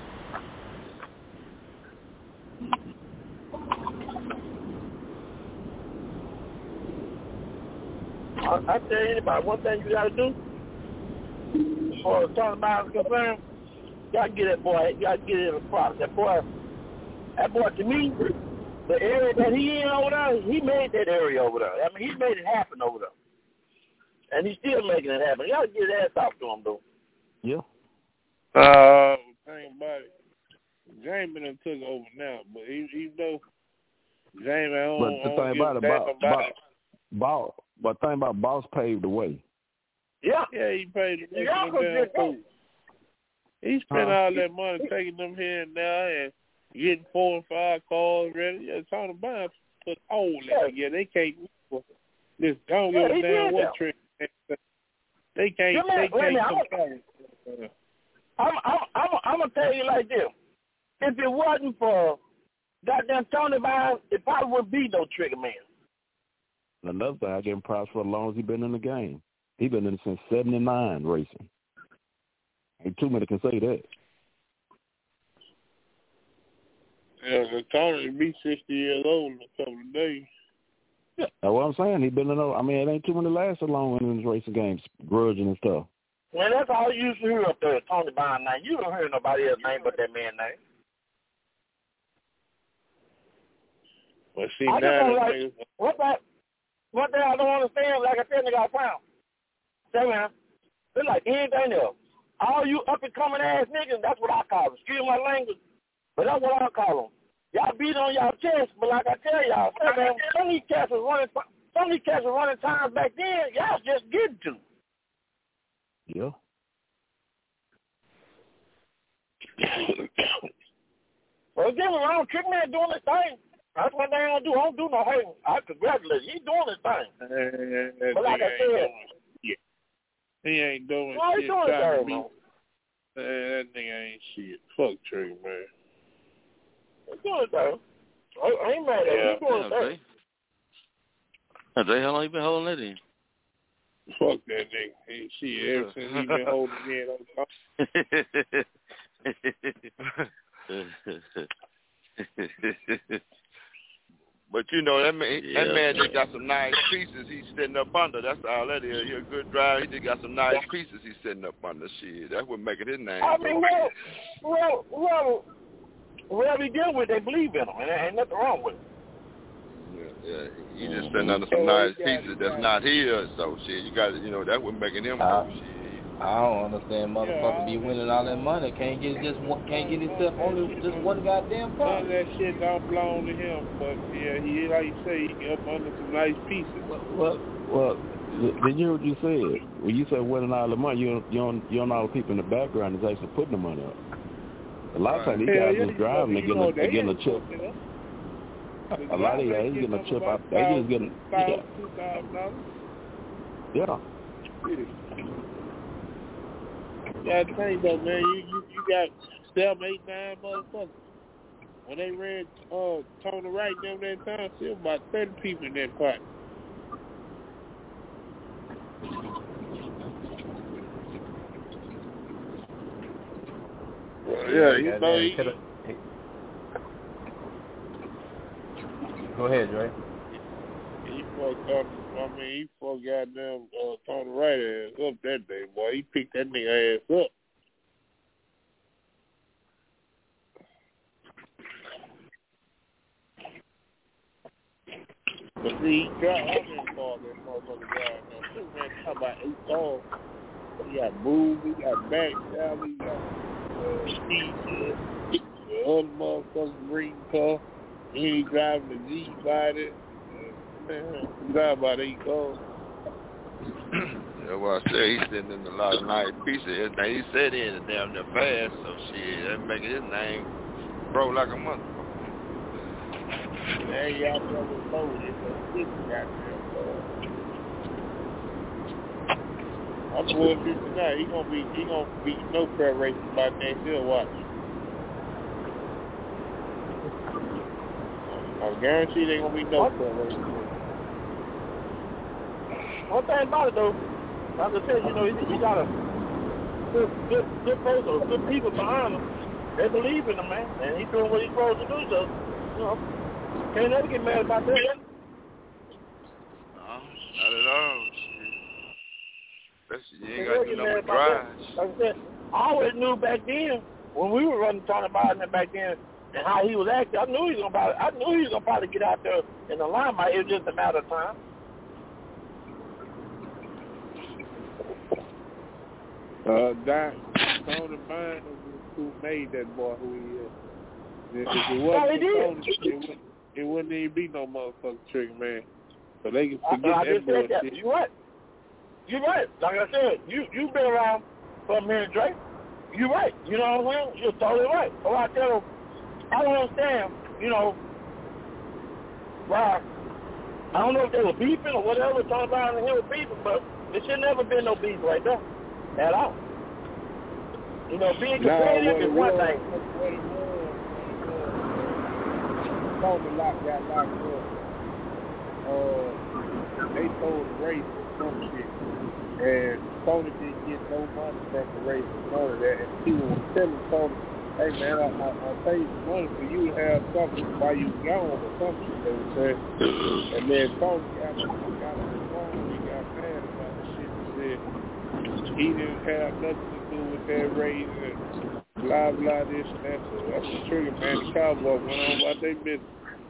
I tell anybody, one thing you got to do for Tony Byron concerned, you got to get that boy, you got to get it in the process. That boy, to me, the area that he in over there, he made that area over there. I mean, he made it happen over there. And he's still making it happen. You got to get his ass off to him, though. Yeah. Thing about it, James been took over now, but he though, James at home. But the thing about Boss paved the way. Yeah. Yeah, he paid the damn. He spent all that money taking them here and there and getting 4 and 5 cars ready. Yeah, Tony Byron put all that together. They can't just don't give a damn what trick. They can't compare. I'm gonna tell you like this. If it wasn't for goddamn Tony Byron, it probably wouldn't be no Trigger Man. Another thing, I give him props for as long as he's been in the game. He's been in it since '79 racing. Ain't too many can say that. Yeah, Tony will be 60 years old in a couple of days. Yeah, that's what I'm saying. He's been in. I mean, it ain't too many last so long in these racing games, grudging and stuff. Well, that's all you used to hear up there, Tony Byron name. You don't hear nobody else's name but that man's name. Well, see, I just don't like, what the hell I don't understand, like I said, nigga, I found. Say, man, it's like anything else. All you up-and-coming ass niggas, that's what I call them. Excuse my language, but that's what I call them. Y'all beat on y'all chest, but like I tell y'all, man, some of these cats was running times back then, y'all just getting to. Yeah. Well, again, around Trick Man doing his thing. That's what they don't do. I don't do no hating. I congratulate you. He's doing his thing. But like I said, he ain't doing why shit. He doing that, man? That nigga ain't shit. Fuck Trigger, man. He's doing his thing. I ain't mad at him. He's doing his thing. Jay, how long you been holding that in? Fuck that nigga. Ever since he been holding it on. But you know that man just got some nice pieces he's sitting up under. That's all that is. He's a good driver. He just got some nice pieces he's sitting up under. Shit, that's what making his name. I mean, whoever he deal with, they believe in him, and there ain't nothing wrong with it. Yeah, he just sitting under some nice pieces that's not his. So shit, you got to, that's what making him go. Shit. I don't understand motherfucker be winning all that money. Can't get himself on just one goddamn car. None of that shit don't belong to him, but yeah, he like you say, he up under some nice pieces. Well, did you hear what you said? When you said winning all the money, you don't know the people in the background is actually putting the money up. A lot of times these guys just driving and getting a chip. A lot of guys getting a chip out. They just getting yeah. Yeah, I think though, man, you got 7, 8, 9 motherfuckers. When they ran Tony Wright them that time, still about 30 people in that party. Yeah, you know he Go ahead, Dre. He fucked up. I mean, he fucked goddamn Tony Wright ass up that day, boy. He picked that nigga ass up. But see, he drive how many cars that motherfucker drive now? This man talking about 8 cars. He got Boo, he got Max, he got T-shirt, the other motherfucking green car. He driving the G-body. Man, he drive about 8 cars. That's what I said. He's sitting in a lot of nice pieces. Now he said he in the damn near fast, so shit, that making his name grow like a motherfucker. Man, y'all brother loaded, so this goddamn car. I'm bullshit tonight. He gonna beat no track racing by next year. Watch. I guarantee they gonna be no track racing. One thing about it though, like I said, he got a good folks or good people behind him. They believe in him, man, and he's doing what he's supposed to do. So, can't never get mad about that. No, not at all. Shit. You ain't got to do no drive. Like I said, I always knew back then when we were running Tony Biden back then and how he was acting. I knew he was gonna probably get out there in the limelight. It was just a matter of time. Tony Biden who made that boy who he is. If it wasn't for Tony, it wouldn't even be no motherfucking Trigger Man. So they can forget that bullshit. You're right. Like I said, you've been around for me and Drake. You're right. You know what I'm saying? You're totally right. So I tell them, I don't understand, why. I don't know if they were beefing or whatever, Tony Brown and him were beefing, but there should never been no beef right there at all. Being competitive is one thing. Tony got locked up. They told the race or some shit. And Tony didn't get no money from the race and none of that. And people were telling Tony, hey man, I'll pay you some money for you to have something while you gone or something, they would say. And then Tony got on the phone and he got mad about the shit and said he didn't have nothing to do with that race and blah blah this and that. So that's the Trigger Man. The Cowboy went on about their business.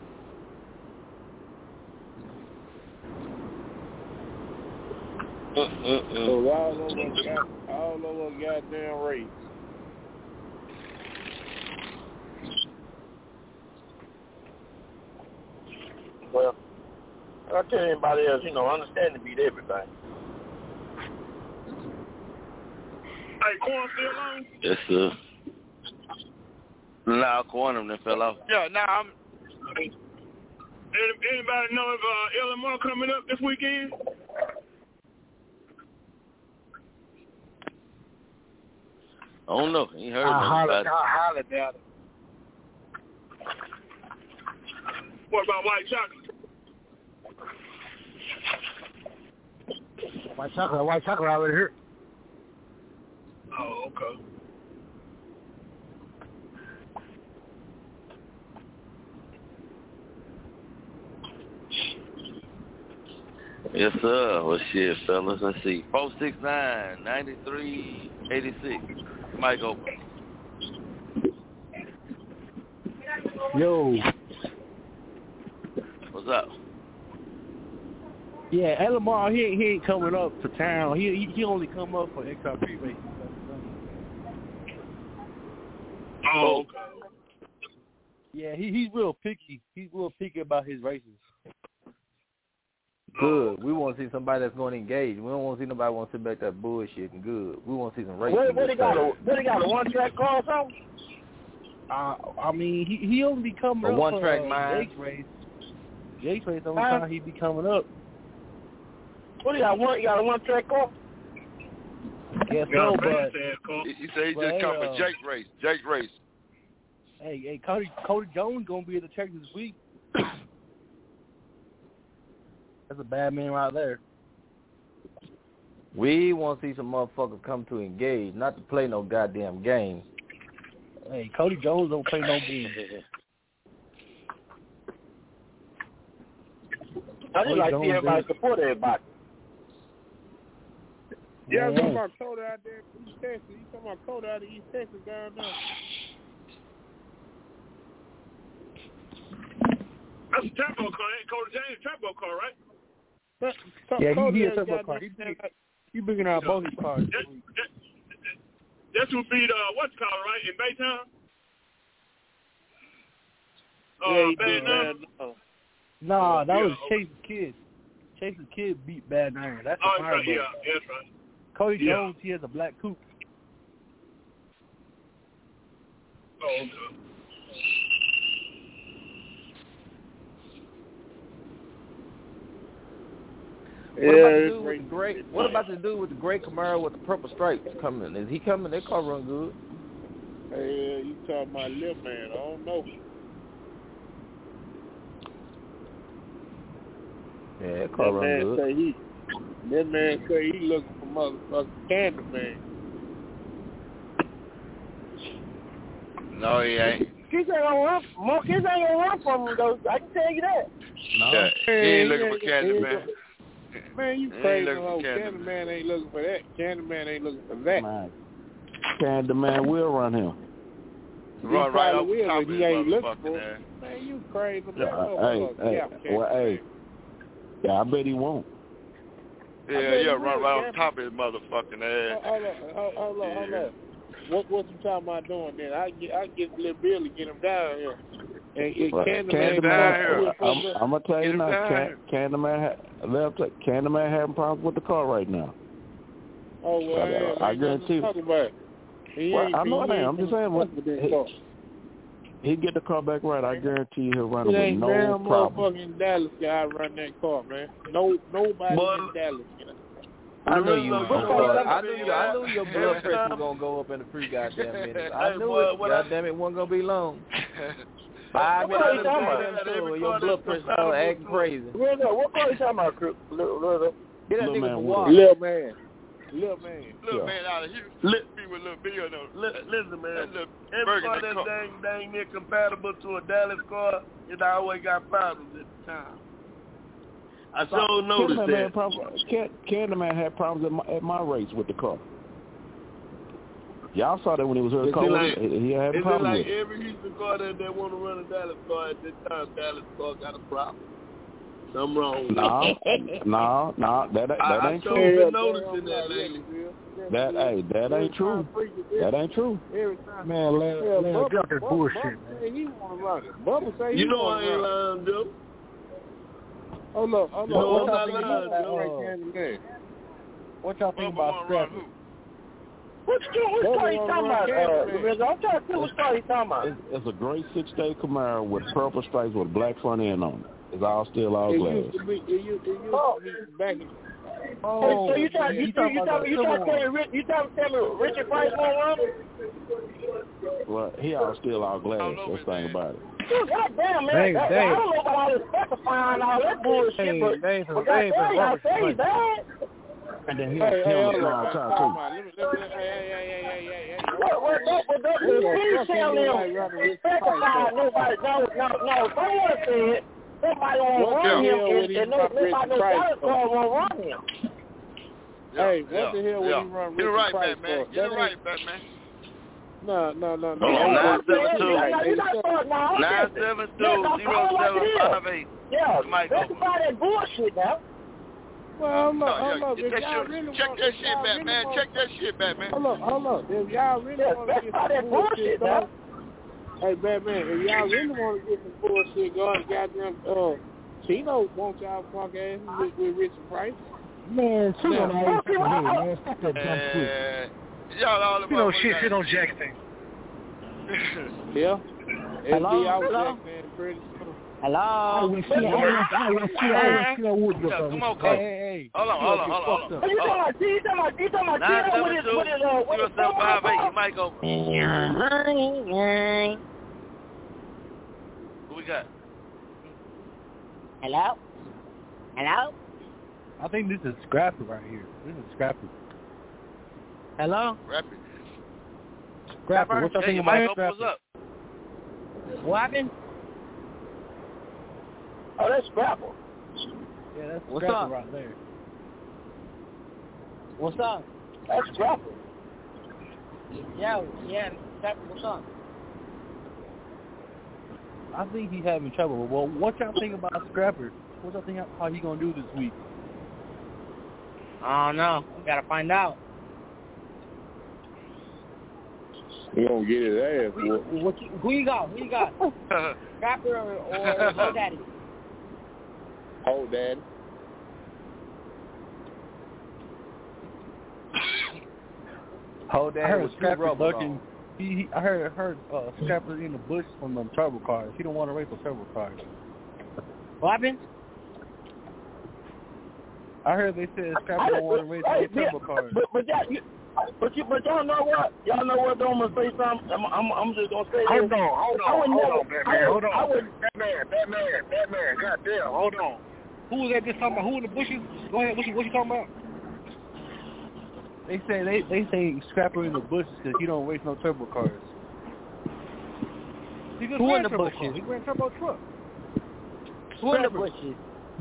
So all over goddamn race. Well, I'll tell anybody else, understanding beat everything. Hey, Corn still on? Yes, sir. Now Corn them fell off. Yeah, now anybody know if Illinois coming up this weekend? I don't know. Ain't heard nothing about it. I highly doubt it. What about white chocolate? White chocolate already here. Oh, okay. Yes, sir. Well, shit, fellas. Let's see. 469-9386. Mic open. Yo. What's up? Yeah, Lamar, he ain't coming up to town. He only come up for XRP races. Oh, okay. Yeah, he's real picky. He's real picky about his races. Good. We want to see somebody that's going to engage. We don't want to see nobody want to sit back that bullshit and good. We want to see some racing. What he got a one-track car or something? I mean, he only be coming up one-track for Jake's race. Jake's race the only time he be coming up. What you got a one-track car? Yes, so, but he said he just come for Jake race. Jake race. Hey, Cody Jones gonna be at the track this week. That's a bad man right there. We want to see some motherfuckers come to engage, not to play no goddamn game. Hey, Cody Jones don't play no game. I just like to see everybody support everybody. Yeah, I'm talking about Cody out there in East Texas. You talking about Cody out of East Texas down there. That's a turbo car, ain't Cody James turbo car, right? Yeah, Cody he a has turbo got car. that- He bringing out both his cars. That's who beat what's called right in Baytown. He Bad did. Number. Nah, that was okay. Chase the Kid. Chase the Kid beat Bad Name. That's Oh, the that's right. Firebird. Yeah, that's right. Cody Yeah. Jones, he has a black coupe. Oh, okay. What about the dude with the gray Camaro with the purple stripes coming? Is he coming? That car run good. Hey, you talking about Lil Man? I don't know. Yeah, that car run good. That man say he looking for motherfucking Candyman. No, he ain't. Kids ain't gonna run. More kids ain't gonna run from him though. I can tell you that. No. Yeah, he ain't looking for Candyman. Man, you crazy, old Candyman ain't looking for that. Candyman ain't looking for that. Man, Candyman will run him. Run right off the top of he his ain't looking motherfucking for. ass. Man, you crazy. Yeah, I bet he won't. Yeah, run right off the top of his motherfucking ass. Hold on. What you talking about doing then? I get Lil Bill to get him down here. And Candyman, I'm gonna tell you now, Candyman having problems with the car right now. Oh well, I guarantee you. Well, I know that. I'm just saying, he get the car back right. I guarantee you he'll run it with no problem. Motherfucking Dallas guy run that car, man. Nobody in Dallas. I knew you. I knew your blood pressure was gonna go up in a few goddamn minutes. I knew it. Goddamn, it wasn't gonna be long. 5 minutes and your blood pressure started acting crazy. What car you talking about, Crip? Get that nigga from Water. Lil Man out of Houston. Be with Lil Bill though. Listen, man. Every car that's dang near compatible to a Dallas car, it always got problems at the time. I so noticed that. Candyman had problems at my race with the car. Y'all saw that when he was here. He had a problem with it. Every Houston car that want to run a Dallas car at this time, Dallas car got a problem. Something wrong with it. No, that ain't true. I've been noticing that lately. That ain't true. That ain't true. Man, Larry got that bullshit, man. He want to run it. Bubba say he you know want I ain't lying, Joe. Oh look. What y'all think about Scrappy? Which car you talking about? I'm trying to see which car you talking about. It's a gray 6-day Camaro with purple stripes with a black front end on it. It's all glass. It used to be back in. So you trying to tell me Richard Price won't run it? Well, he still all glass. That's the thing about it. God damn, man. I don't know about all this specifying all that bullshit, but goddamn, y'all say he's bad. And then he'll long time too. What please tell them specify nobody. No, someone said somebody won't run him, and nobody won't run him. Hey, what the hell would he run Richard You're right, Price Batman. for? You're right, Batman. No. 972-0758. Yeah, that's about that bullshit now. Well, hold up. Check that shit back, man. Check that shit back, man. Hold up. If y'all really want to get some bullshit going, hey, Batman, if y'all really want to get some bullshit going, goddamn, Chino wants y'all punk asses with Richard Price. Man, Chino man. Stop that dumb shit. Y'all all about shit on Jackson. Yeah. Hello? Hello? Come on, Cole. Hey. Hold on. You talking about Tino with his 0758. You might go. Who we got? Hello? I think this is Scrappy right here. This is Scrappy. Hello? Scrappy, what y'all think about Scrappy? What's up? What happened? Oh, that's Scrappy. Yeah, that's What's Scrappy up? right there. What's up? That's Scrappy. Yeah, Scrappy, what's up? I think he's having trouble. Well, what y'all think about Scrapper? What y'all think how he gonna do this week? I don't know. We gotta find out. He gonna get his ass. Who you got? Scrapper or Ho Daddy? Ho Daddy. Ho Daddy was Scrapper looking. I heard Scrapper in the bush from them turbo cars. He don't want to race the turbo cars. What happened? I heard they said Scrapper don't want to race the turbo cars. But y'all know what? Y'all know what? I'm gonna say something. I'm just gonna say this. Hold on, Batman. Goddamn, hold on. Who was that just talking about? Who in the bushes? Go ahead. What you talking about? They say Scrapper in the bushes because he don't race no turbo cars. He just ran turbo cars. He ran turbo truck. Who in the bushes?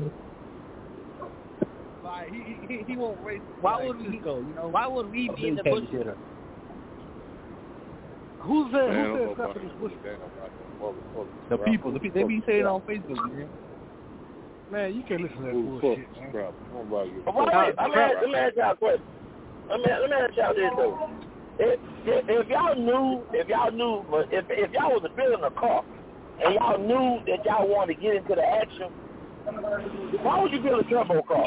Like he won't race. Why would we go? You know? Why would we be in the bushes? Who's that Scrapper in the bushes? The people. They be saying it on Facebook, man. Man, you can't listen to that bullshit, man. Let me ask y'all a question. Let me ask y'all this though. If y'all knew, but if y'all was building a car and y'all knew that y'all wanted to get into the action, why would you build a turbo car?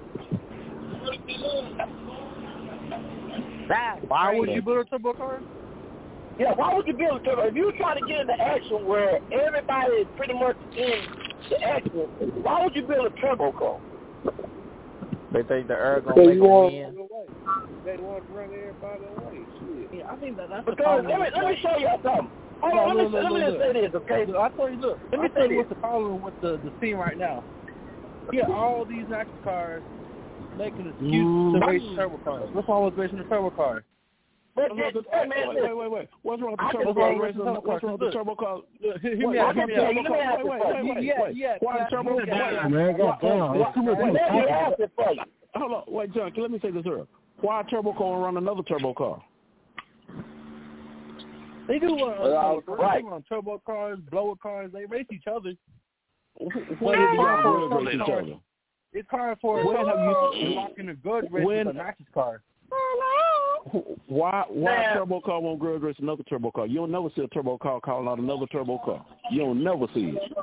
Why would you build a turbo car? Yeah, why would you build a turbo? If you're trying to get into action where everybody is pretty much in the action, why would you build a turbo car? They think the air gonna make them win. They want to run everybody away. Shit. Yeah, I think that's the problem. Let me show y'all something. Hold on, let me just say this, okay? I tell you, look. Let me tell you what's the problem with the scene right now. Yeah, all these action cars making excuses to race turbo cars. What's wrong with racing the turbo car? Wait. What's wrong with the turbo car? What's wrong with the turbo car? Hear me out. Wait. Why the turbo car? Man, Hold on. Wait, John, let me say this here. Why a turbo car run another turbo car? They do run turbo cars, blower cars. They race each other. It's hard for locking a good race with a Max's car. Why a turbo car won't grudge race another turbo car? You don't never see a turbo car calling out another turbo car. You don't never see it.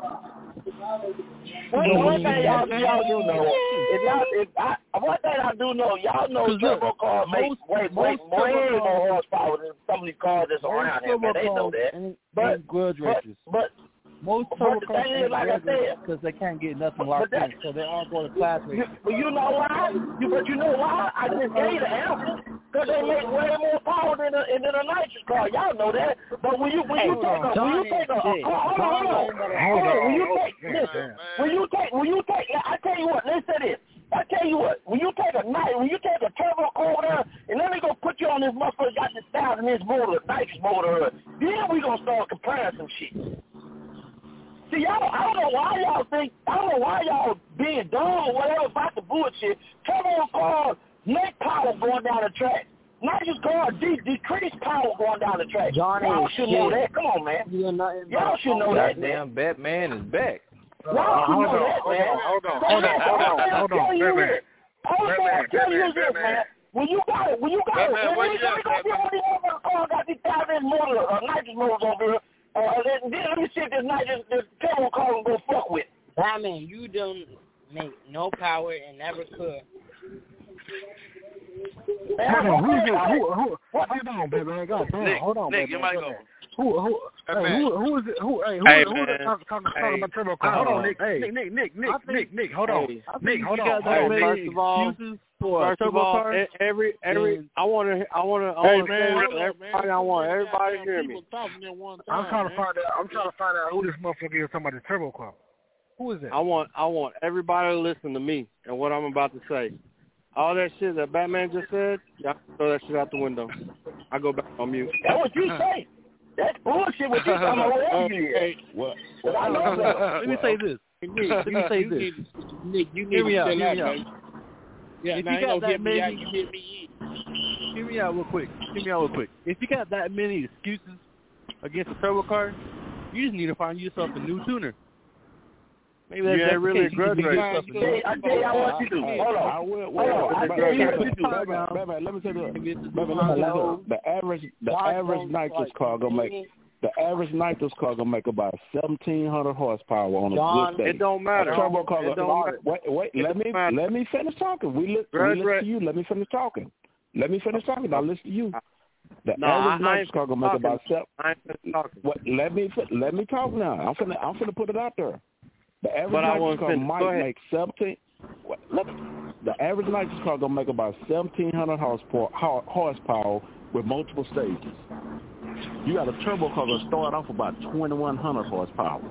One thing y'all do know, one thing I do know, y'all know turbo cars make way more horsepower than some of these cars that's around here, man. They know that. But most turbo cars ain't because they can't get nothing locked in, so they all go to class racing. But you know why? I just gave the answer. Because they make way more power than a nitrous car. Y'all know that. But when you take a I tell you what, listen to this. I tell you what, when you take a turbo car and then they gonna put you on this motherfucker got this 1,000 inch motor, nitrous motor, then we gonna start comparing some shit. See, I don't know why y'all being dumb or whatever about the bullshit. Turbo cars make power going down the track. Nitrous cars decrease power going down the track. Y'all should know that. Come on, man. Y'all should know that, man. Damn, Batman is back. Y'all should know that, man. Hold on, Batman. I'll tell you this, man. When you got it, when you got these 1,000 inch motor, nitrous motors over here. Then let me see if this turbo car will go fuck with. Batman, you don't make no power and never could. Hold on, Batman. Goddamn. Hold on, Nick, you might go. Who is it? Who talking about turbo car? Hold on, Nick. Nick, hold on. Nick, hold on. First of all, everybody hear me. I'm trying to find out who this motherfucker is talking about the turbo car. Who is it? I want everybody to listen to me and what I'm about to say. All that shit that Batman just said, y'all throw that shit out the window. I go back on mute. That's what you say. That's bullshit what you talking about. What? Let me say this. Nick, you need to hear me out. Yeah, if you got that many, hear me out real quick. If you got that many excuses against a turbo car, You just need to find yourself a new tuner. Maybe You that's ain't really a grudge racer. I tell you what you do. Hold on. I tell you what you do. Let me say this. The average nitrous car gonna make about 1,700 horsepower on a good day. It don't matter. A turbo car. It don't matter. Wait. Let me finish talking. We listen to you. Let me finish talking. Now listen to you. The average nitrous car gonna make about 7. Let me talk now. I'm finna put it out there. The average nitrous car might make 17. The average nitrous car gonna make about 1,700 horsepower with multiple stages. You got a turbo car gonna start off about 2,100 horsepower.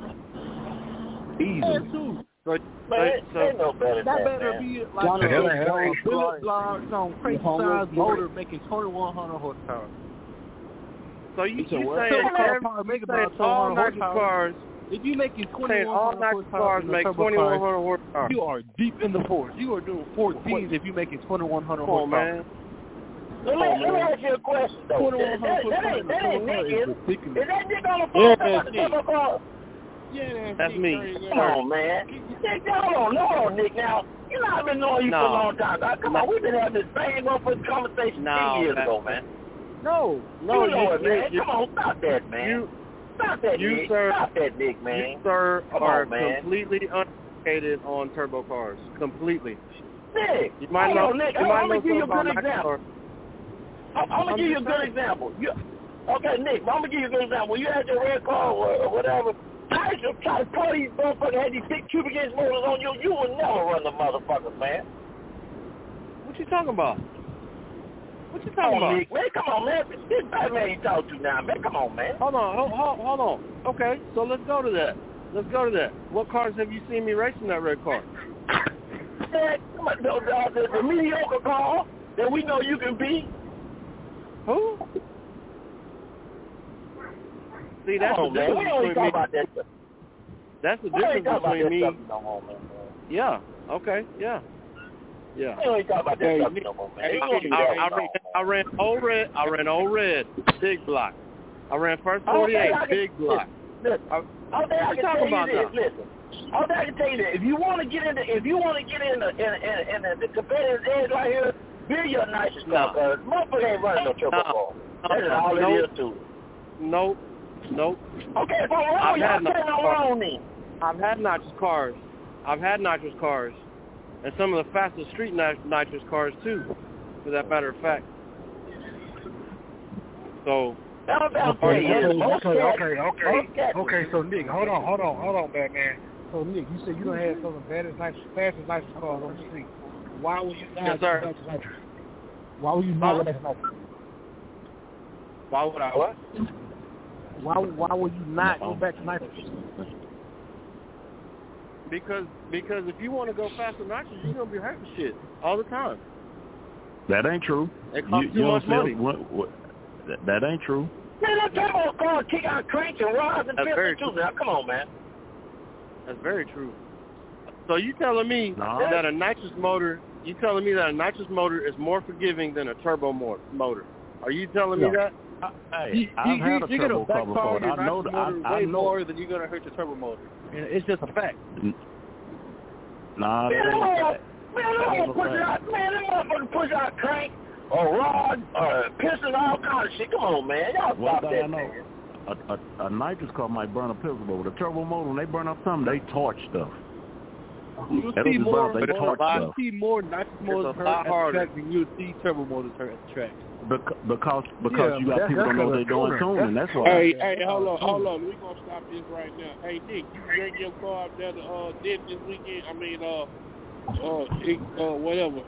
Easy. That better be like a billet blocks on crazy size motor making 2,100 horsepower. So you saying all nitrous cars? If you making 2,100 horsepower, make 2,100 horsepower. You are deep in the force. You are doing 14s if you making 2,100 horsepower. Man. Let me ask you a question though. That ain't Nick, is that Nick on the phone about the turbo car? Yeah, that's me. Come on, man. Nick, hold on, Nick. Now, you know I've been knowing you for a long time. Come on, we've been having this same motherfucking conversation 10 years ago, man. No, you know it, man. Come on, stop that, man. Stop that, Nick. Stop that, Nick, man. You, sir, are completely uneducated on turbo cars. Completely. Nick, you might know. Nick, I'm going to give you a good example. I'm going to give you a good example. Okay, Nick, I'm going to give you a good example. When you had your red car or whatever, I used to try to pull these motherfuckers had these big cubic inch motors on you. You would never run the motherfuckers, man. What you talking about? What you talking about? Nick, man, come on, man. This Batman you talk to now, man. Come on, man. Hold on. Okay, so let's go to that. What cars have you seen me racing that red car? The mediocre car that we know you can beat. Who? See, that's the difference between me. That's the difference between me. Yeah. Okay. Yeah. Yeah. We ain't talking about that stuff no more, man. I ran old red, big block. I ran first 48, big block. Listen, all that I can tell you is, if you want to get in the competitive edge right here, build your nicest car, because motherfucker ain't running no turbo car. That's all it is to it. Nope. Okay, if I'm wrong, y'all say I'm wrong then. I've had nitrous cars, and some of the fastest street nitrous cars too, for that matter of fact. So. Okay. So Nick, hold on, Batman. So Nick, you said you don't have some of the fastest nitrous cars on the street. Why would you not? Yes, sir. Why would you not run nitrous? Why would I what? Why would you not go back to nitrous? Because if you want to go faster nitrous, you're gonna be hurting shit all the time. That ain't true. It costs too much money. That ain't true. Man, that turbo car kick out cranks and rods and pistons too. Now, come on, man. That's very true. So you telling me that a nitrous motor? You telling me that a nitrous motor is more forgiving than a turbo motor? Are you telling me that? I've had a turbo car before. I know way more than you're gonna hurt your turbo motor. And it's just a fact. Nah, man, them motherfuckers push out crank or rod or piston, all kind of shit. Come on, man. Y'all stop that, man. A nitrous car might burn a pistol, but with a turbo motor, when they burn up something, they torch stuff. You'll see more nitrous motors hurt at the track than you'll see turbo motors hurt at the track. Because you got people don't know what they're doing tuning. That's why. Hey, hold on. We're gonna stop this right now. Hey, Nick, you bring your car up there to did this weekend. I mean, whatever.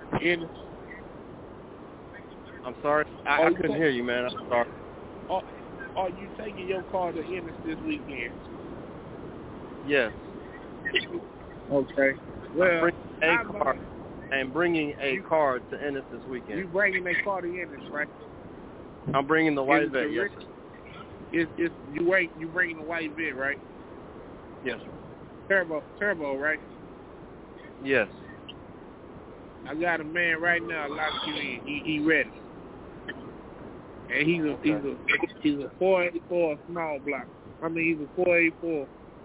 I'm sorry. I couldn't hear you, man. I'm sorry. Are you taking your car to Ennis this weekend? Yes. Okay. Well, I'm bringing a car to Ennis this weekend. You bringing a car to Ennis, right? I'm bringing the white vet, yes, sir. You bringing the white vet, right? Yes, sir. Turbo, right? Yes. I got a man right now locked you in. He ready. and he's a 484 small block. I mean, he's a 484.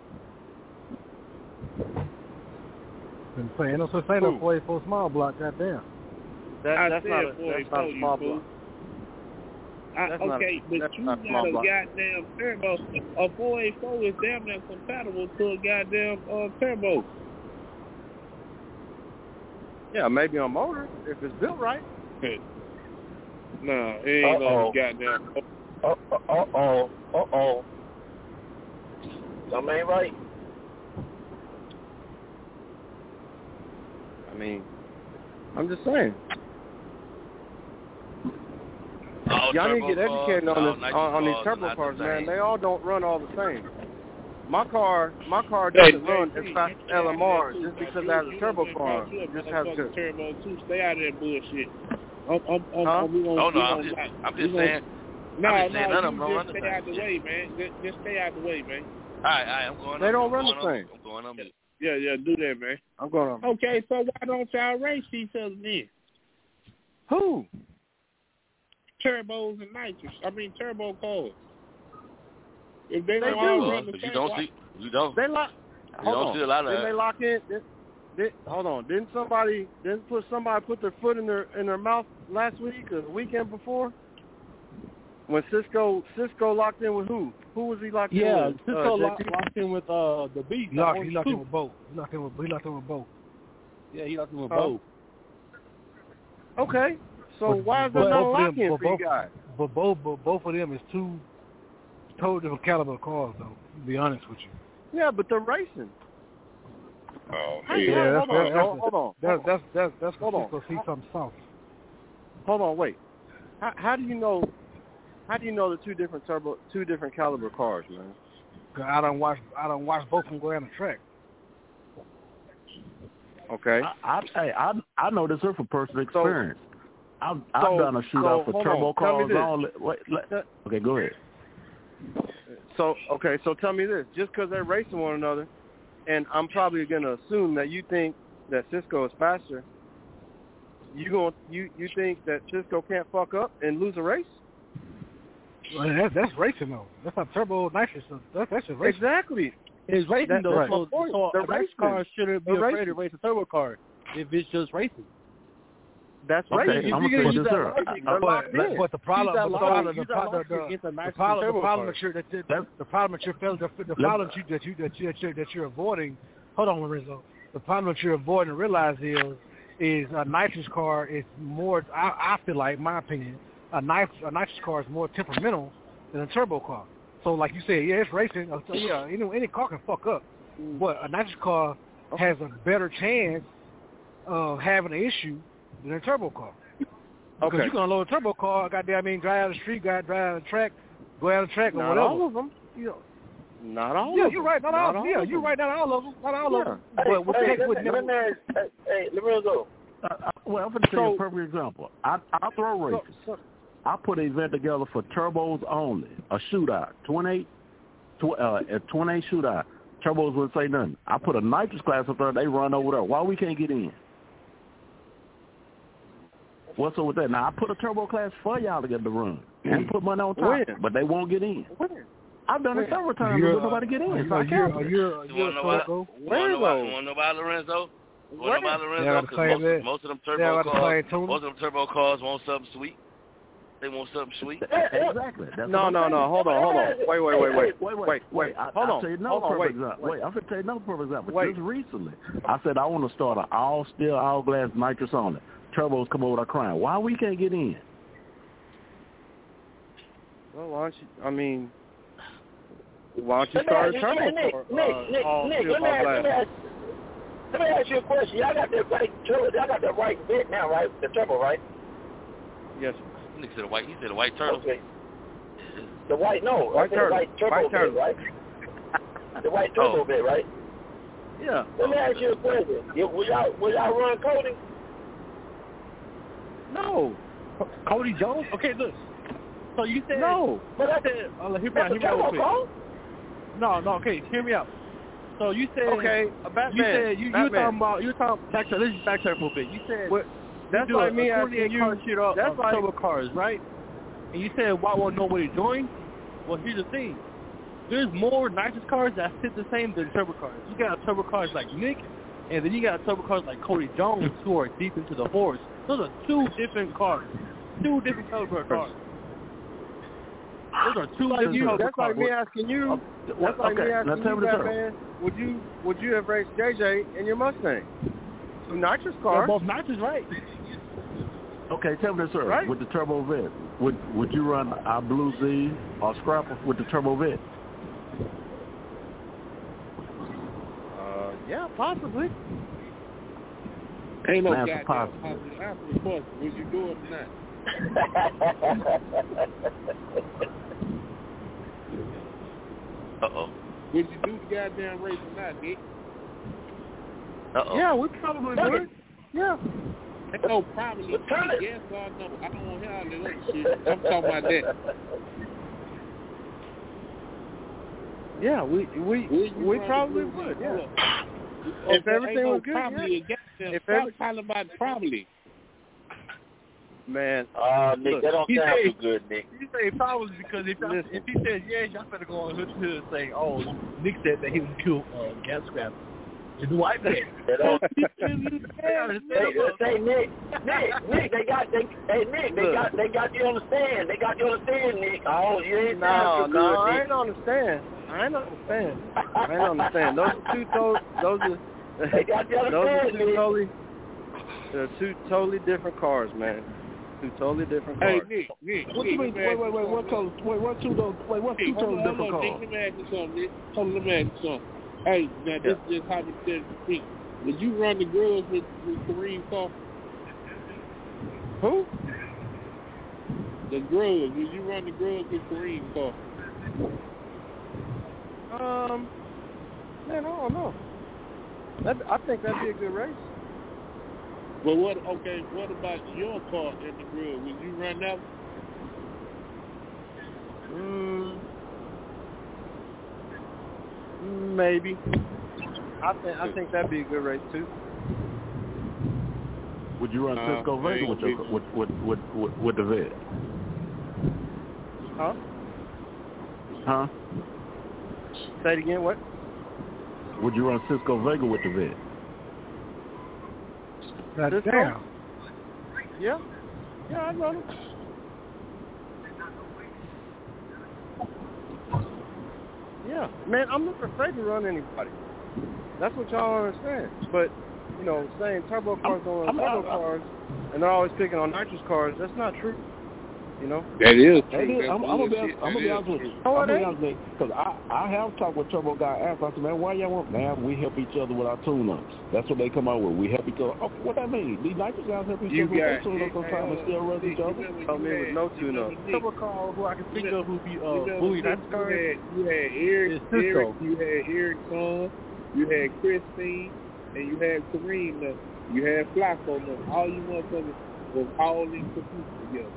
Been saying no such thing as 484 small block. Goddamn. That's not a small block. Okay, but you got a goddamn turbo. A 484 is damn near compatible to a goddamn turbo. Yeah, maybe on motor if it's built right. No, it ain't no goddamn. Something ain't right. I mean, I'm just saying. Y'all need to get educated on these turbo cars, man. They all don't run all the same. My car doesn't run as fast as LMR just because it has a turbo car. It just has to. Turbo too. Stay out of that bullshit. I'm just saying. None of them don't run the same. Stay out the way, man. Just stay out the way, man. All right, I'm going. They don't run the same. I'm going on. Yeah, do that, man. I'm going on. Okay, so why don't y'all race each other then? Who? Turbos and nitrous. I mean, turbo cars. If they do, all run the but same, you don't. They lock. Hold on. See a lot of Didn't they lock in? Hold on. Didn't somebody put their foot in their mouth last week or the weekend before? When Cisco locked in with who? Who was he locked in with? Yeah, Cisco locked in with the Beast. He locked in with Bo. He locked in with Bo. Yeah, he locked in with Bo. Okay. So why is there no lock-in for you guys? But both of them is two totally different caliber cars, though. To be honest with you. Yeah, but they're racing. Oh, yeah. Hold on. That's Cisco see something soft. Hold on, wait. How do you know the two different caliber cars, man? I don't watch both of them go down the track. Okay. I know this from personal experience. I've done a shootout for turbo cars only. Okay, go ahead. So tell me this. Just because they're racing one another, and I'm probably going to assume that you think that Cisco is faster, you think that Cisco can't fuck up and lose a race? Well, that's racing, though. That's not turbo nitrous. That's just racing. Exactly. It's racing, though. Right. So a race car shouldn't be afraid to race a turbo car if it's just racing. That's right. Okay, I'm going to use that. But the problem that you're avoiding. Hold on, Lorenzo. The problem that you're avoiding to realize is a nitrous car is more. I feel like, in my opinion, a nitrous car is more temperamental than a turbo car. So, like you said, yeah, it's racing. So yeah, any car can fuck up, but a nitrous car has a better chance of having an issue than a turbo car. Because you're gonna load a turbo car, drive out the street, drive out the track, go out the track, or whatever. Not all of them. Not all of them. Yeah, you're right. Not all of them. You're right. Not all of them. But Lorenzo. Well, I'm going to tell you a perfect example. I throw races. I put an event together for turbos only, a shootout, 28 shootout. Turbos wouldn't say nothing. I put a nitrous class up there, they run over there. Why we can't get in? What's up with that? Now, I put a turbo class for y'all to get the run and put money on top, but they won't get in. I've done it several times, but nobody get in. You want to know about Lorenzo? Most of them turbo cars want something sweet. They want something sweet. Exactly. No. Hold on. Wait. I'll tell you another perfect example. I'm going to tell you another perfect example. Just recently, I said I want to start an all-steel, all-glass nitrous on it. Turbos come over there crying. Why we can't get in? Well, why don't you start a turbo car? Let me ask you a question. Y'all got that right bit now, right? The turbo, right? Yes. He said a white turtle. Okay. The white turbo bit, right? The white turbo bit, right? Yeah. Let me ask you a question. Will y'all run Cody? No. Cody Jones? Okay, look. So you said no. But I said, hear me out real quick. No, okay, hear me out. So you said Batman. You were talking back to let's backtrack for a bit. You said that's like me asking you. That's like turbo cars, right? and you said why won't nobody join? Well, here's the thing. There's more nitrous cars that sit the same than turbo cars. You got turbo cars like Nick, and then you got turbo cars like Cody Jones who are deep into the force. Those are two different cars. Two different turbo cars. Those are two different That's like me asking you. That's like me asking you, Batman. Would you have raced JJ in your Mustang? Two nitrous cars. They're both nitrous, right? Okay, tell me this, sir. Right? With the turbo vet, would you run our Blue Z or Scrapper with the turbo vet? Yeah, possibly. Ain't no Man, goddamn possible. answer the question. Would you do it or not? Uh-oh. Would you do the goddamn race or not, Nick? Uh-oh. Yeah, we probably would. Yeah. No, probably. Yes or no. I don't want to hear all that other shit. I'm talking about that. Yeah, we probably would. Yeah. If everything was good, probably yeah. If stop talking about probably. Man, Nick, look, that don't sound too good, Nick. You say probably because if he says yes, y'all better go on listen to it and say, oh, Nick said that he would kill gas scrap. To do what? Say Nick, they got you on the stand. They got you on the stand, Nick. Oh, you ain't sound too good, I Nick. ain't understand. Those are they got you on the stand, Nick. They're two totally different cars, man. Two totally different cars. Hey, Nick. What you mean? Wait, what color? What's two totally different cars? Let me ask you something, Nick. Let me ask you something. Hey, now this is just hypothetical speak. Would you run the grills with Kareem's car? Who? The grills. Would you run the grills with Kareem's car? Man, I don't know. I think that'd be a good race. Well, what about your car in the grill? Would you run that one? Maybe. I think that'd be a good race too. Would you run Cisco Vega with the vet? Huh? Say it again. What? Would you run Cisco Vega with the vet? Damn. Yeah, I'd run him. Yeah, man, I'm not afraid to run anybody. That's what y'all understand. But, saying turbo cars don't run turbo cars, and they're always picking on nitrous cars, that's not true. That is true. I'm gonna be honest with you. Because I have talked with turbo guy after. I said, man, why y'all want? Man, we help each other with our tune-ups. That's what they come out with. We help each other. Oh, what that mean? These nitrous guys help each other with their tune-ups sometimes and still run each other. I mean, with no tune-ups. Turbo car who I can think of who be bully nitrous cars. You had Eric, you had Eric's son, you had Christine, and you had Kareem. You had Flacco. All you motherfuckers was all in computers together.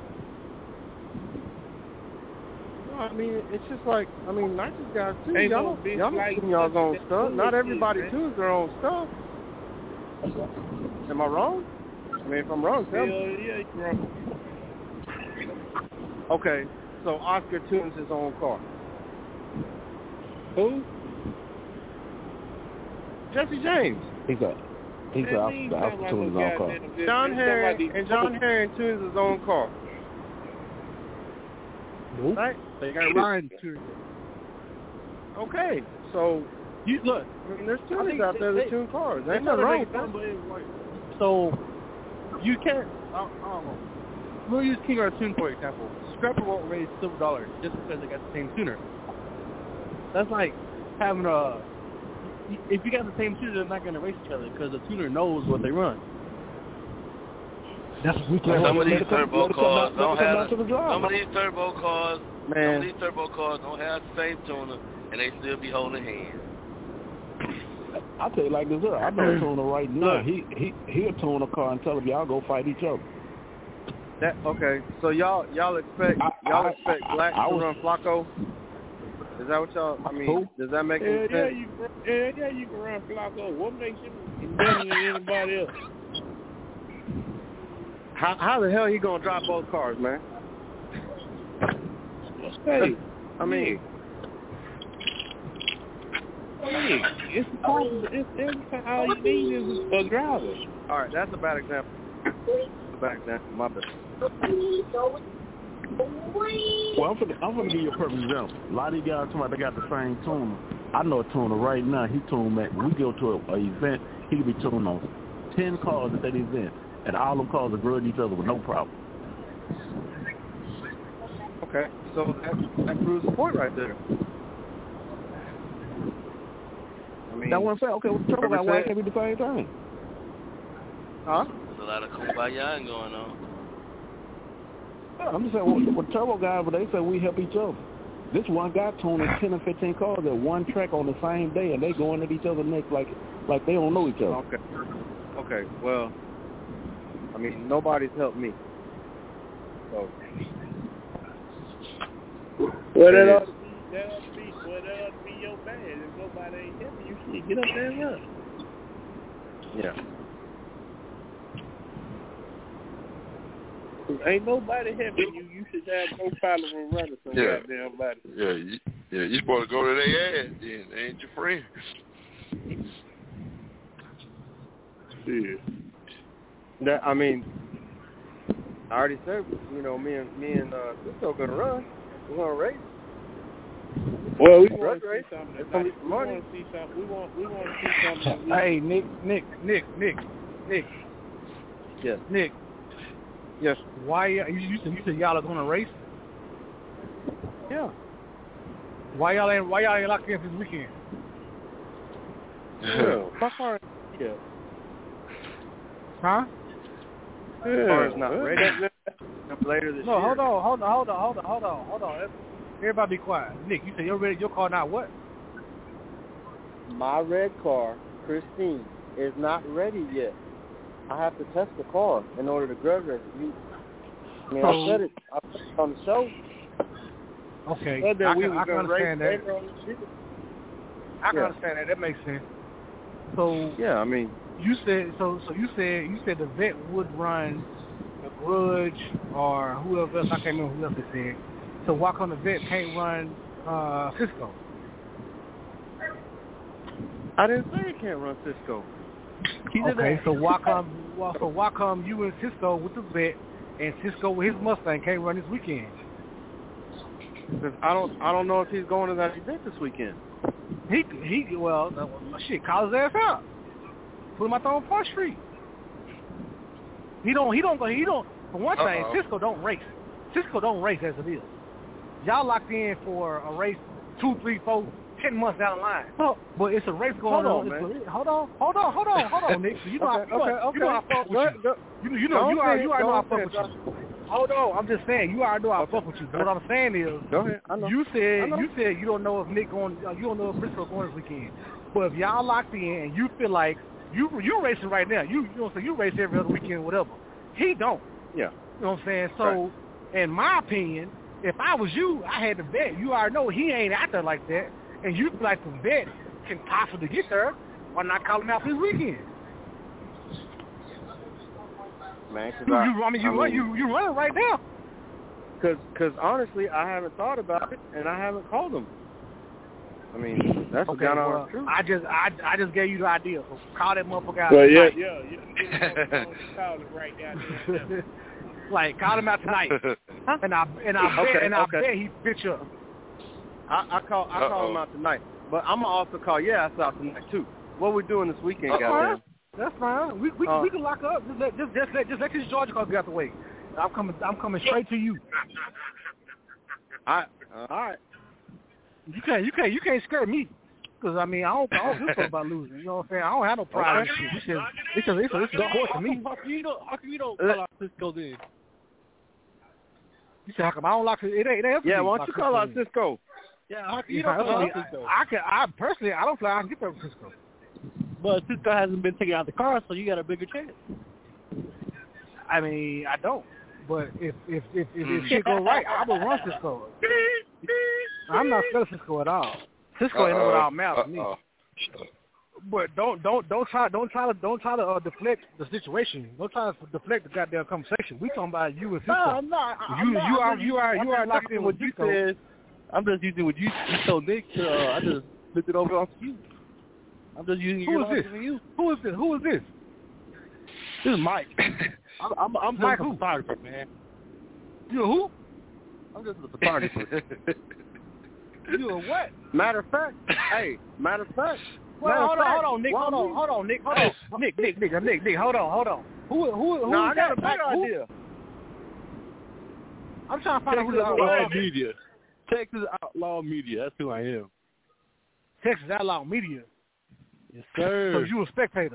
I mean, it's just like, nitrous guys too. Ain't y'all don't tune y'all's own stuff. Not everybody tunes their own stuff. Am I wrong? I mean, if I'm wrong, tell me. Yeah, you're wrong. Okay, so Oscar tunes his own car. Who? Jesse James. He's Oscar tunes his own car. John Herring tunes his own car. Nope. Right? They got Ryan too. Okay, so you look. I mean, there's tuners out there that tune cars. Ain't nothing wrong with that. So you can't. I don't know. We'll use King Raccoon for example. Scrapper won't raise $silver just because they got the same tuner. That's like having a. If you got the same tuner, they're not going to race each other because the tuner knows what they run. Some of these turbo cars don't have. Some of these turbo cars don't have the same tuner, and they still be holding hands. I'll tell you like this, I know a tuner right now. He'll tune a car and tell him y'all go fight each other. Okay, so y'all expect Black to run Flacco? Is that what y'all? I mean, does that make any sense? You can run Flacco. What makes him better than anybody else? How the hell he gonna drop both cars, man? Hey, I mean, it's possible. It's everything. All you need is a driver. All right, that's a bad example. My bad. Well, I'm gonna give you a perfect example. A lot of these guys talking about they got the same tuner. I know a tuner right now. He tuned that when we go to an event, he can be tuned on 10 cars at that event, and all them cars are grudge each other with no problem. Okay, so that proves the point right there. I mean, that's what I'm saying. Okay, what's the trouble about why it can't be the same thing? Huh? There's a lot of kumbaya going on. I'm just saying, with turbo guys, but they say we help each other. This one guy tuning 10 or 15 cars at one track on the same day, and they going at each other's neck like they don't know each other. Okay. Well, I mean, nobody's helped me. So. Well, that ought to be your bad. If nobody ain't helping you, shit, get up there and run. Yeah. Ain't nobody helping you. You should have no problem with running some goddamn body. Yeah, you supposed to go to their ass, then. They ain't your friend. Yeah. That, I mean, I already said, you know, me and Cisco gonna run. We're gonna race. Well, we want to see something. It's gonna be some money. We want to see something. Hey, Nick. Yes. Nick. Yes. Why you said y'all are gonna race? Yeah. Why y'all ain't locked in this weekend? Yeah. My car is Huh? My car is not ready. Later this year. No, hold on. Everybody be quiet. Nick, you said your car not what? My red car, Christine, is not ready yet. I have to test the car in order to graduate. I said it on the show. Okay, I can understand that. I can understand that. That makes sense. So yeah, I mean, you said the vet would run the Grudge or whoever else. I can't remember who else it said. So why come the vet can't run Cisco? I didn't say it can't run Cisco. Okay, so why come you and Cisco with the vet and Cisco with his Mustang can't run this weekend? Because I don't know if he's going to that event this weekend. Call his ass out. Put him out there on Park Street. He don't. For one thing, Cisco don't race. Cisco don't race as it is. Y'all locked in for a race 2, 3, 4, 10 months down the line. But it's a race going on. Hold on, Nick. So you know I fuck with you. You already know I fuck with you. Hold on, I'm just saying you already know I fuck with you. But what I'm saying is, go ahead. I know. You said you don't know if Nick going, you don't know if Briscoe going this weekend. But if y'all locked in and you feel like you racing right now, you know what I'm saying, you race every other weekend, whatever. He don't. Yeah. You know what I'm saying? So, in my opinion, if I was you, I had to bet. You already know he ain't out there like that, and you feel like the vet can possibly get there. Why not call him out for this weekend? Man, you running right now. Because honestly, I haven't thought about it, and I haven't called him. I mean, that's the down-on truth. I just gave you the idea. So call that motherfucker out. Well, tonight. You call him right now. Like, call him out tonight. and I bet he bitch up. I call him out tonight. But I'm gonna also call your ass out tonight too. What we doing this weekend, goddamn? That's fine. We can lock up. Just let this Georgia car get out the way. I'm coming straight to you. All right. You can't scare me. Because I mean I don't give a fuck about losing. You know what I'm saying? I don't have no pride in shit. It's a sport to me. How come you don't call out Cisco then? You say how come I don't lock it? It ain't. Yeah, why don't you call out Cisco? Yeah, how come you don't call out Cisco? I personally don't feel like I can get there with Cisco. But Cisco hasn't been taken out the car, so you got a bigger chance. I mean, I don't. But if shit go right, I will run Cisco. I'm not scared of Cisco at all. Cisco ain't no without mouth to me. But don't try to deflect the situation. Don't try to deflect the goddamn conversation. We talking about you and Cisco. No, I'm not. You are locked in with you Cisco. said. I'm just using what you told Nick. I just flipped it over onto you. I'm just using your logic for you. Who is this? This is Mike. I'm Mike just a photographer, man. You a who? I'm just a photographer. You a what? Matter of fact. Well, hold on, Nick. Hold on, Nick. Nick, hold on. Who? No, is I got that? a better idea. I'm trying to find out who Texas that Outlaw is. Media. Texas Outlaw Media. That's who I am. Texas Outlaw Media. Yes, sir. So you a spectator?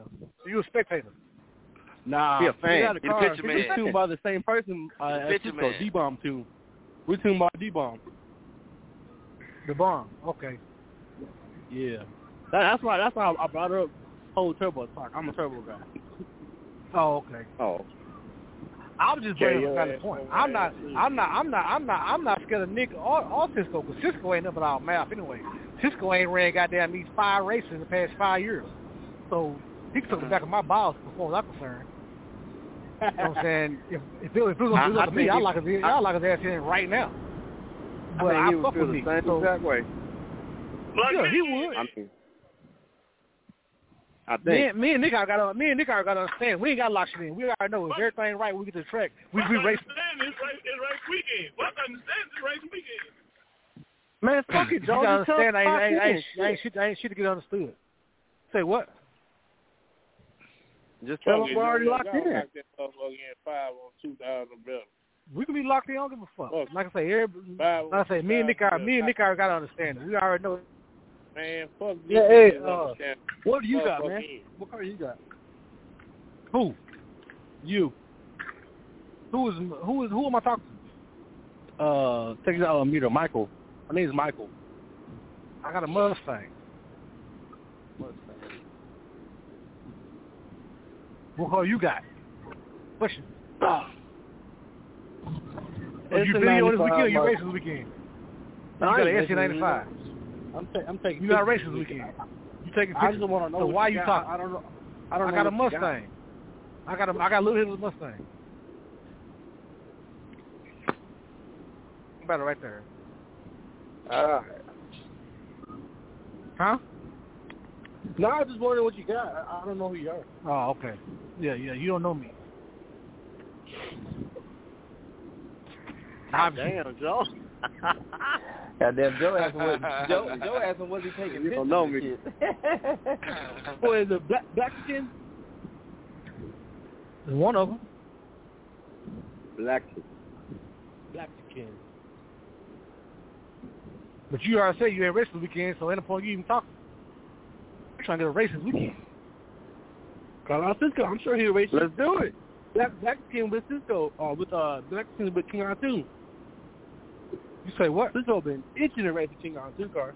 Nah, he a fan. We got a He car. the picture man. We're tuned by the same person. Picture Cisco, man. D-Bomb too. We're tuned by D-Bomb. The bomb. Okay. Yeah. That's why I brought up whole turbo talk. I'm a turbo guy. Oh, okay. Oh. I was just bringing up the point. I'm not scared of Nick or Cisco, because Cisco ain't up at our mouth anyway. Cisco ain't ran goddamn these 5 races in the past 5 years. So he took the back of my balls as far as I'm concerned. You know what I'm saying? If it was going to be up to me, I'd like his ass in right now. But I think he would fuck feel with the me. same exact way. Yeah, he would. I think. Me and Nick got to understand. We ain't got to lock shit in. We already know if everything right when we get to the track. We race. It's race weekend. What I understand is race weekend. Man, fuck it, Joe. You gotta understand. I ain't shit to get understood. Say what? Just tell them we're already locked in. Locked that motherfucker in 5 on 2,000 better. We can be locked in. I don't give a fuck. Like I say, me and Nick already got to understand it. We already know. Man, fuck this. Yeah, hey, what do you got, man? What car you got? Who? You. Who am I talking to? Texas Outlaw Media, Michael. My name is Michael. I got a Mustang. What car you got? Question. You video this weekend or you race this weekend? You got an SC95. I'm taking. You got races this weekend. You taking pictures? I just want to know. So why you talking? I don't know. I got a Mustang. I got a little Hitler's Mustang. About it right there. Huh? No, I just wondering what you got. I don't know who you are. Oh, okay. Yeah. You don't know me. Damn, Joe. Goddamn, Joe asked him was he taking pictures. You don't know me. Boy, is it black skin? There's one of them. Black skin. But you already said you ain't racing this weekend, so ain't no point you even talking. I'm trying to get a race this weekend. Call out Cisco. I'm sure he'll race. Let's do it. Black skin with Cisco, with black skin with King on 2. You say what? Cisco been itching to race a King on 2 car.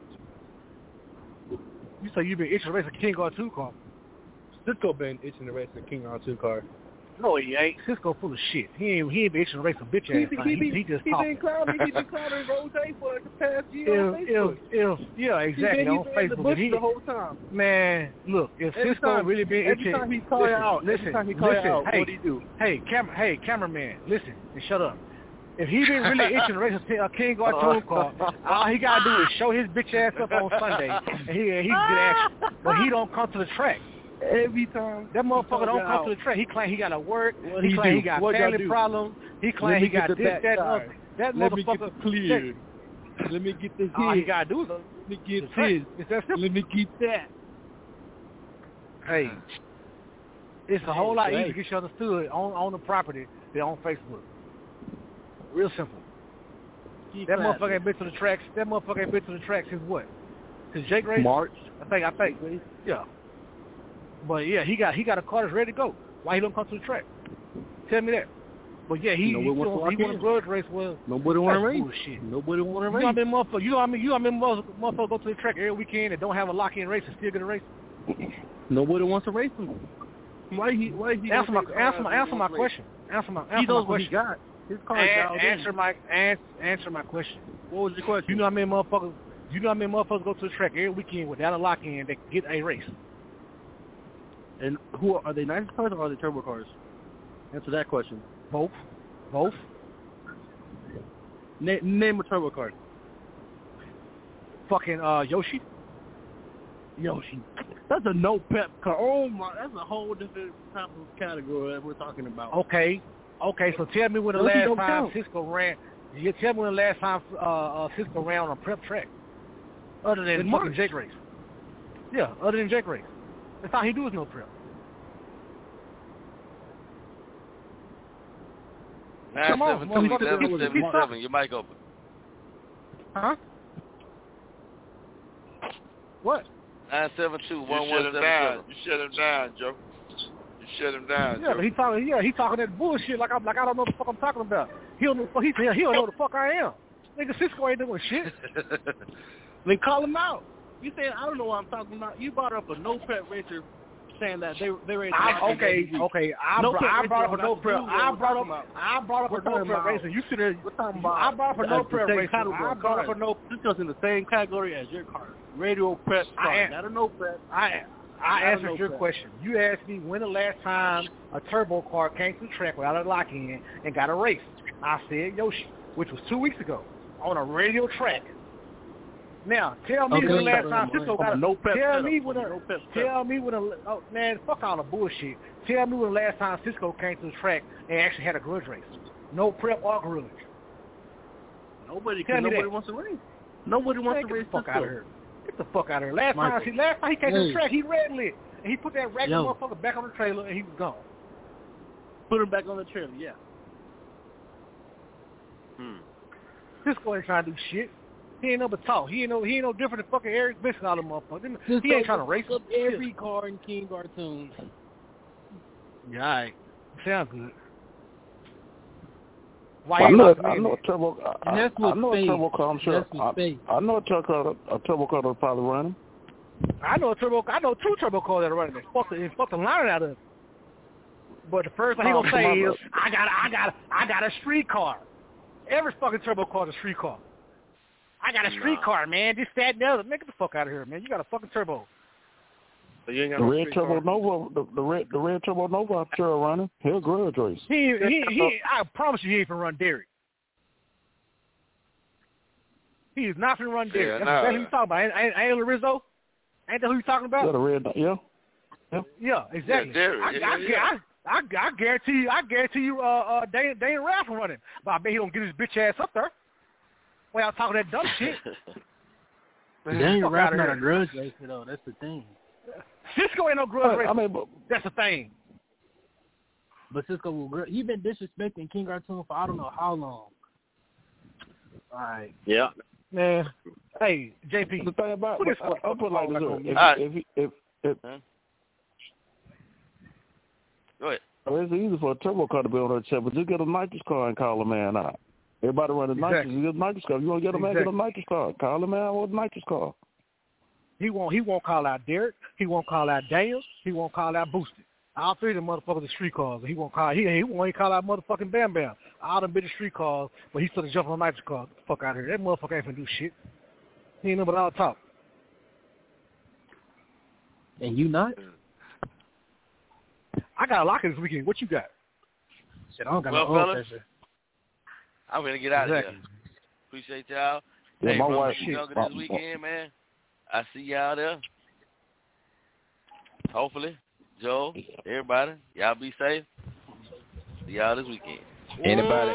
You say you been itching to race a King on 2 car. Cisco been itching to race a King on 2 car. No, he ain't. Cisco full of shit. He ain't been itching to race a bitch ass thing. He just talking. He been clowning Rose for the past year on Facebook. Yeah, exactly. He on been Facebook. the whole time. Man, look, if Cisco really been itching, every time he call you out, hey, what do you do? Hey, cameraman, listen and shut up. If he been really itching to race a King Cartoon car, all he gotta do is show his bitch ass up on Sunday, and he can get action. But he don't come to the track. Every time that motherfucker don't come to the track. He claim he got to work. He claim he got family problems. He claim he got this, that, other. That Let motherfucker me get this cleared. Let me get this. All he gotta do is let me get this. It's that simple. Let me get that. Hey, it's a whole lot easier to get you understood on the property than on Facebook. Real simple. That motherfucker ain't been to the tracks. Since what? Since Jake race? March. I think. Yeah. But yeah, he got a car that's ready to go. Why he don't come to the track? Tell me that. But yeah, he won a grudge race. Well, nobody want to race. Bullshit. Nobody want to race. You know how many motherfuckers go to the track every weekend and don't have a lock-in race and still get a race? Nobody wants to race him. Why he answer my question. Answer my question. He got. His car answer my question. What was your question? You know how many motherfuckers go to the track every weekend without a lock-in that get a race? And who are they? Nice cars or are they turbo cars? Answer that question. Both. Name a turbo car. Fucking Yoshi. That's a no pep car. Oh my, that's a whole different type of category that we're talking about. Okay. So tell me when the last time Cisco ran. You tell me when the last time Cisco ran on a prep track, other than fucking Jake race. Yeah, other than Jake race. That's all he do is no prep. 972-1177. Your mic open. Huh? What? 972-1177. You shut him down, Joe. You shut him down, Yeah, Joe. he talking that bullshit like I don't know what the fuck I'm talking about. He don't know the fuck I am. Nigga, Cisco ain't doing shit. Then call him out. You said I don't know what I'm talking about. You brought up a no prep racer saying that they ready to okay. I brought up a no prep. I brought up a no prep racer. You sit there. I brought up a no prep racer. I brought up a no. This goes in the same category as your car. Radio prep car. Not a no prep. I answered your question. You asked me when the last time a turbo car came to the track without a lock-in and got a race. I said Yoshi, which was 2 weeks ago on a radio track. Now, tell me when the last time Cisco got a no prep. Tell me when oh man, fuck all the bullshit. Tell me when the last time Cisco came to the track and actually had a grudge race. No prep or grudge. Nobody wants to race. Nobody wants to race. Get the fuck out of here. Get the fuck out of here. Last time he came to the track, he red lit. And he put that ragged motherfucker back on the trailer and he was gone. Put him back on the trailer, yeah. Cisco ain't trying to do shit. He ain't no but talk. He ain't no different than fucking Eric Bishop and all them motherfuckers. He ain't trying to race up every car in King Cartoons. Yeah, all right. Sounds good. I know a turbo car. I'm sure. I know a turbo car that's probably running. I know two turbo cars that are running. They fucked the line out of it. But the first thing he gonna say is, I got a street car. Every fucking turbo car is a street car. I got a street car, man. This, that, and the other. Man, get the fuck out of here, man. You got a fucking turbo. So you ain't got the red turbo Nova, the red turbo Nova, I'm sure running. He'll grudge race. He I promise you, he ain't gonna run Derek. He is not gonna run Derek. That's who you talking about. Ain't Rizzo? Ain't that who you talking about? Yeah, the red. Yeah, exactly. Yeah, I guarantee you, Dane Ralph running. But I bet he don't get his bitch ass up there. Well, y'all talking that dumb shit. Dane Ralph not a grudge racer though. That's the thing. Cisco ain't no grudge racer. That's the thing. But Cisco will grudge. He been disrespecting King Cartoon for I don't know how long. All right. Yeah. Man. Hey, JP. The thing about I'll put like this. Go ahead. It's easy for a turbo car to be on that chip, but just get a nitrous car and call a man out. Everybody running nitrous. You get a nitrous car. You want to get a man, get a nitrous car. Call a man with a nitrous car. He won't call out Derek. He won't call out Daniels. He won't call out Boosted. All three of them motherfuckers are street cars. He won't call. He won't call out motherfucking Bam Bam. All them bitches street cars, but he still jump on a nitrous car. Get the fuck out of here. That motherfucker ain't finna do shit. He ain't no but all talk. And you not? I got a locker this weekend. What you got? Shit, I don't got no fellas, I'm gonna get out of here. Appreciate y'all. Yeah, hey, my bro, wife. This weekend, man. I see y'all there. Hopefully, Joe, everybody, y'all be safe. See y'all this weekend. Anybody?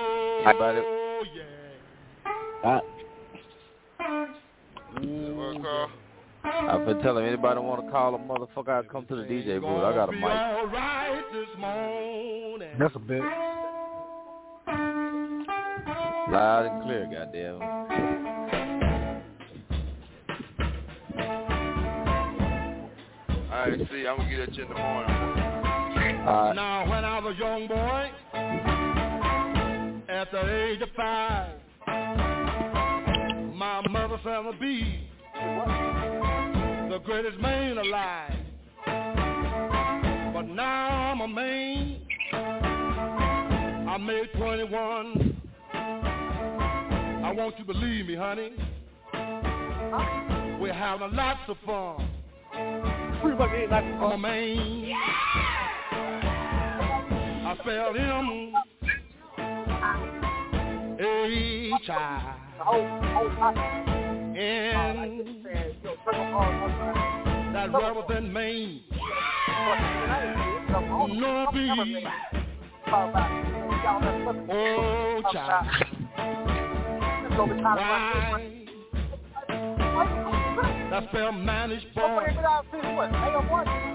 I've been telling anybody want to call a motherfucker out, come to the DJ booth. I got a mic. That's a bit. Loud and clear, goddamn. All right, see, I'm going to get at you in the morning. Now, when I was a young boy, at the age of 5, my mother said to be the greatest man alive. But now I'm a man. I made 21. I want you to believe me, honey. We're having lots of fun. Pretty much ain't like I'm a man. I spelled him H-I. And that rather than Maine. No B. Oh, child. Why? That spell managed boy.